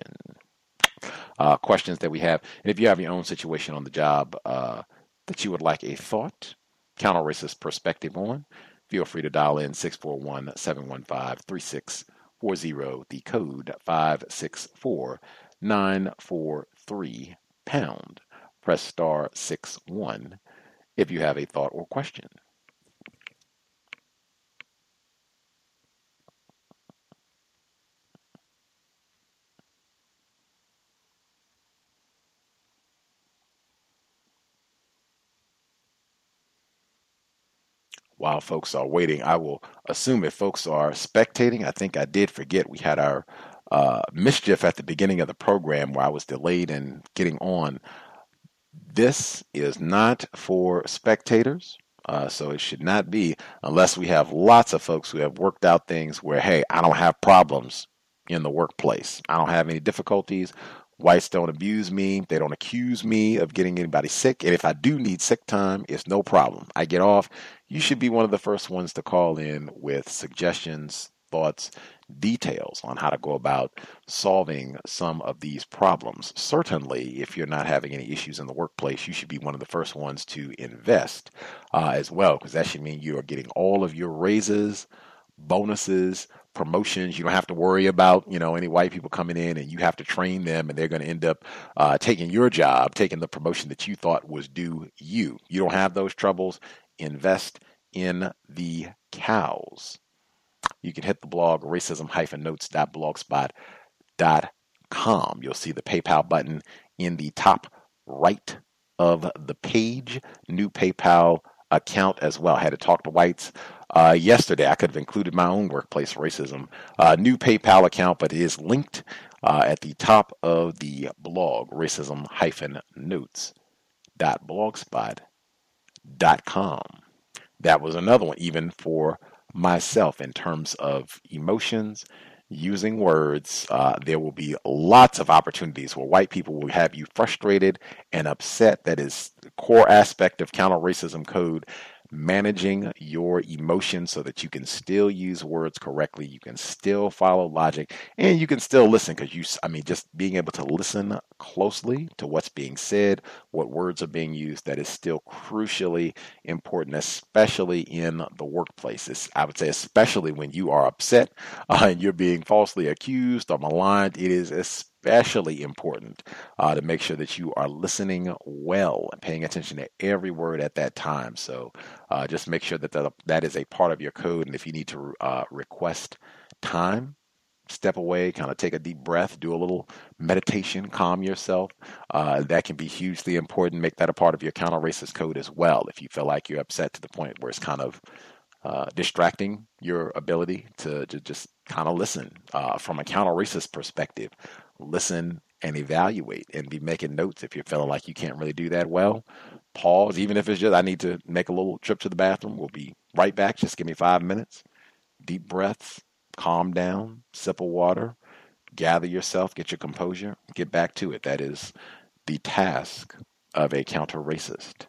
Questions that we have. And if you have your own situation on the job that you would like a thought, counter-racist perspective on, feel free to dial in 641-715-3640, the code 564-943#. Press star 61 if you have a thought or question. While folks are waiting, I will assume if folks are spectating, I think I did forget we had our mischief at the beginning of the program where I was delayed in getting on. This is not for spectators, so it should not be, unless we have lots of folks who have worked out things where, hey, I don't have problems in the workplace. I don't have any difficulties. Whites don't abuse me. They don't accuse me of getting anybody sick. And if I do need sick time, it's no problem. I get off. You should be one of the first ones to call in with suggestions, thoughts, details on how to go about solving some of these problems. Certainly, if you're not having any issues in the workplace, you should be one of the first ones to invest as well, because that should mean you are getting all of your raises, bonuses, promotions. You don't have to worry about, any white people coming in and you have to train them and they're going to end up taking your job, taking the promotion that you thought was due you. You don't have those troubles. Invest in the cows. You can hit the blog racism-notes.blogspot.com. You'll see the PayPal button in the top right of the page. New PayPal account as well. I had to talk to whites yesterday. I could have included my own workplace racism. New PayPal account, but it is linked at the top of the blog, racism-notes.blogspot.com. That was another one, even for myself, in terms of emotions, using words. There will be lots of opportunities where white people will have you frustrated and upset. That is the core aspect of counter-racism code, managing your emotions so that you can still use words correctly, you can still follow logic, and you can still listen, because just being able to listen closely to what's being said, what words are being used, that is still crucially important, especially in the workplace. I would say especially when you are upset and you're being falsely accused or maligned, it is especially important to make sure that you are listening well and paying attention to every word at that time. So just make sure that is a part of your code. And if you need to request time, step away, kind of take a deep breath, do a little meditation, calm yourself. That can be hugely important. Make that a part of your counter-racist code as well. If you feel like you're upset to the point where it's kind of distracting your ability to just kind of listen from a counter-racist perspective. Listen and evaluate, and be making notes. If you're feeling like you can't really do that well, pause. Even if it's just, I need to make a little trip to the bathroom, we'll be right back. Just give me 5 minutes. Deep breaths, calm down, sip of water, gather yourself, get your composure, get back to it. That is the task of a counter-racist.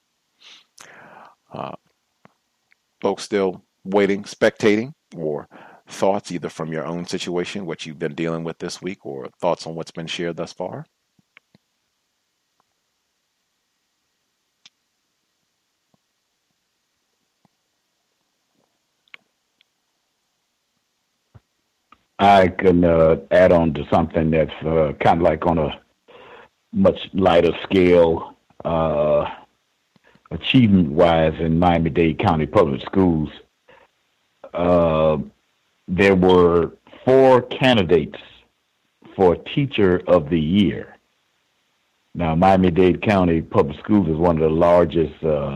Folks still waiting, spectating, or thoughts either from your own situation, what you've been dealing with this week, or thoughts on what's been shared thus far? I can add on to something that's kind of like on a much lighter scale, achievement-wise in Miami-Dade County Public Schools. There were 4 candidates for Teacher of the Year. Now, Miami-Dade County Public Schools is one of the largest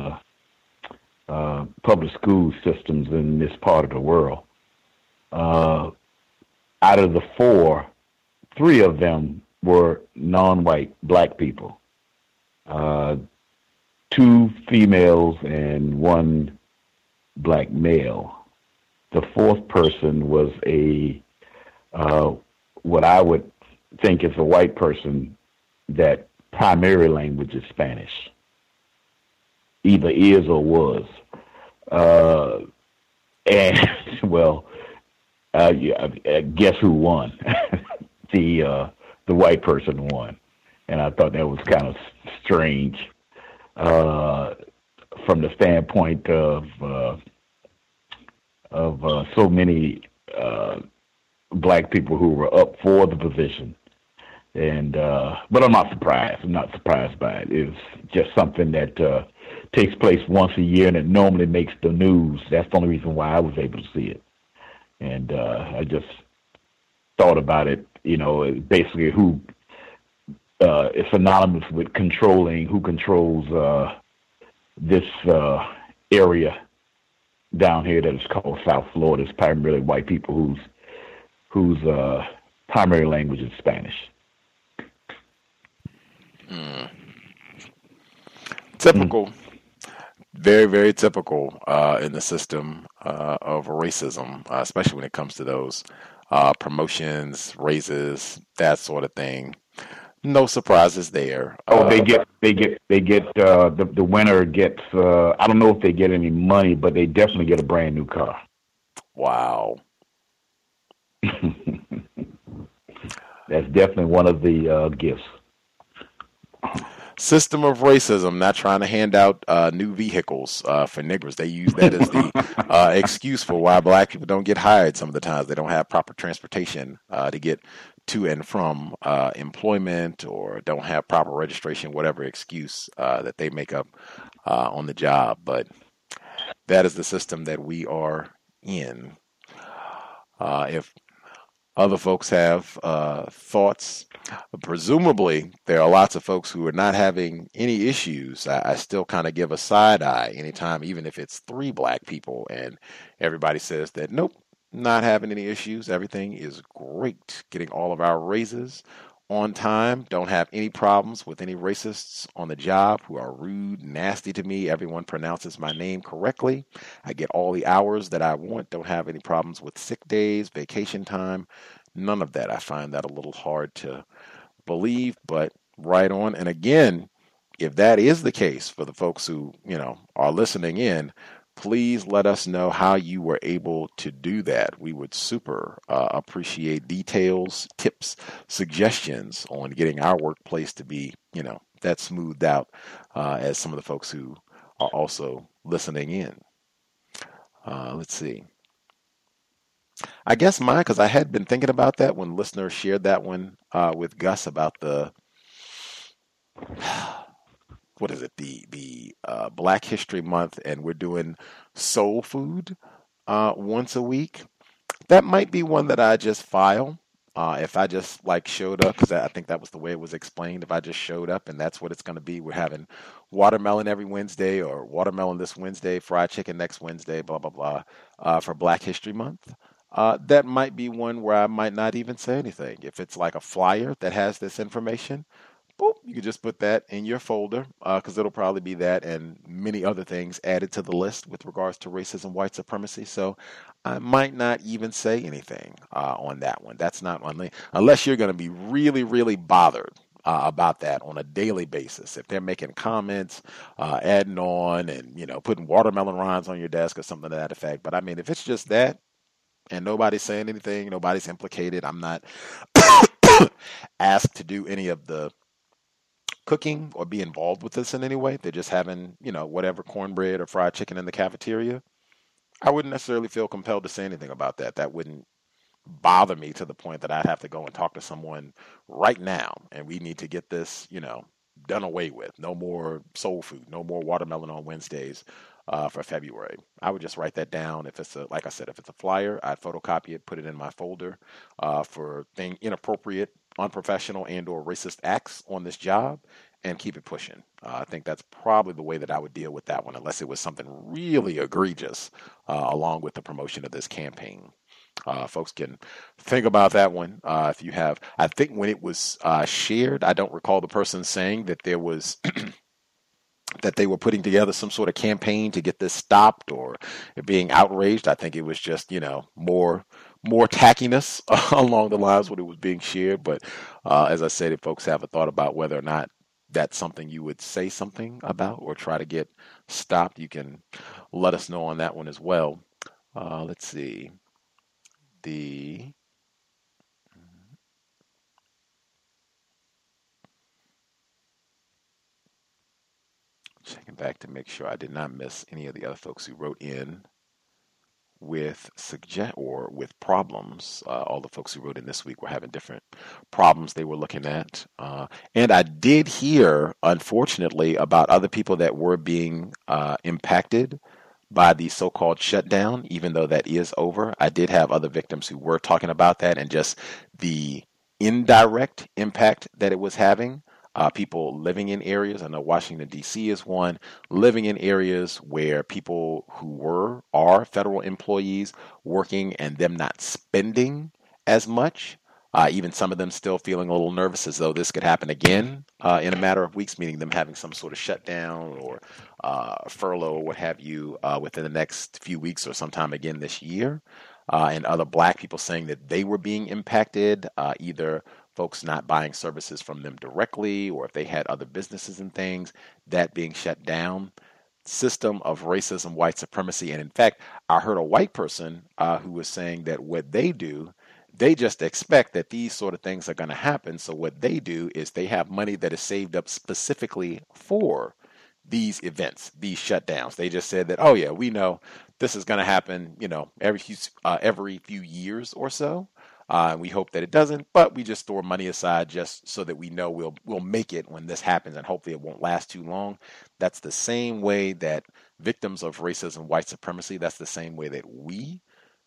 public school systems in this part of the world. Out of the 4, 3 of them were non-white black people. 2 females and 1 black male. The 4th person was what I would think is a white person that primary language is Spanish. Either is or was. Guess who won? The white person won. And I thought that was kind of strange from the standpoint of so many black people who were up for the position. And but I'm not surprised. I'm not surprised by it. It's just something that takes place once a year, and it normally makes the news. That's the only reason why I was able to see it. And I just thought about it. Basically who it's synonymous with controlling, who controls this area down here that is called South Florida. It's primarily white people whose primary language is Spanish. Typical. Very, very typical in the system of racism, especially when it comes to those promotions, raises, that sort of thing. No surprises there. They get the winner gets. I don't know if they get any money, but they definitely get a brand new car. Wow. That's definitely one of the gifts. System of racism, not trying to hand out new vehicles for niggers. They use that as the excuse for why black people don't get hired some of the times. They don't have proper transportation to get to and from employment, or don't have proper registration, whatever excuse that they make up on the job. But that is the system that we are in. If other folks have thoughts. Presumably, there are lots of folks who are not having any issues. I still kind of give a side eye anytime, even if it's 3 black people, and everybody says that, nope, not having any issues. Everything is great. Getting all of our raises on time. Don't have any problems with any racists on the job who are rude, nasty to me. Everyone pronounces my name correctly. I get all the hours that I want. Don't have any problems with sick days, vacation time. None of that. I find that a little hard to believe, but right on. And again, if that is the case for the folks who, are listening in, please let us know how you were able to do that. We would super appreciate details, tips, suggestions on getting our workplace to be, that smoothed out as some of the folks who are also listening in. Let's see. I guess mine, because I had been thinking about that when listeners shared that one with Gus about the what is it, the Black History Month, and we're doing soul food once a week. That might be one that I just file. If I just showed up, because I think that was the way it was explained. If I just showed up and that's what it's going to be, we're having watermelon every Wednesday, or watermelon this Wednesday, fried chicken next Wednesday, blah, blah, blah, for Black History Month. That might be one where I might not even say anything. If it's like a flyer that has this information, boop, you can just put that in your folder, because it'll probably be that and many other things added to the list with regards to racism, white supremacy. So I might not even say anything on that one. That's not one, unless you're going to be really, really bothered about that on a daily basis. If they're making comments, adding on, and putting watermelon rinds on your desk or something to that effect. But I mean, if it's just that and nobody's saying anything, nobody's implicated, I'm not asked to do any of the cooking or be involved with this in any way. They're just having, whatever cornbread or fried chicken in the cafeteria. I wouldn't necessarily feel compelled to say anything about that. That wouldn't bother me to the point that I'd have to go and talk to someone right now, and we need to get this, done away with. No more soul food, no more watermelon on Wednesdays for February. I would just write that down. If it's like I said, if it's a flyer, I'd photocopy it, put it in my folder for inappropriate, unprofessional, and or racist acts on this job, and keep it pushing. I think that's probably the way that I would deal with that one, unless it was something really egregious along with the promotion of this campaign. Folks can think about that one. If you have, I think when it was shared, I don't recall the person saying that there was that they were putting together some sort of campaign to get this stopped or being outraged. I think it was just, more tackiness along the lines when it was being shared. But as I said, if folks have a thought about whether or not that's something you would say something about or try to get stopped, you can let us know on that one as well. Let's see. Checking back to make sure I did not miss any of the other folks who wrote in with with problems. All the folks who wrote in this week were having different problems they were looking at. And I did hear, unfortunately, about other people that were being impacted by the so-called shutdown, even though that is over. I did have other victims who were talking about that and just the indirect impact that it was having. People living in areas, I know Washington, D.C. is one, living in areas where people who are federal employees working and them not spending as much, even some of them still feeling a little nervous as though this could happen again in a matter of weeks, meaning them having some sort of shutdown or furlough or what have you within the next few weeks or sometime again this year. And other Black people saying that they were being impacted, either folks not buying services from them directly, or if they had other businesses and things, that being shut down. System of racism, white supremacy. And in fact, I heard a white person who was saying that what they do, they just expect that these sort of things are going to happen. So what they do is they have money that is saved up specifically for these events, these shutdowns. They just said that, oh yeah, we know this is going to happen, every few years or so. We hope that it doesn't, but we just store money aside just so that we know we'll make it when this happens, and hopefully it won't last too long. That's the same way that victims of racism, white supremacy, that's the same way that we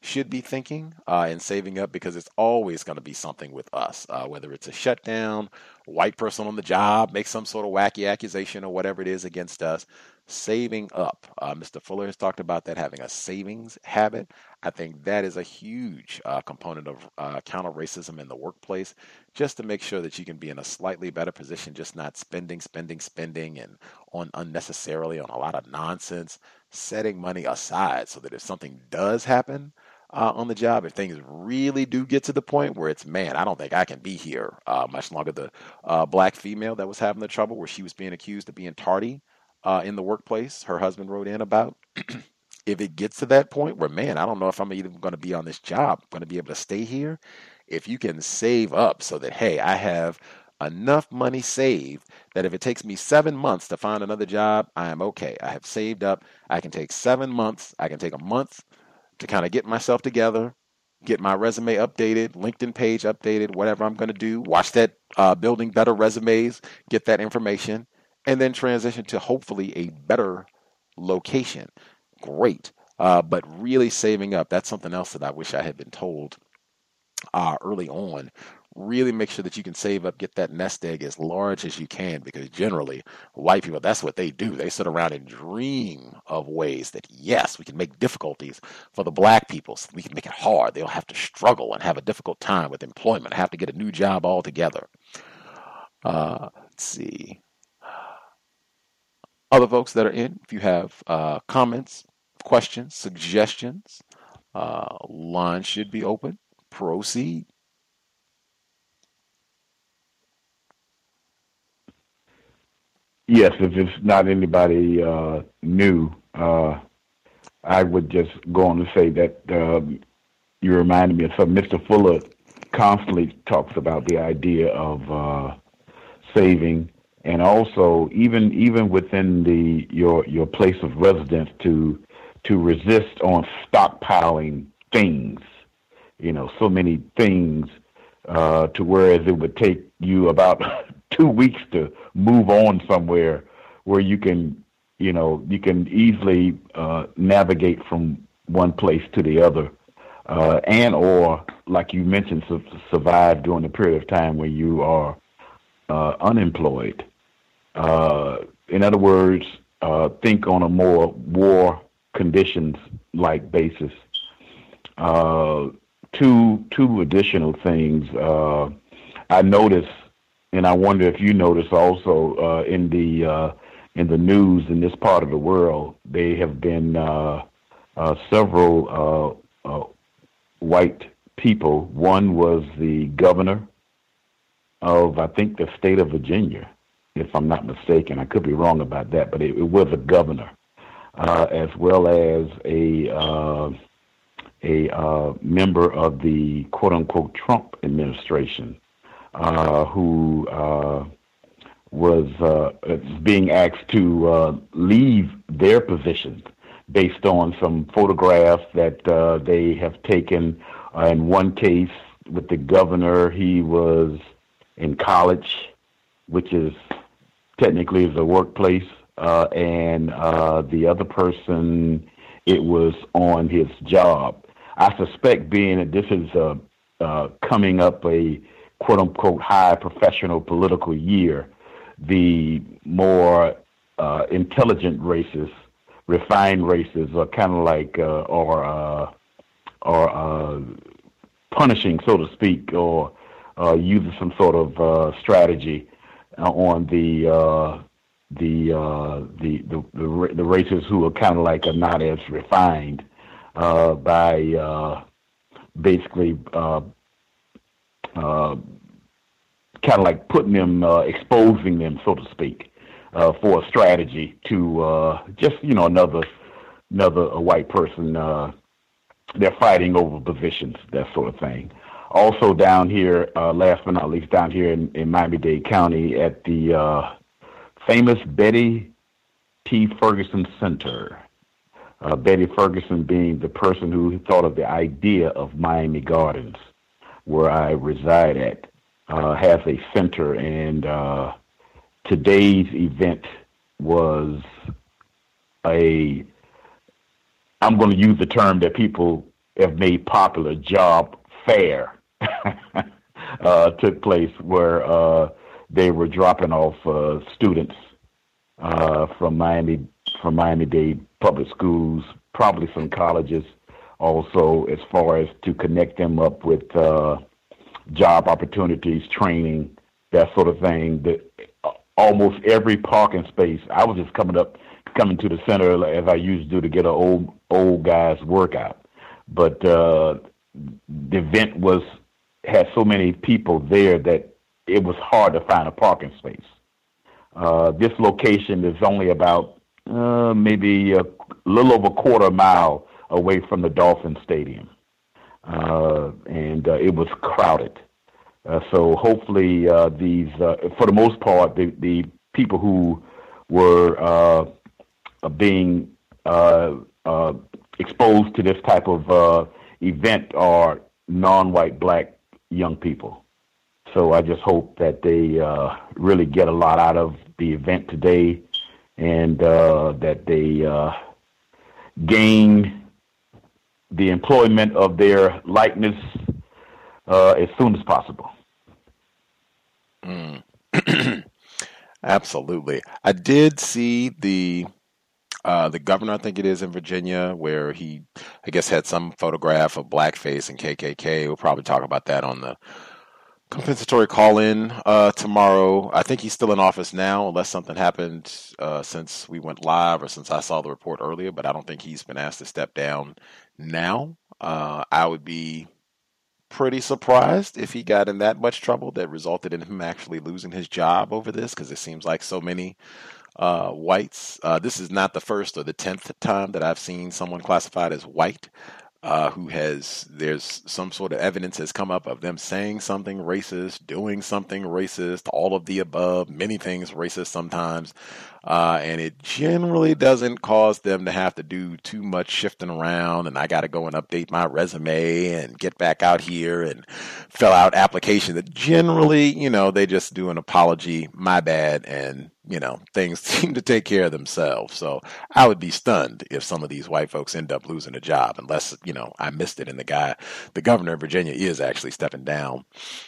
should be thinking and saving up, because it's always going to be something with us, whether it's a shutdown, white person on the job, make some sort of wacky accusation or whatever it is against us. Saving up. Mr. Fuller has talked about that, having a savings habit. I think that is a huge component of counter racism in the workplace, just to make sure that you can be in a slightly better position, just not spending and on unnecessarily on a lot of nonsense, setting money aside so that if something does happen on the job, if things really do get to the point where it's, man, I don't think I can be here much longer. The black female that was having the trouble where she was being accused of being tardy in the workplace, her husband wrote in about, if it gets to that point where, man, I don't know if I'm even going to be on this job, going to be able to stay here. If you can save up so that, hey, I have enough money saved that if it takes me 7 months to find another job, I am okay. I have saved up. I can take 7 months. I can take a month to kind of get myself together, get my resume updated, LinkedIn page updated, whatever I'm going to do, watch that Building Better Resumes, get that information, and then transition to hopefully a better location. Great. But really saving up, that's something else that I wish I had been told early on. Really make sure that you can save up, get that nest egg as large as you can, because generally white people, that's what they do. They sit around and dream of ways that, yes, we can make difficulties for the black people. So we can make it hard. They'll have to struggle and have a difficult time with employment, have to get a new job altogether. Let's see. Other folks that are in, if you have comments, questions, suggestions, line should be open. Proceed. Yes, if it's not anybody new, I would just go on to say that you reminded me of something. Mr. Fuller constantly talks about the idea of saving. And also, even within your place of residence, to resist on stockpiling things, so many things, to whereas it would take you about 2 weeks to move on somewhere where you can easily navigate from one place to the other, and or, like you mentioned, survive during a period of time where you are unemployed. In other words, think on a more war conditions like basis. Two additional things I noticed, and I wonder if you notice also in the news in this part of the world, they have been several white people. One was the governor of, I think, the state of Virginia, if I'm not mistaken. I could be wrong about that, but it was a governor, as well as a member of the quote-unquote Trump administration, who was being asked to leave their position based on some photographs that they have taken. In one case with the governor, he was in college, which is technically is a workplace, and the other person, it was on his job. I suspect, being that this is coming up a quote-unquote high professional political year, the more intelligent races, refined races, are kind of like or punishing, so to speak, or using some sort of strategy on the races who are kind of like are not as refined, by basically kind of like putting them, exposing them, so to speak, for a strategy to just another white person. They're fighting over positions, that sort of thing. Also down here, last but not least, down here in Miami-Dade County at the famous Betty T. Ferguson Center. Betty Ferguson being the person who thought of the idea of Miami Gardens, where I reside at, has a center, and today's event was I'm going to use the term that people if made popular, job fair took place where they were dropping off students from Miami-Dade public schools, probably some colleges also, as far as to connect them up with job opportunities, training, that sort of thing. Almost every parking space, I was just coming to the center as I used to do to get an old guy's workout. But the event had so many people there that it was hard to find a parking space. This location is only about maybe a little over a quarter mile away from the Dolphin Stadium. And it was crowded. So hopefully these, for the most part, the people who were being exposed to this type of event are non-white black young people. So I just hope that they really get a lot out of the event today, and that they gain the employment of their likeness as soon as possible. Absolutely. I did see the governor, I think it is in Virginia, where he, I guess, had some photograph of blackface and KKK. We'll probably talk about that on the compensatory call-in tomorrow. I think he's still in office now, unless something happened since we went live or since I saw the report earlier, but I don't think he's been asked to step down now. I would be pretty surprised if he got in that much trouble that resulted in him actually losing his job over this, because it seems like so many whites. This is not the first or the 10th time that I've seen someone classified as white there's some sort of evidence has come up of them saying something racist, doing something racist, all of the above, many things racist sometimes. And it generally doesn't cause them to have to do too much shifting around. And I got to go and update my resume and get back out here and fill out application. That generally, they just do an apology, my bad, and things seem to take care of themselves. So I would be stunned if some of these white folks end up losing a job, unless, I missed it and the governor of Virginia is actually stepping down.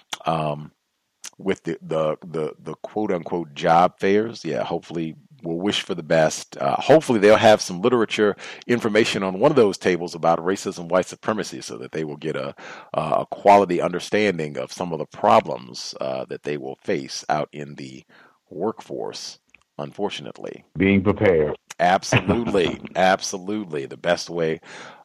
With the quote unquote job fairs. Yeah, hopefully we'll wish for the best. Hopefully they'll have some literature information on one of those tables about racism, white supremacy, so that they will get a quality understanding of some of the problems that they will face out in the workforce, unfortunately. Being prepared. Absolutely. Absolutely. The best way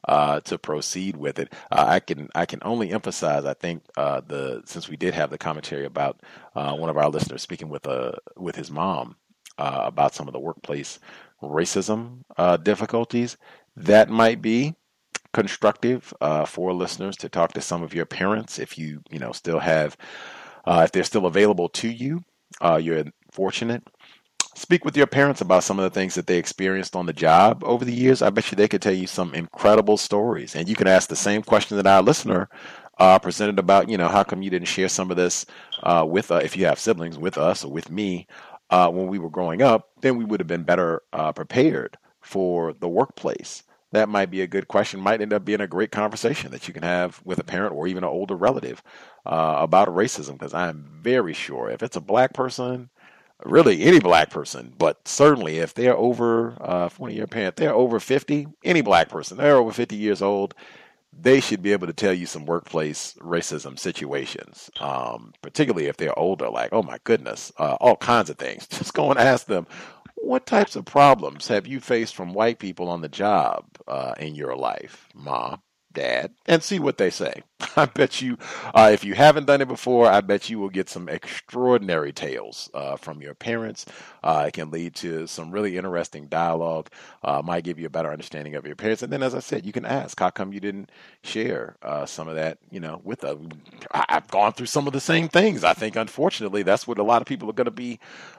to proceed with it. I can only emphasize, I think, since we did have the commentary about one of our listeners speaking with his mom about some of the workplace racism difficulties, that might be constructive for listeners to talk to some of your parents if you still have, if they're still available to you. You're fortunate. Speak with your parents about some of the things that they experienced on the job over the years. I bet you they could tell you some incredible stories. And you can ask the same question that our listener presented about, how come you didn't share some of this with, if you have siblings, with us or with me when we were growing up, then we would have been better prepared for the workplace. That might be a good question, might end up being a great conversation that you can have with a parent or even an older relative about racism, because I'm very sure if it's a black person, really any black person, but certainly if they're over, one of your parents, they're over 50, any black person, they're over 50 years old, they should be able to tell you some workplace racism situations, particularly if they're older, like, oh my goodness, all kinds of things. Just go and ask them, what types of problems have you faced from white people on the job in your life, Mom, Dad, and see what they say. I bet you, if you haven't done it before, I bet you will get some extraordinary tales from your parents. It can lead to some really interesting dialogue, might give you a better understanding of your parents. And then, as I said, you can ask, how come you didn't share some of that, with them? I've gone through some of the same things. I think, unfortunately, that's what a lot of people are going to be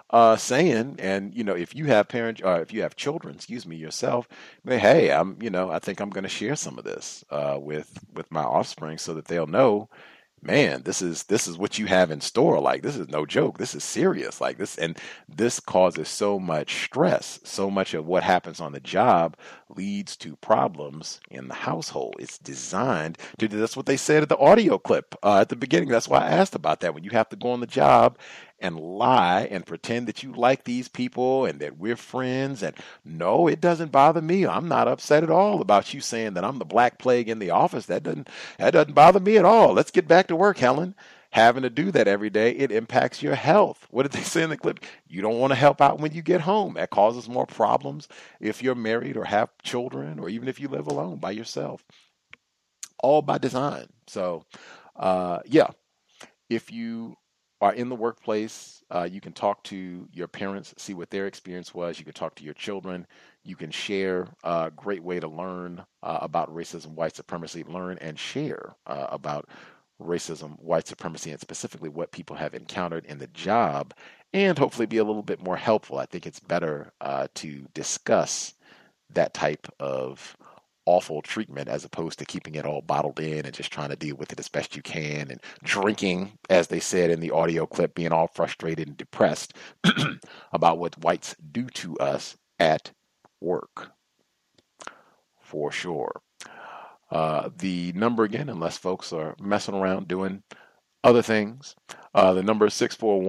saying. And, if you have parents, if you have children, yourself, hey, I think I'm going to share some of this with my offspring so that they'll know man, this is what you have in store. Like, this is no joke. This is serious. Like this, and this causes so much stress. So much of what happens on the job leads to problems in the household. It's designed to do. That's what they said at the audio clip at the beginning. That's why I asked about that. When you have to go on the job and lie and pretend that you like these people and that we're friends. And no, it doesn't bother me. I'm not upset at all about you saying that I'm the black plague in the office. That doesn't bother me at all. Let's get back to work, Helen. Having to do that every day, it impacts your health. What did they say in the clip? You don't want to help out when you get home. That causes more problems if you're married or have children, or even if you live alone by yourself. All by design. So, yeah, if you are in the workplace, you can talk to your parents, see what their experience was. You can talk to your children. You can share. A great way to learn about racism, white supremacy. Learn and share about racism, white supremacy, and specifically what people have encountered in the job, and hopefully be a little bit more helpful. I think it's better to discuss that type of awful treatment as opposed to keeping it all bottled in and just trying to deal with it as best you can, and drinking, as they said in the audio clip, being all frustrated and depressed about what whites do to us at work. For sure. The number again, unless folks are messing around doing other things, the number is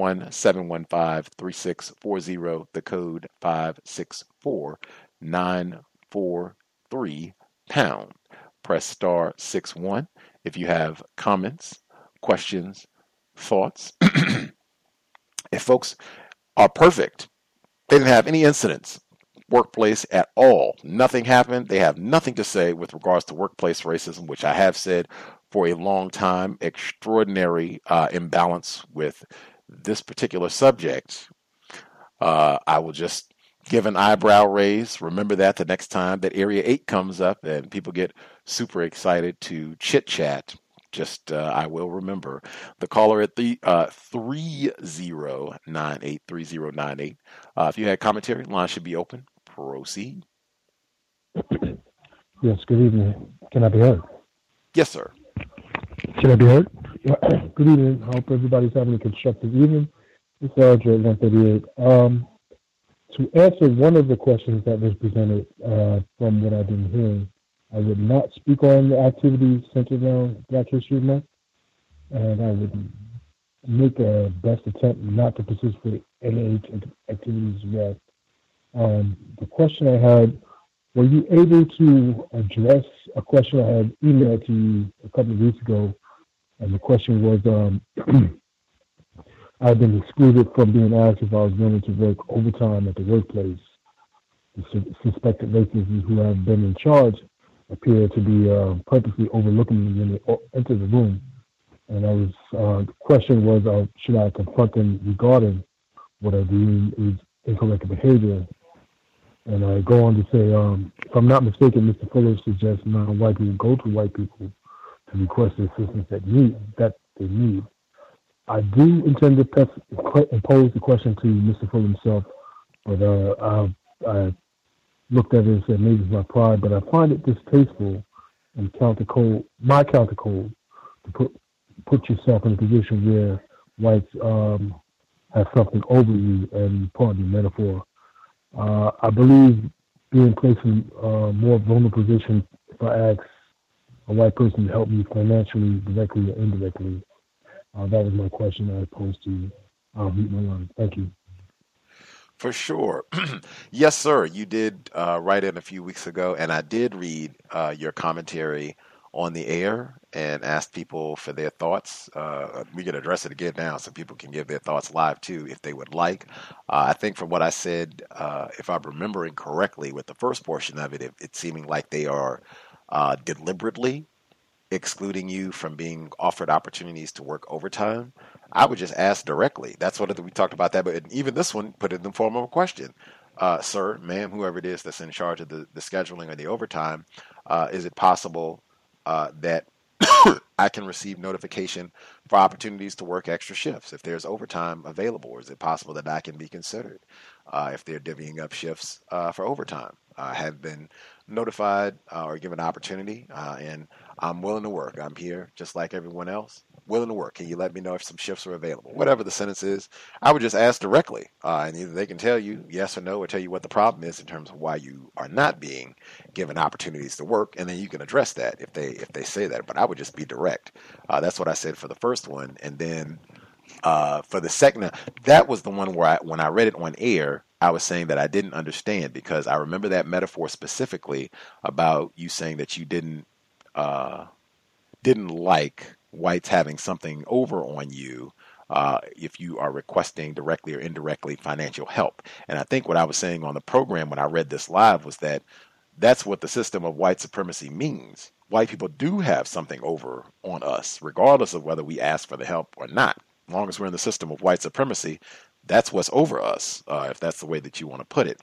641-715-3640, the code 564943 pound. Press star 61 if you have comments, questions, thoughts. If folks are perfect, they didn't have any incidents workplace at all, nothing happened, they have nothing to say with regards to workplace racism, which I have said for a long time, extraordinary imbalance with this particular subject, I will just give an eyebrow raise. Remember that the next time that Area 8 comes up and people get super excited to chit chat. Just, I will remember. The caller at the 3098. If you had commentary, line should be open. Proceed. Yes, good evening. Can I be heard? Yes, sir. Can I be heard? Good evening. I hope everybody's having a constructive evening. It's Roger at 138. To answer one of the questions that was presented from what I've been hearing, I would not speak on the activities centered around Black History Month, and I would make a best attempt not to participate in any activities as well. The question I had, were you able to address a question I had emailed to you a couple of weeks ago? And the question was, I've been excluded from being asked if I was willing to work overtime at the workplace. The suspected racists who have been in charge appear to be purposely overlooking me when they enter the room. And the question was, should I confront them regarding what I deem is incorrect behavior? And I go on to say, if I'm not mistaken, Mr. Fuller suggests non-white people go to white people to request the assistance that they need. I do intend to pose the question to Mr. Fuller himself, but I looked at it and said maybe it's my pride, but I find it distasteful and my countercode to put yourself in a position where whites have something over you, and pardon the metaphor. I believe being placed in a more vulnerable position if I ask a white person to help me financially, directly or indirectly. That was my question I posed to you. I'll mute my line. Thank you. For sure. Yes, sir. You did write in a few weeks ago, and I did read your commentary on the air and asked people for their thoughts. We can address it again now so people can give their thoughts live too if they would like. I think from what I said, if I'm remembering correctly with the first portion of it, it's seeming like they are deliberately excluding you from being offered opportunities to work overtime. I would just ask directly. That's what we talked about that, but even this one put it in the form of a question. Sir, ma'am, whoever it is that's in charge of the scheduling or the overtime, is it possible that I can receive notification for opportunities to work extra shifts if there's overtime available? Or is it possible that I can be considered if they're divvying up shifts for overtime? I have been notified or given an opportunity, and I'm willing to work. I'm here just like everyone else, willing to work. Can you let me know if some shifts are available? Whatever the sentence is, I would just ask directly, and either they can tell you yes or no, or tell you what the problem is in terms of why you are not being given opportunities to work, and then you can address that if they say that. But I would just be direct. That's what I said for the first one, and then for the second, that was the one where when I read it on air, I was saying that I didn't understand, because I remember that metaphor specifically about you saying that you didn't like whites having something over on you if you are requesting directly or indirectly financial help. And I think what I was saying on the program when I read this live was that that's what the system of white supremacy means. White people do have something over on us, regardless of whether we ask for the help or not. As long as we're in the system of white supremacy, that's what's over us, if that's the way that you want to put it.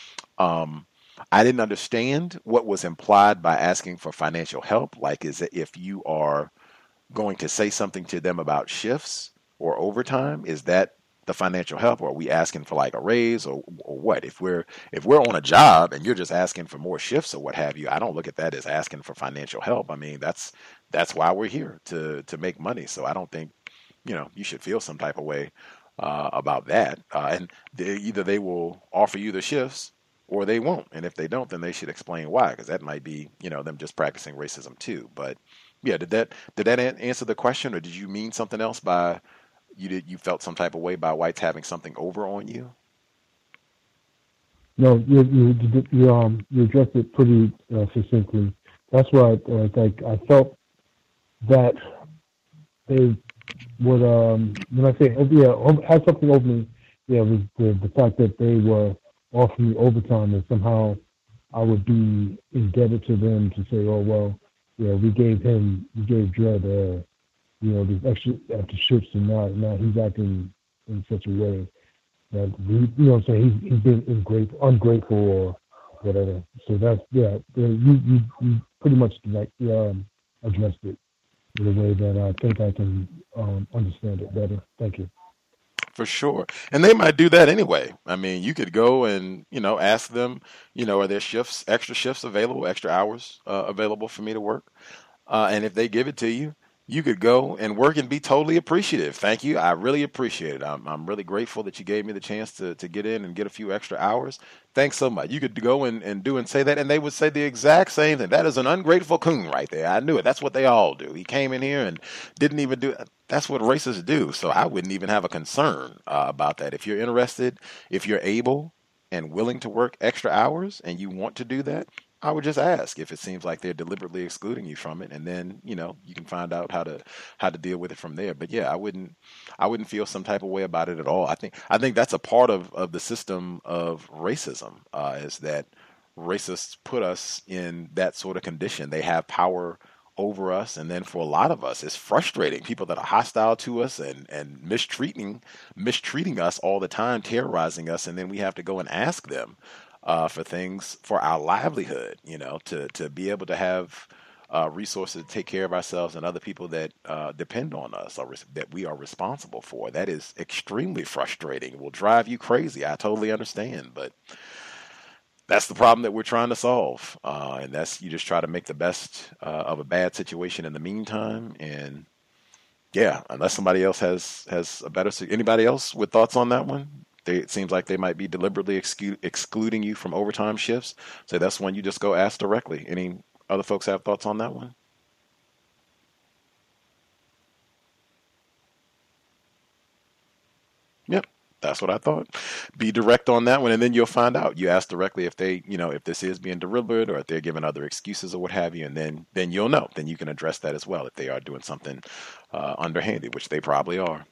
I didn't understand what was implied by asking for financial help. Like, is it if you are going to say something to them about shifts or overtime, is that the financial help, or are we asking for like a raise or what? If we're on a job and you're just asking for more shifts or what have you, I don't look at that as asking for financial help. I mean, that's why we're here, to make money. So I don't think, you should feel some type of way about that. And either they will offer you the shifts or they won't. And if they don't, then they should explain why, because that might be, them just practicing racism too. But yeah, did that answer the question, or did you mean something else by you felt some type of way by whites having something over on you? No, you addressed it pretty succinctly. That's why I felt that they would, when I say had something over me, was the fact that they were offering me overtime, and somehow I would be indebted to them to say, oh well, we gave Dred these extra shifts, and now he's acting in such a way that he's been ungrateful or whatever. So that's you pretty much addressed it in a way that I think I can understand it better. Thank you. For sure. And they might do that anyway. I mean, you could go and, ask them, are there extra shifts available, extra hours available for me to work? And if they give it to you, you could go and work and be totally appreciative. Thank you. I really appreciate it. I'm really grateful that you gave me the chance to get in and get a few extra hours. Thanks so much. You could go and do and say that, and they would say the exact same thing. That is an ungrateful coon right there. I knew it. That's what they all do. He came in here and didn't even do it. That's what racists do. So I wouldn't even have a concern about that. If you're interested, if you're able and willing to work extra hours and you want to do that, I would just ask if it seems like they're deliberately excluding you from it, and then you can find out how to deal with it from there. But yeah, I wouldn't feel some type of way about it at all. I think that's a part of the system of racism, is that racists put us in that sort of condition. They have power over us, and then for a lot of us, it's frustrating. People that are hostile to us and mistreating us all the time, terrorizing us, and then we have to go and ask them for things for our livelihood, to be able to have resources to take care of ourselves and other people that depend on us, or that we are responsible for. That is extremely frustrating. It will drive you crazy. I totally understand, but that's the problem that we're trying to solve. And that's, you just try to make the best of a bad situation in the meantime. And yeah, unless somebody else has a better, anybody else with thoughts on that one? It seems like they might be deliberately excluding you from overtime shifts. So that's one you just go ask directly. Any other folks have thoughts on that one? Yep, that's what I thought. Be direct on that one, and then you'll find out. You ask directly if they, if this is being deliberate or if they're giving other excuses or what have you, and then you'll know. Then you can address that as well if they are doing something underhanded, which they probably are.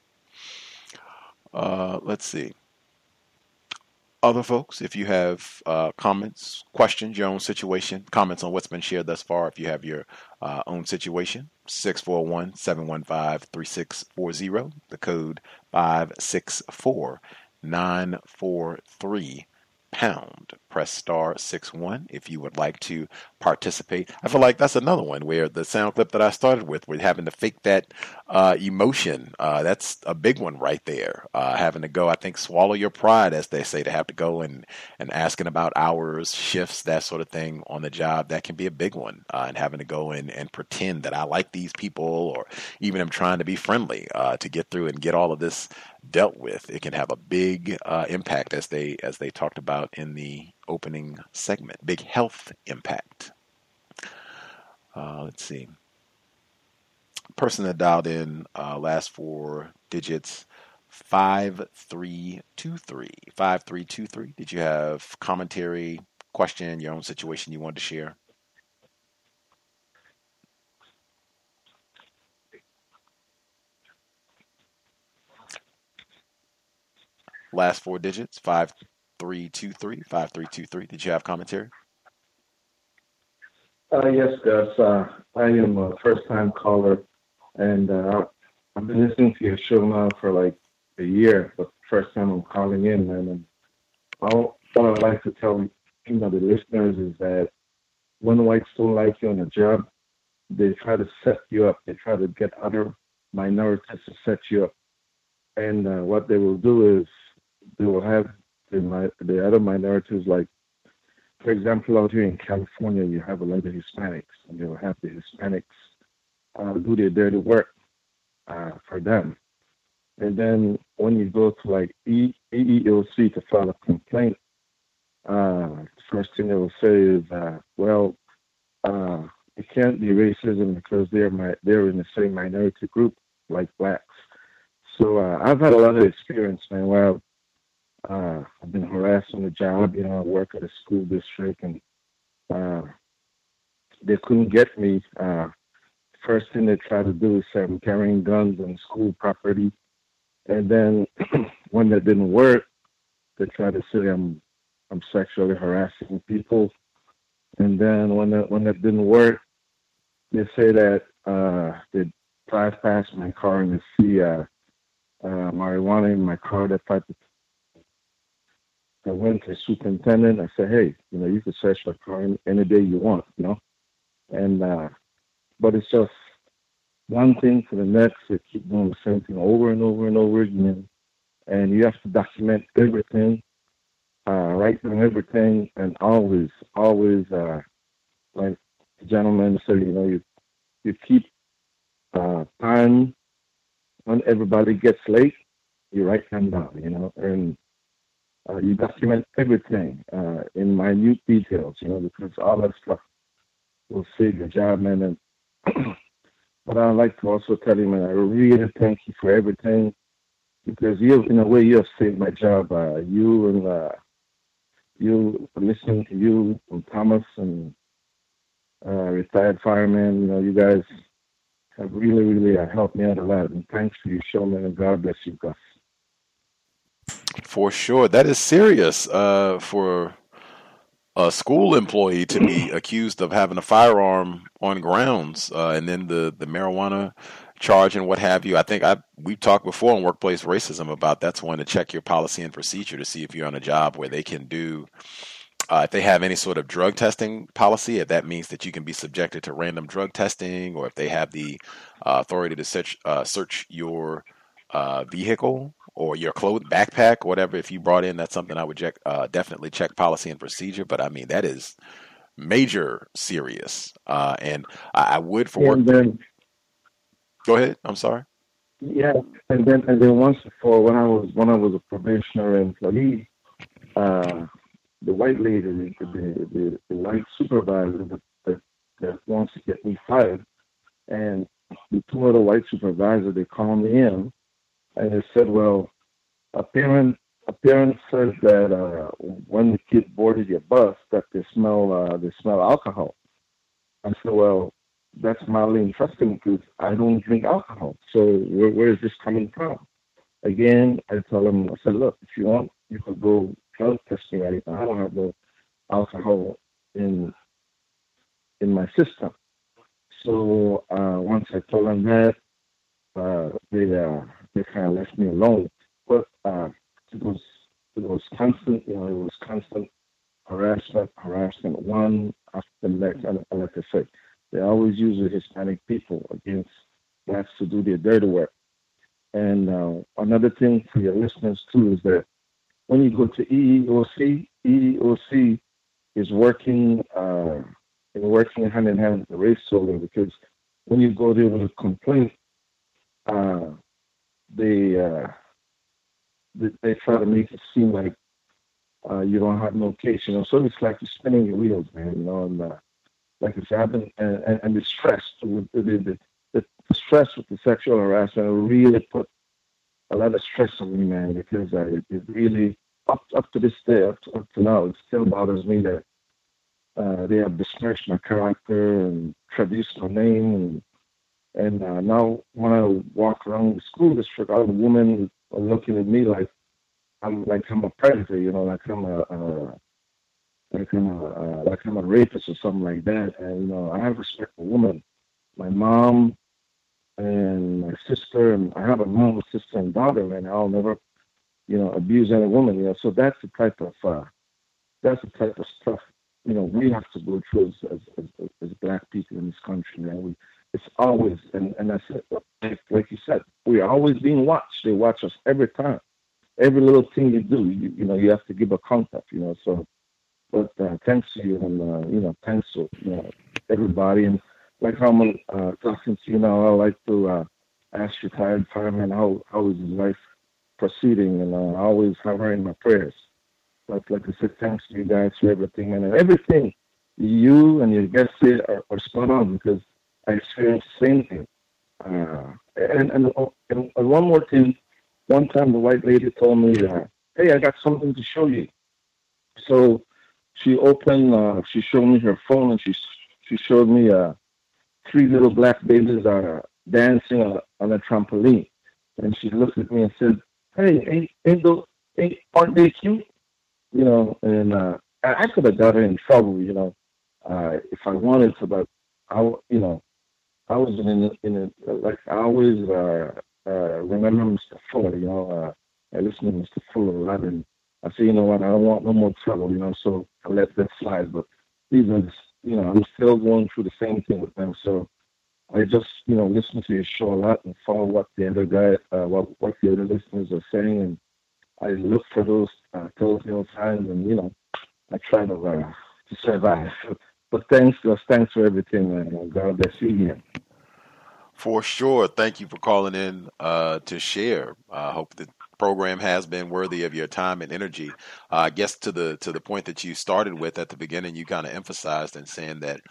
Let's see. Other folks, if you have comments, questions, your own situation, comments on what's been shared thus far, if you have your own situation, 641-715-3640, the code 564-943 #. Press *61 if you would like to participate. I feel like that's another one where the sound clip that I started with, we're having to fake that emotion. That's a big one right there. Having to go, I think, swallow your pride, as they say, to have to go and asking about hours, shifts, that sort of thing on the job. That can be a big one. And having to go in and pretend that I like these people, or even am trying to be friendly to get through and get all of this dealt with. It can have a big impact, as they talked about in the opening segment. Big health impact. Let's see. Person that dialed in, last 4 digits, 5323. 5323. Did you have commentary, question, your own situation you wanted to share? Last 4 digits, 5323. 5323. Did you have commentary? Yes, Gus. I am a first-time caller, and I've been listening to your show now for like a year, but first time I'm calling in, man. And all I'd like to tell the listeners is that when whites don't like you on a job, they try to set you up. They try to get other minorities to set you up. And what they will do is they will have the other minorities, like, for example, out here in California, you have a lot of Hispanics, and they will have the Hispanics do their dirty work for them. And then when you go to like EEOC to file a complaint, the first thing they will say is, it can't be racism because they're in the same minority group like blacks. So I've had a lot of experience, man, where I've been harassed on the job. I work at a school district, and they couldn't get me. First thing they try to do is say I'm carrying guns on school property. And then when that didn't work, they try to say I'm sexually harassing people. And then when that didn't work, they say that they drive past my car and they see marijuana in my car. I went to the superintendent. I said, hey, you can search my car any day you want, And but it's just one thing to the next. They keep doing the same thing over and over and over again. And you have to document everything, write down everything, and always, like the gentleman said, you keep time when everybody gets late, you write them down, and you document everything in minute details, because all that stuff will save your job, man. And but I'd like to also tell you, man, I really thank you for everything, because in a way, you have saved my job. You listening to you and Thomas and retired fireman, you guys have really, really helped me out a lot. And thanks for your show, man, and God bless you, Gus. For sure. That is serious for a school employee to be accused of having a firearm on grounds, and then the marijuana charge and what have you. I think we've talked before on workplace racism about that's one to check your policy and procedure to see if you're on a job where they can do, if they have any sort of drug testing policy, if that means that you can be subjected to random drug testing, or if they have the authority to search your vehicle or your backpack, whatever. If you brought in, that's something I would definitely check policy and procedure. But I mean, that is major serious. And I would for work. Go ahead. I'm sorry. Yeah, and then once before, when I was a probationary employee, the white lady, the white supervisor that wants to get me fired, and the two other white supervisors, they called me in. And they said, well, a parent says that when the kid boarded your bus, that they smell alcohol. I said, well, that's mildly interesting because I don't drink alcohol. So where is this coming from? Again, I told them, I said, look, if you want, you could go drug testing right now. I don't have no alcohol in my system. So once I told them that, they kind of left me alone. But it was constant, it was constant harassment harassment, one after the next. And like I said, they always use the Hispanic people against blacks to do their dirty work. And another thing for your listeners too is that when you go to EEOC is working hand in hand with the race soldier, because when you go there with a complaint, they try to make it seem like you don't have no case, So it's like you're spinning your wheels, man, And like it's happened, and the stress, the stress with the sexual harassment really put a lot of stress on me, man, because it really up to this day, up to now, it still bothers me that they have besmirched my character and traduced my name, and now when I walk around the school district, all the women are looking at me like I'm a predator, like I'm a rapist or something like that. And I have respect for women. My mom and my sister, and I have a mom, sister, and daughter, and I'll never, abuse any woman. So that's the type of stuff, we have to go through as black people in this country. It's always, and that's it. Like you said, we're always being watched. They watch us every time. Every little thing you do, you have to give account of, So, but thanks to you, and thanks to everybody, and like how I'm talking to you now, I like to ask retired fireman how is his life proceeding, and I always have her in my prayers. But like I said, thanks to you guys for everything, and everything you and your guests say are spot on, because I experienced the same thing. And one more thing. One time the white lady told me, hey, I got something to show you. So she opened, she showed me her phone, and she showed me 3 little black babies are dancing on a trampoline. And she looked at me and said, hey, aren't they cute? And I could have got her in trouble, if I wanted to, but I was in a like I always remember Mr. Fuller, I listen to Mr. Fuller a lot, and I say, you know what, I don't want no more trouble, so I let that slide. But these are, I'm still going through the same thing with them. So I just, listen to your show a lot and follow what the other guy, what the other listeners are saying, and I look for those telltale signs, and I try to survive. But thanks for everything, man. God bless you again. For sure. Thank you for calling in to share. I hope the program has been worthy of your time and energy. I guess to the point that you started with at the beginning, you kind of emphasized in saying that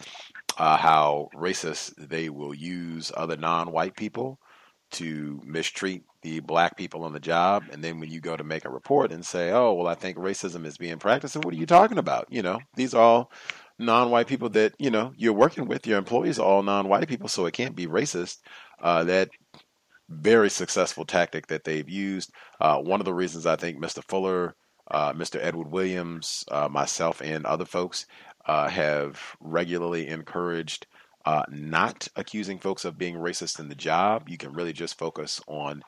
how racist they will use other non-white people to mistreat the black people on the job. And then when you go to make a report and say, oh, well, I think racism is being practiced, and what are you talking about? These are all non-white people that, you're working with. Your employees are all non-white people, so it can't be racist. That very successful tactic that they've used. One of the reasons I think Mr. Fuller, Mr. Edward Williams, myself, and other folks have regularly encouraged not accusing folks of being racist in the job. You can really just focus on,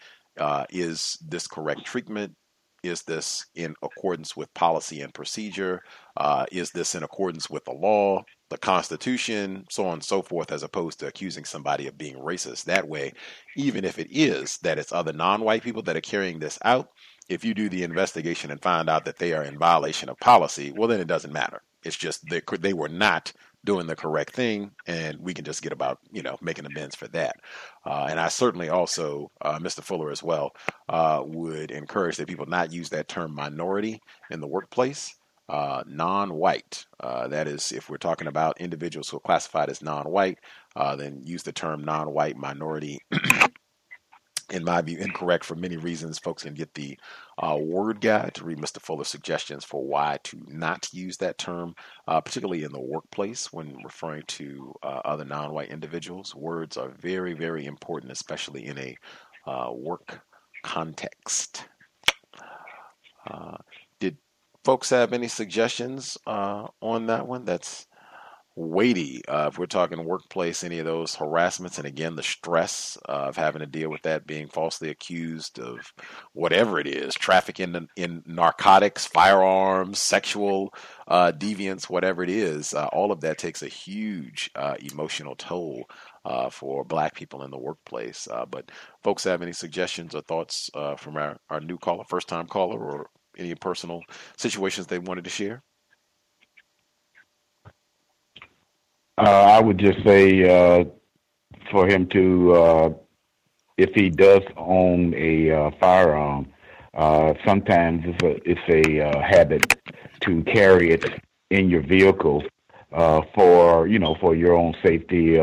is this correct treatment? Is this in accordance with policy and procedure? Is this in accordance with the law, the Constitution, so on and so forth, as opposed to accusing somebody of being racist? That way, even if it is that it's other non-white people that are carrying this out, if you do the investigation and find out that they are in violation of policy, well, then it doesn't matter. It's just they were not doing the correct thing, and we can just get about, making amends for that. And I certainly also, Mr. Fuller as well, would encourage that people not use that term minority in the workplace. Non-white, that is, if we're talking about individuals who are classified as non-white, then use the term non-white minority. In my view, incorrect for many reasons. Folks can get the word guide to read Mr. Fuller's suggestions for why to not use that term, particularly in the workplace when referring to other non-white individuals. Words are very, very important, especially in a work context. Did folks have any suggestions on that one? That's weighty. If we're talking workplace, any of those harassments, and again, the stress of having to deal with that, being falsely accused of whatever it is, trafficking in narcotics, firearms, sexual deviance, whatever it is, all of that takes a huge emotional toll for Black people in the workplace. But folks have any suggestions or thoughts from our new caller, first-time caller, or any personal situations they wanted to share? I would just say for him to, if he does own a firearm, sometimes it's a habit to carry it in your vehicle for your own safety,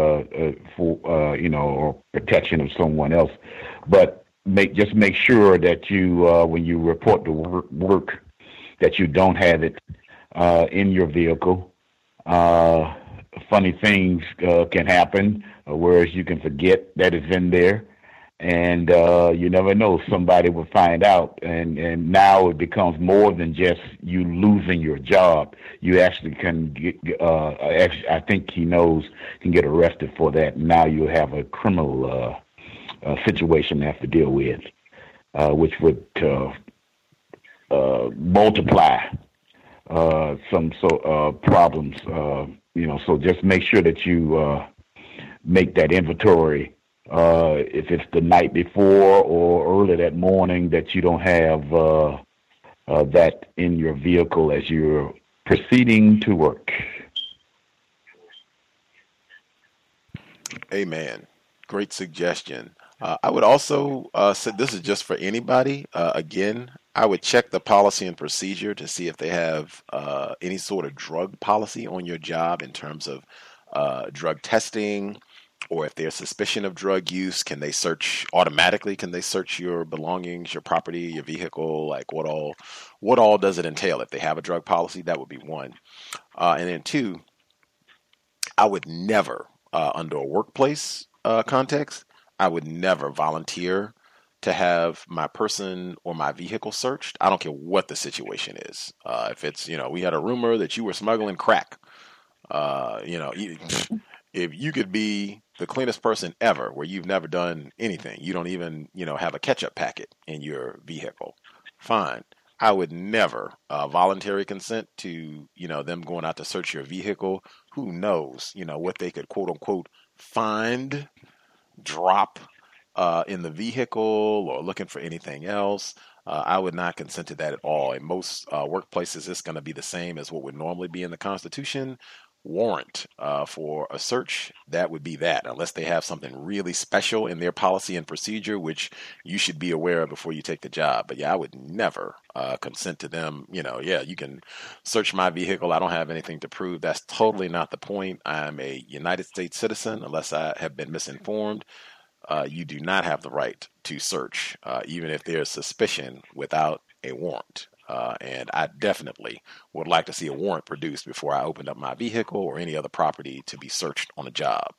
or protection of someone else. But just make sure that you, when you report to work, that you don't have it in your vehicle. Funny things can happen, whereas you can forget that it's in there, and you never know, somebody will find out, and now it becomes more than just you losing your job. You actually can get, I think he knows, can get arrested for that. Now you have a criminal situation to have to deal with, which would multiply some problems. So just make sure that you make that inventory. If it's the night before or early that morning, that you don't have that in your vehicle as you're proceeding to work. Amen. Great suggestion. I would also say, this is just for anybody. Again, I would check the policy and procedure to see if they have any sort of drug policy on your job in terms of drug testing, or if there's suspicion of drug use, can they search automatically? Can they search your belongings, your property, your vehicle? Like what all does it entail? If they have a drug policy, that would be one. And then two, I would never, under a workplace context, I would never volunteer to have my person or my vehicle searched. I don't care what the situation is. If it's, we had a rumor that you were smuggling crack, if you could be the cleanest person ever where you've never done anything, you don't even, have a ketchup packet in your vehicle, fine. I would never voluntary consent to, them going out to search your vehicle. Who knows, what they could quote unquote find, drop in the vehicle, or looking for anything else. I would not consent to that at all. In most workplaces, it's going to be the same as what would normally be in the Constitution. Warrant for a search, that would be that, unless they have something really special in their policy and procedure, which you should be aware of before you take the job. But yeah, I would never consent to them, you can search my vehicle. I don't have anything to prove. That's totally not the point. I'm a United States citizen, unless I have been misinformed. You do not have the right to search, even if there's suspicion, without a warrant. And I definitely would like to see a warrant produced before I opened up my vehicle or any other property to be searched on a job.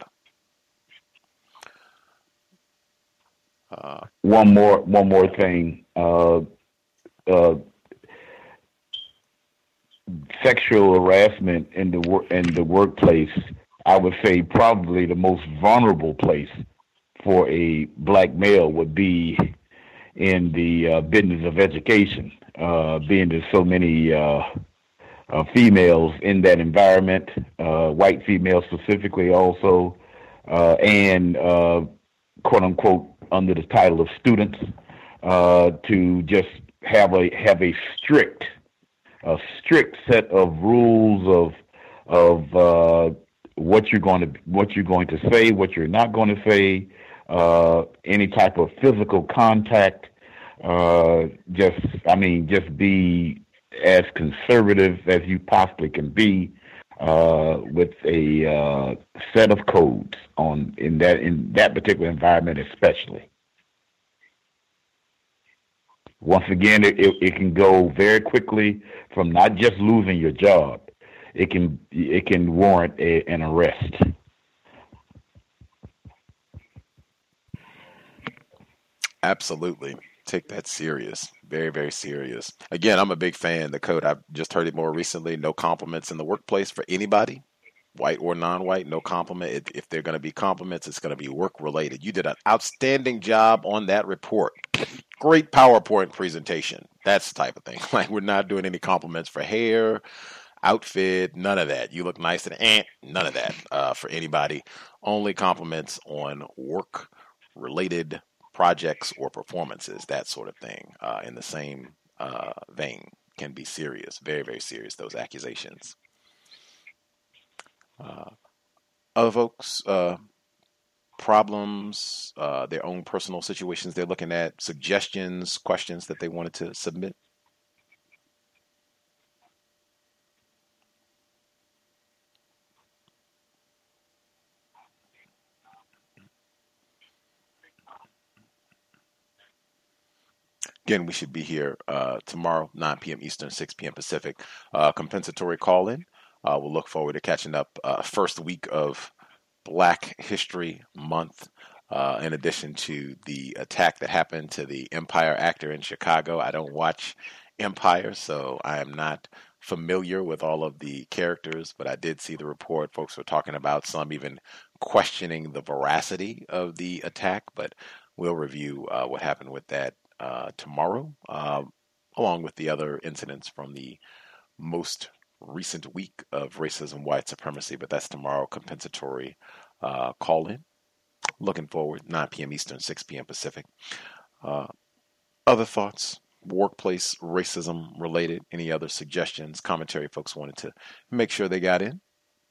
One more thing. Sexual harassment in the workplace, I would say probably the most vulnerable place for a Black male would be in the business of education, being there's so many females in that environment, white females specifically also, and quote unquote under the title of students, to just have a strict set of rules of what you're going to say, what you're not going to say, any type of physical contact. Just be as conservative as you possibly can be, with a set of codes in that particular environment, especially. Once again, it can go very quickly from not just losing your job. It can warrant an arrest. Absolutely. Take that serious. Very, very serious. Again, I'm a big fan. The code, I've just heard it more recently. No compliments in the workplace for anybody. white or non-white, no compliment. If they're going to be compliments, it's going to be work-related. You did an outstanding job on that report. Great PowerPoint presentation. That's the type of thing. Like, we're not doing any compliments for hair, outfit, none of that. You look nice and none of that for anybody. Only compliments on work-related projects or performances, that sort of thing. In the same vein, can be serious, very, very serious, those accusations. Other folks, problems, their own personal situations they're looking at, suggestions, questions that they wanted to submit. Again, we should be here tomorrow, 9 p.m. Eastern, 6 p.m. Pacific. Compensatory call-in. We'll look forward to catching up first week of Black History Month, in addition to the attack that happened to the Empire actor in Chicago. I don't watch Empire, so I am not familiar with all of the characters, but I did see the report. Folks were talking about some even questioning the veracity of the attack, but we'll review what happened with that tomorrow, along with the other incidents from the most recent week of racism, white supremacy, but that's tomorrow. Compensatory call-in. Looking forward, 9 p.m. Eastern, 6 p.m. Pacific. Other thoughts, workplace racism related, any other suggestions, commentary folks wanted to make sure they got in?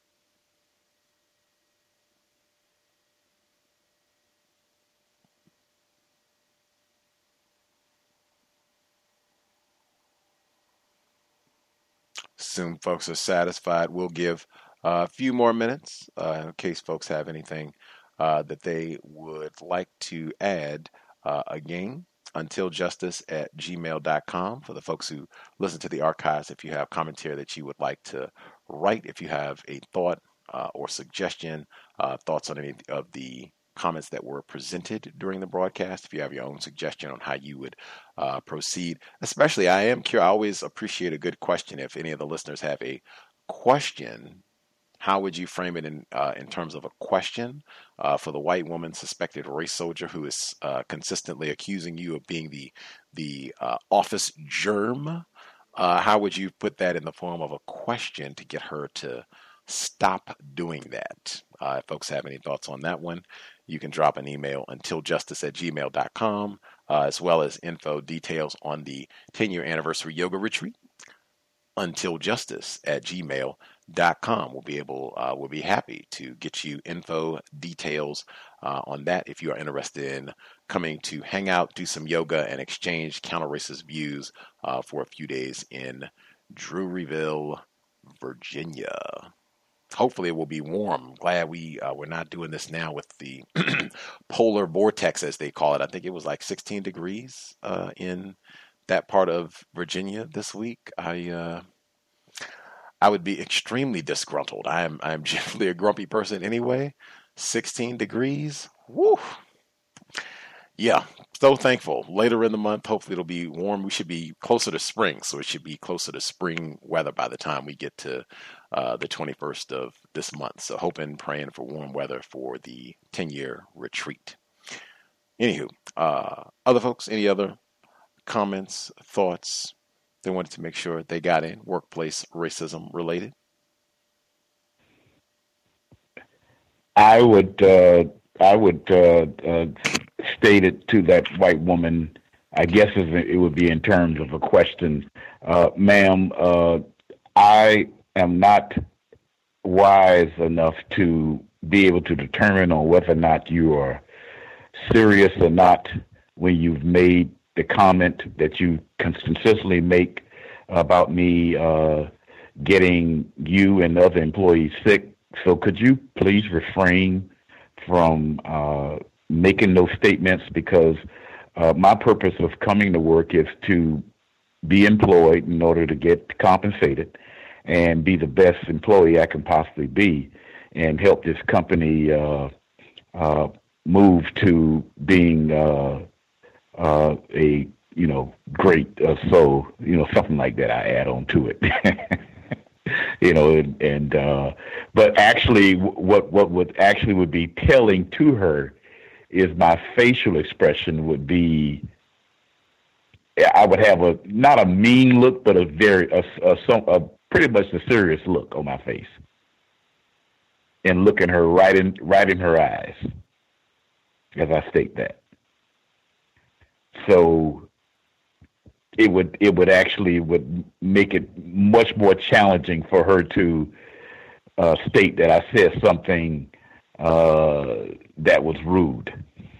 Assume folks are satisfied. We'll give a few more minutes in case folks have anything that they would like to add. Again, untiljustice@gmail.com for the folks who listen to the archives. If you have commentary that you would like to write, if you have a thought or suggestion, thoughts on any of the comments that were presented during the broadcast, if you have your own suggestion on how you would proceed, especially I always appreciate a good question. If any of the listeners have a question, how would you frame it in terms of a question for the white woman suspected race soldier who is consistently accusing you of being the office germ? How would you put that in the form of a question to get her to stop doing that? If folks have any thoughts on that one, you can drop an email untiljustice@gmail.com, as well as info details on the 10-year anniversary yoga retreat, untiljustice@gmail.com. We'll be happy to get you info details on that if you are interested in coming to hang out, do some yoga, and exchange counter-racist views for a few days in Druryville, Virginia. Hopefully it will be warm. Glad we're not doing this now with the polar vortex, as they call it. I think it was like 16 degrees in that part of Virginia this week. I would be extremely disgruntled. I'm generally a grumpy person anyway. 16 degrees. Woo. Yeah, so thankful. Later in the month, hopefully it'll be warm. We should be closer to spring, so it should be closer to spring weather by the time we get to the 21st of this month. So hoping, praying for warm weather for the 10-year retreat. Anywho, other folks, any other comments, thoughts they wanted to make sure they got in, workplace racism related? I would state it to that white woman. I guess it would be in terms of a question, ma'am. I am not wise enough to be able to determine on whether or not you are serious or not when you've made the comment that you consistently make about me getting you and other employees sick. So could you please refrain from making those statements, because my purpose of coming to work is to be employed in order to get compensated and be the best employee I can possibly be and help this company move to being a great soul, something like that I add on to it. But actually, what would actually would be telling to her is my facial expression would be. I would have not a mean look, but a pretty much a serious look on my face, and looking her right in her eyes as I state that. So it would actually make it much more challenging for her to state that I said something that was rude.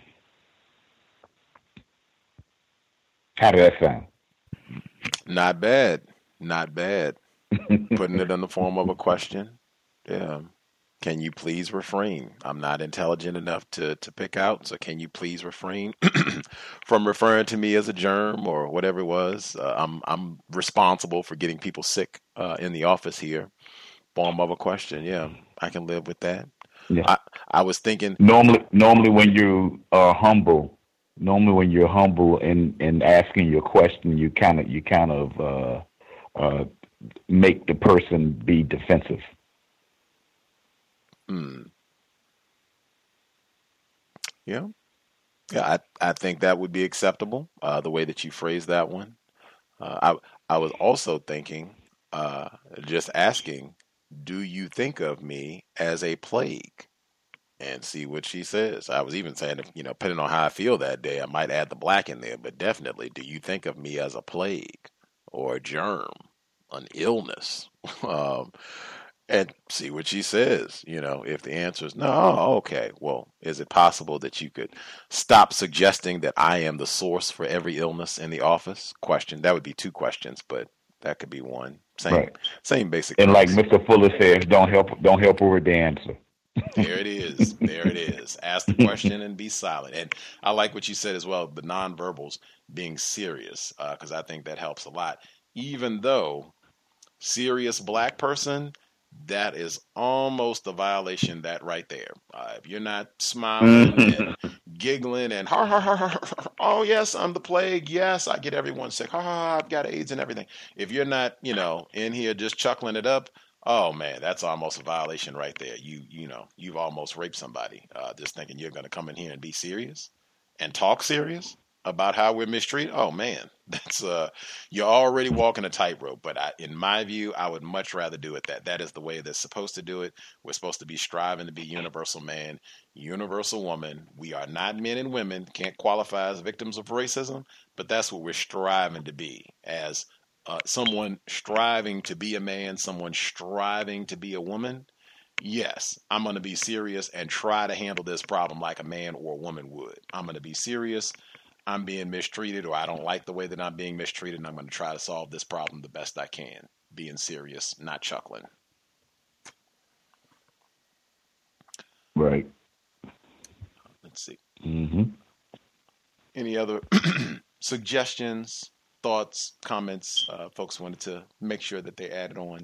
How did that sound? Not bad. Not bad. Putting it in the form of a question. Yeah. Can you please refrain? I'm not intelligent enough to pick out, so can you please refrain from referring to me as a germ or whatever it was? I'm responsible for getting people sick in the office here. Form of a question. Yeah, I can live with that. Yeah. I was thinking normally when you are humble. Normally, when you're humble and asking your question, you kind of make the person be defensive. Yeah. I think that would be acceptable. The way that you phrased that one. I was also thinking, just asking, do you think of me as a plague? And see what she says. I was even saying, depending on how I feel that day, I might add the black in there. But definitely, do you think of me as a plague or a germ, an illness? And see what she says. If the answer is no, okay. Well, is it possible that you could stop suggesting that I am the source for every illness in the office? Question. That would be two questions, but that could be one. Same basic. And like Mr. Fuller says, don't help her with the answer. There it is. There it is. Ask the question and be silent. And I like what you said as well, the nonverbals being serious, because I think that helps a lot. Even though serious black person, that is almost a violation, that right there. If you're not smiling and giggling and ha ha ha ha, oh yes, I'm the plague. Yes, I get everyone sick. Ha ha, I've got AIDS and everything. If you're not, in here just chuckling it up, oh man, that's almost a violation right there. You've almost raped somebody. Just thinking you're going to come in here and be serious and talk serious about how we're mistreated. Oh man, that's you're already walking a tightrope. But in my view, I would much rather do it that is the way that's supposed to do it. We're supposed to be striving to be universal man, universal woman. We are not men and women. Can't qualify as victims of racism, but that's what we're striving to be as. Someone striving to be a man, someone striving to be a woman, yes, I'm going to be serious and try to handle this problem like a man or a woman would. I'm going to be serious. I'm being mistreated, or I don't like the way that I'm being mistreated, and I'm going to try to solve this problem the best I can. Being serious, not chuckling. Right. Let's see. Mm-hmm. Any other suggestions? Thoughts, comments, folks wanted to make sure that they added on.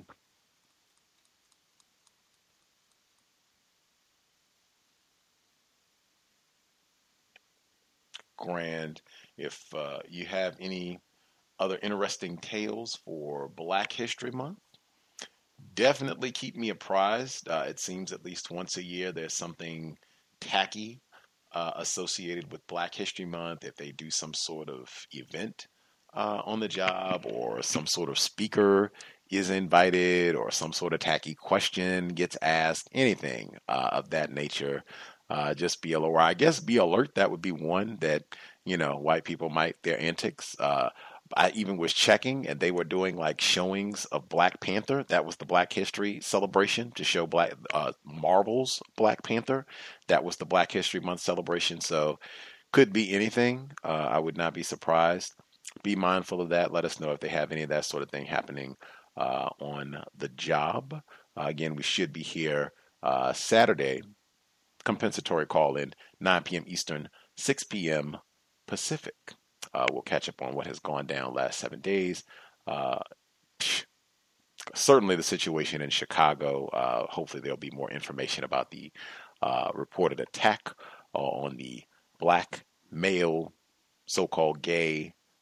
Grand. If you have any other interesting tales for Black History Month, definitely keep me apprised. It seems at least once a year there's something tacky associated with Black History Month. If they do some sort of event on the job, or some sort of speaker is invited, or some sort of tacky question gets asked, anything of that nature, just be alert. I guess be alert. That would be one that, white people might, their antics. I even was checking, and they were doing like showings of Black Panther. That was the Black History celebration to show Marvel's Black Panther. That was the Black History Month celebration. So could be anything. I would not be surprised. Be mindful of that. Let us know if they have any of that sort of thing happening on the job. Again, we should be here Saturday, compensatory call-in, 9 p.m. Eastern, 6 p.m. Pacific. We'll catch up on what has gone down last 7 days. Certainly the situation in Chicago. Hopefully there'll be more information about the reported attack on the Black male, so-called gay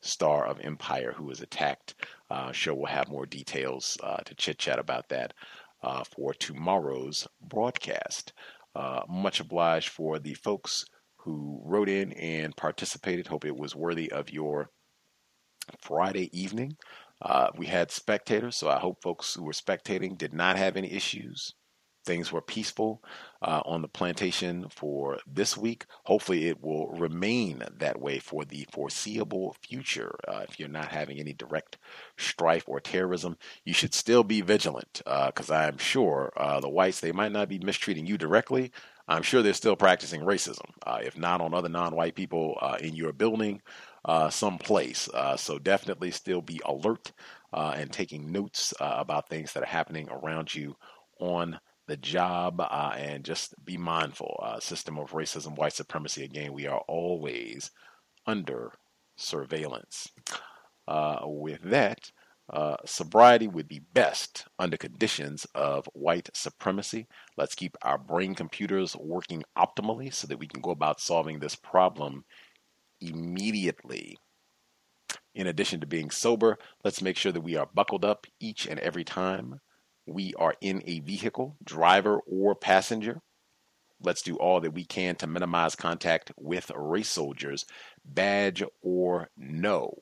star of Empire who was attacked. Sure, we'll have more details to chit-chat about that for tomorrow's broadcast. Much obliged for the folks who wrote in and participated. Hope it was worthy of your Friday evening. We had spectators, so I hope folks who were spectating did not have any issues. Things were peaceful on the plantation for this week. Hopefully it will remain that way for the foreseeable future. If you're not having any direct strife or terrorism, you should still be vigilant, because I'm sure the whites, they might not be mistreating you directly. I'm sure they're still practicing racism, if not on other non-white people in your building someplace. So definitely still be alert and taking notes about things that are happening around you on the job, and just be mindful. System of racism, white supremacy, again, we are always under surveillance. With that, sobriety would be best under conditions of white supremacy. Let's keep our brain computers working optimally so that we can go about solving this problem immediately. In addition to being sober, let's make sure that we are buckled up each and every time we are in a vehicle, driver or passenger. Let's do all that we can to minimize contact with race soldiers, badge or no.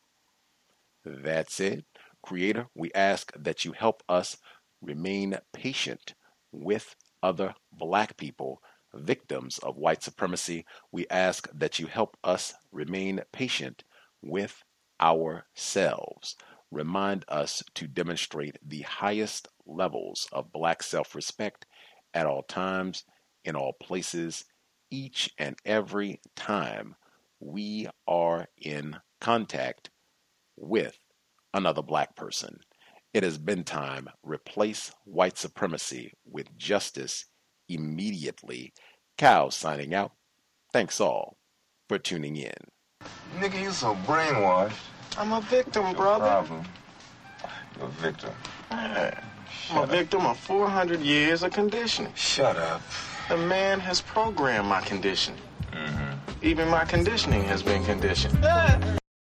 That's it. Creator, we ask that you help us remain patient with other black people, victims of white supremacy. We ask that you help us remain patient with ourselves. Remind us to demonstrate the highest levels of black self-respect at all times, in all places, each and every time we are in contact with another black person. It has been time. Replace white supremacy with justice immediately. Cal signing out. Thanks all for tuning in. Nigga, you so brainwashed. I'm a victim, brother. Problem. You're a victim. I'm a victim of 400 years of conditioning. Shut up. The man has programmed my conditioning. Even my conditioning has been conditioned.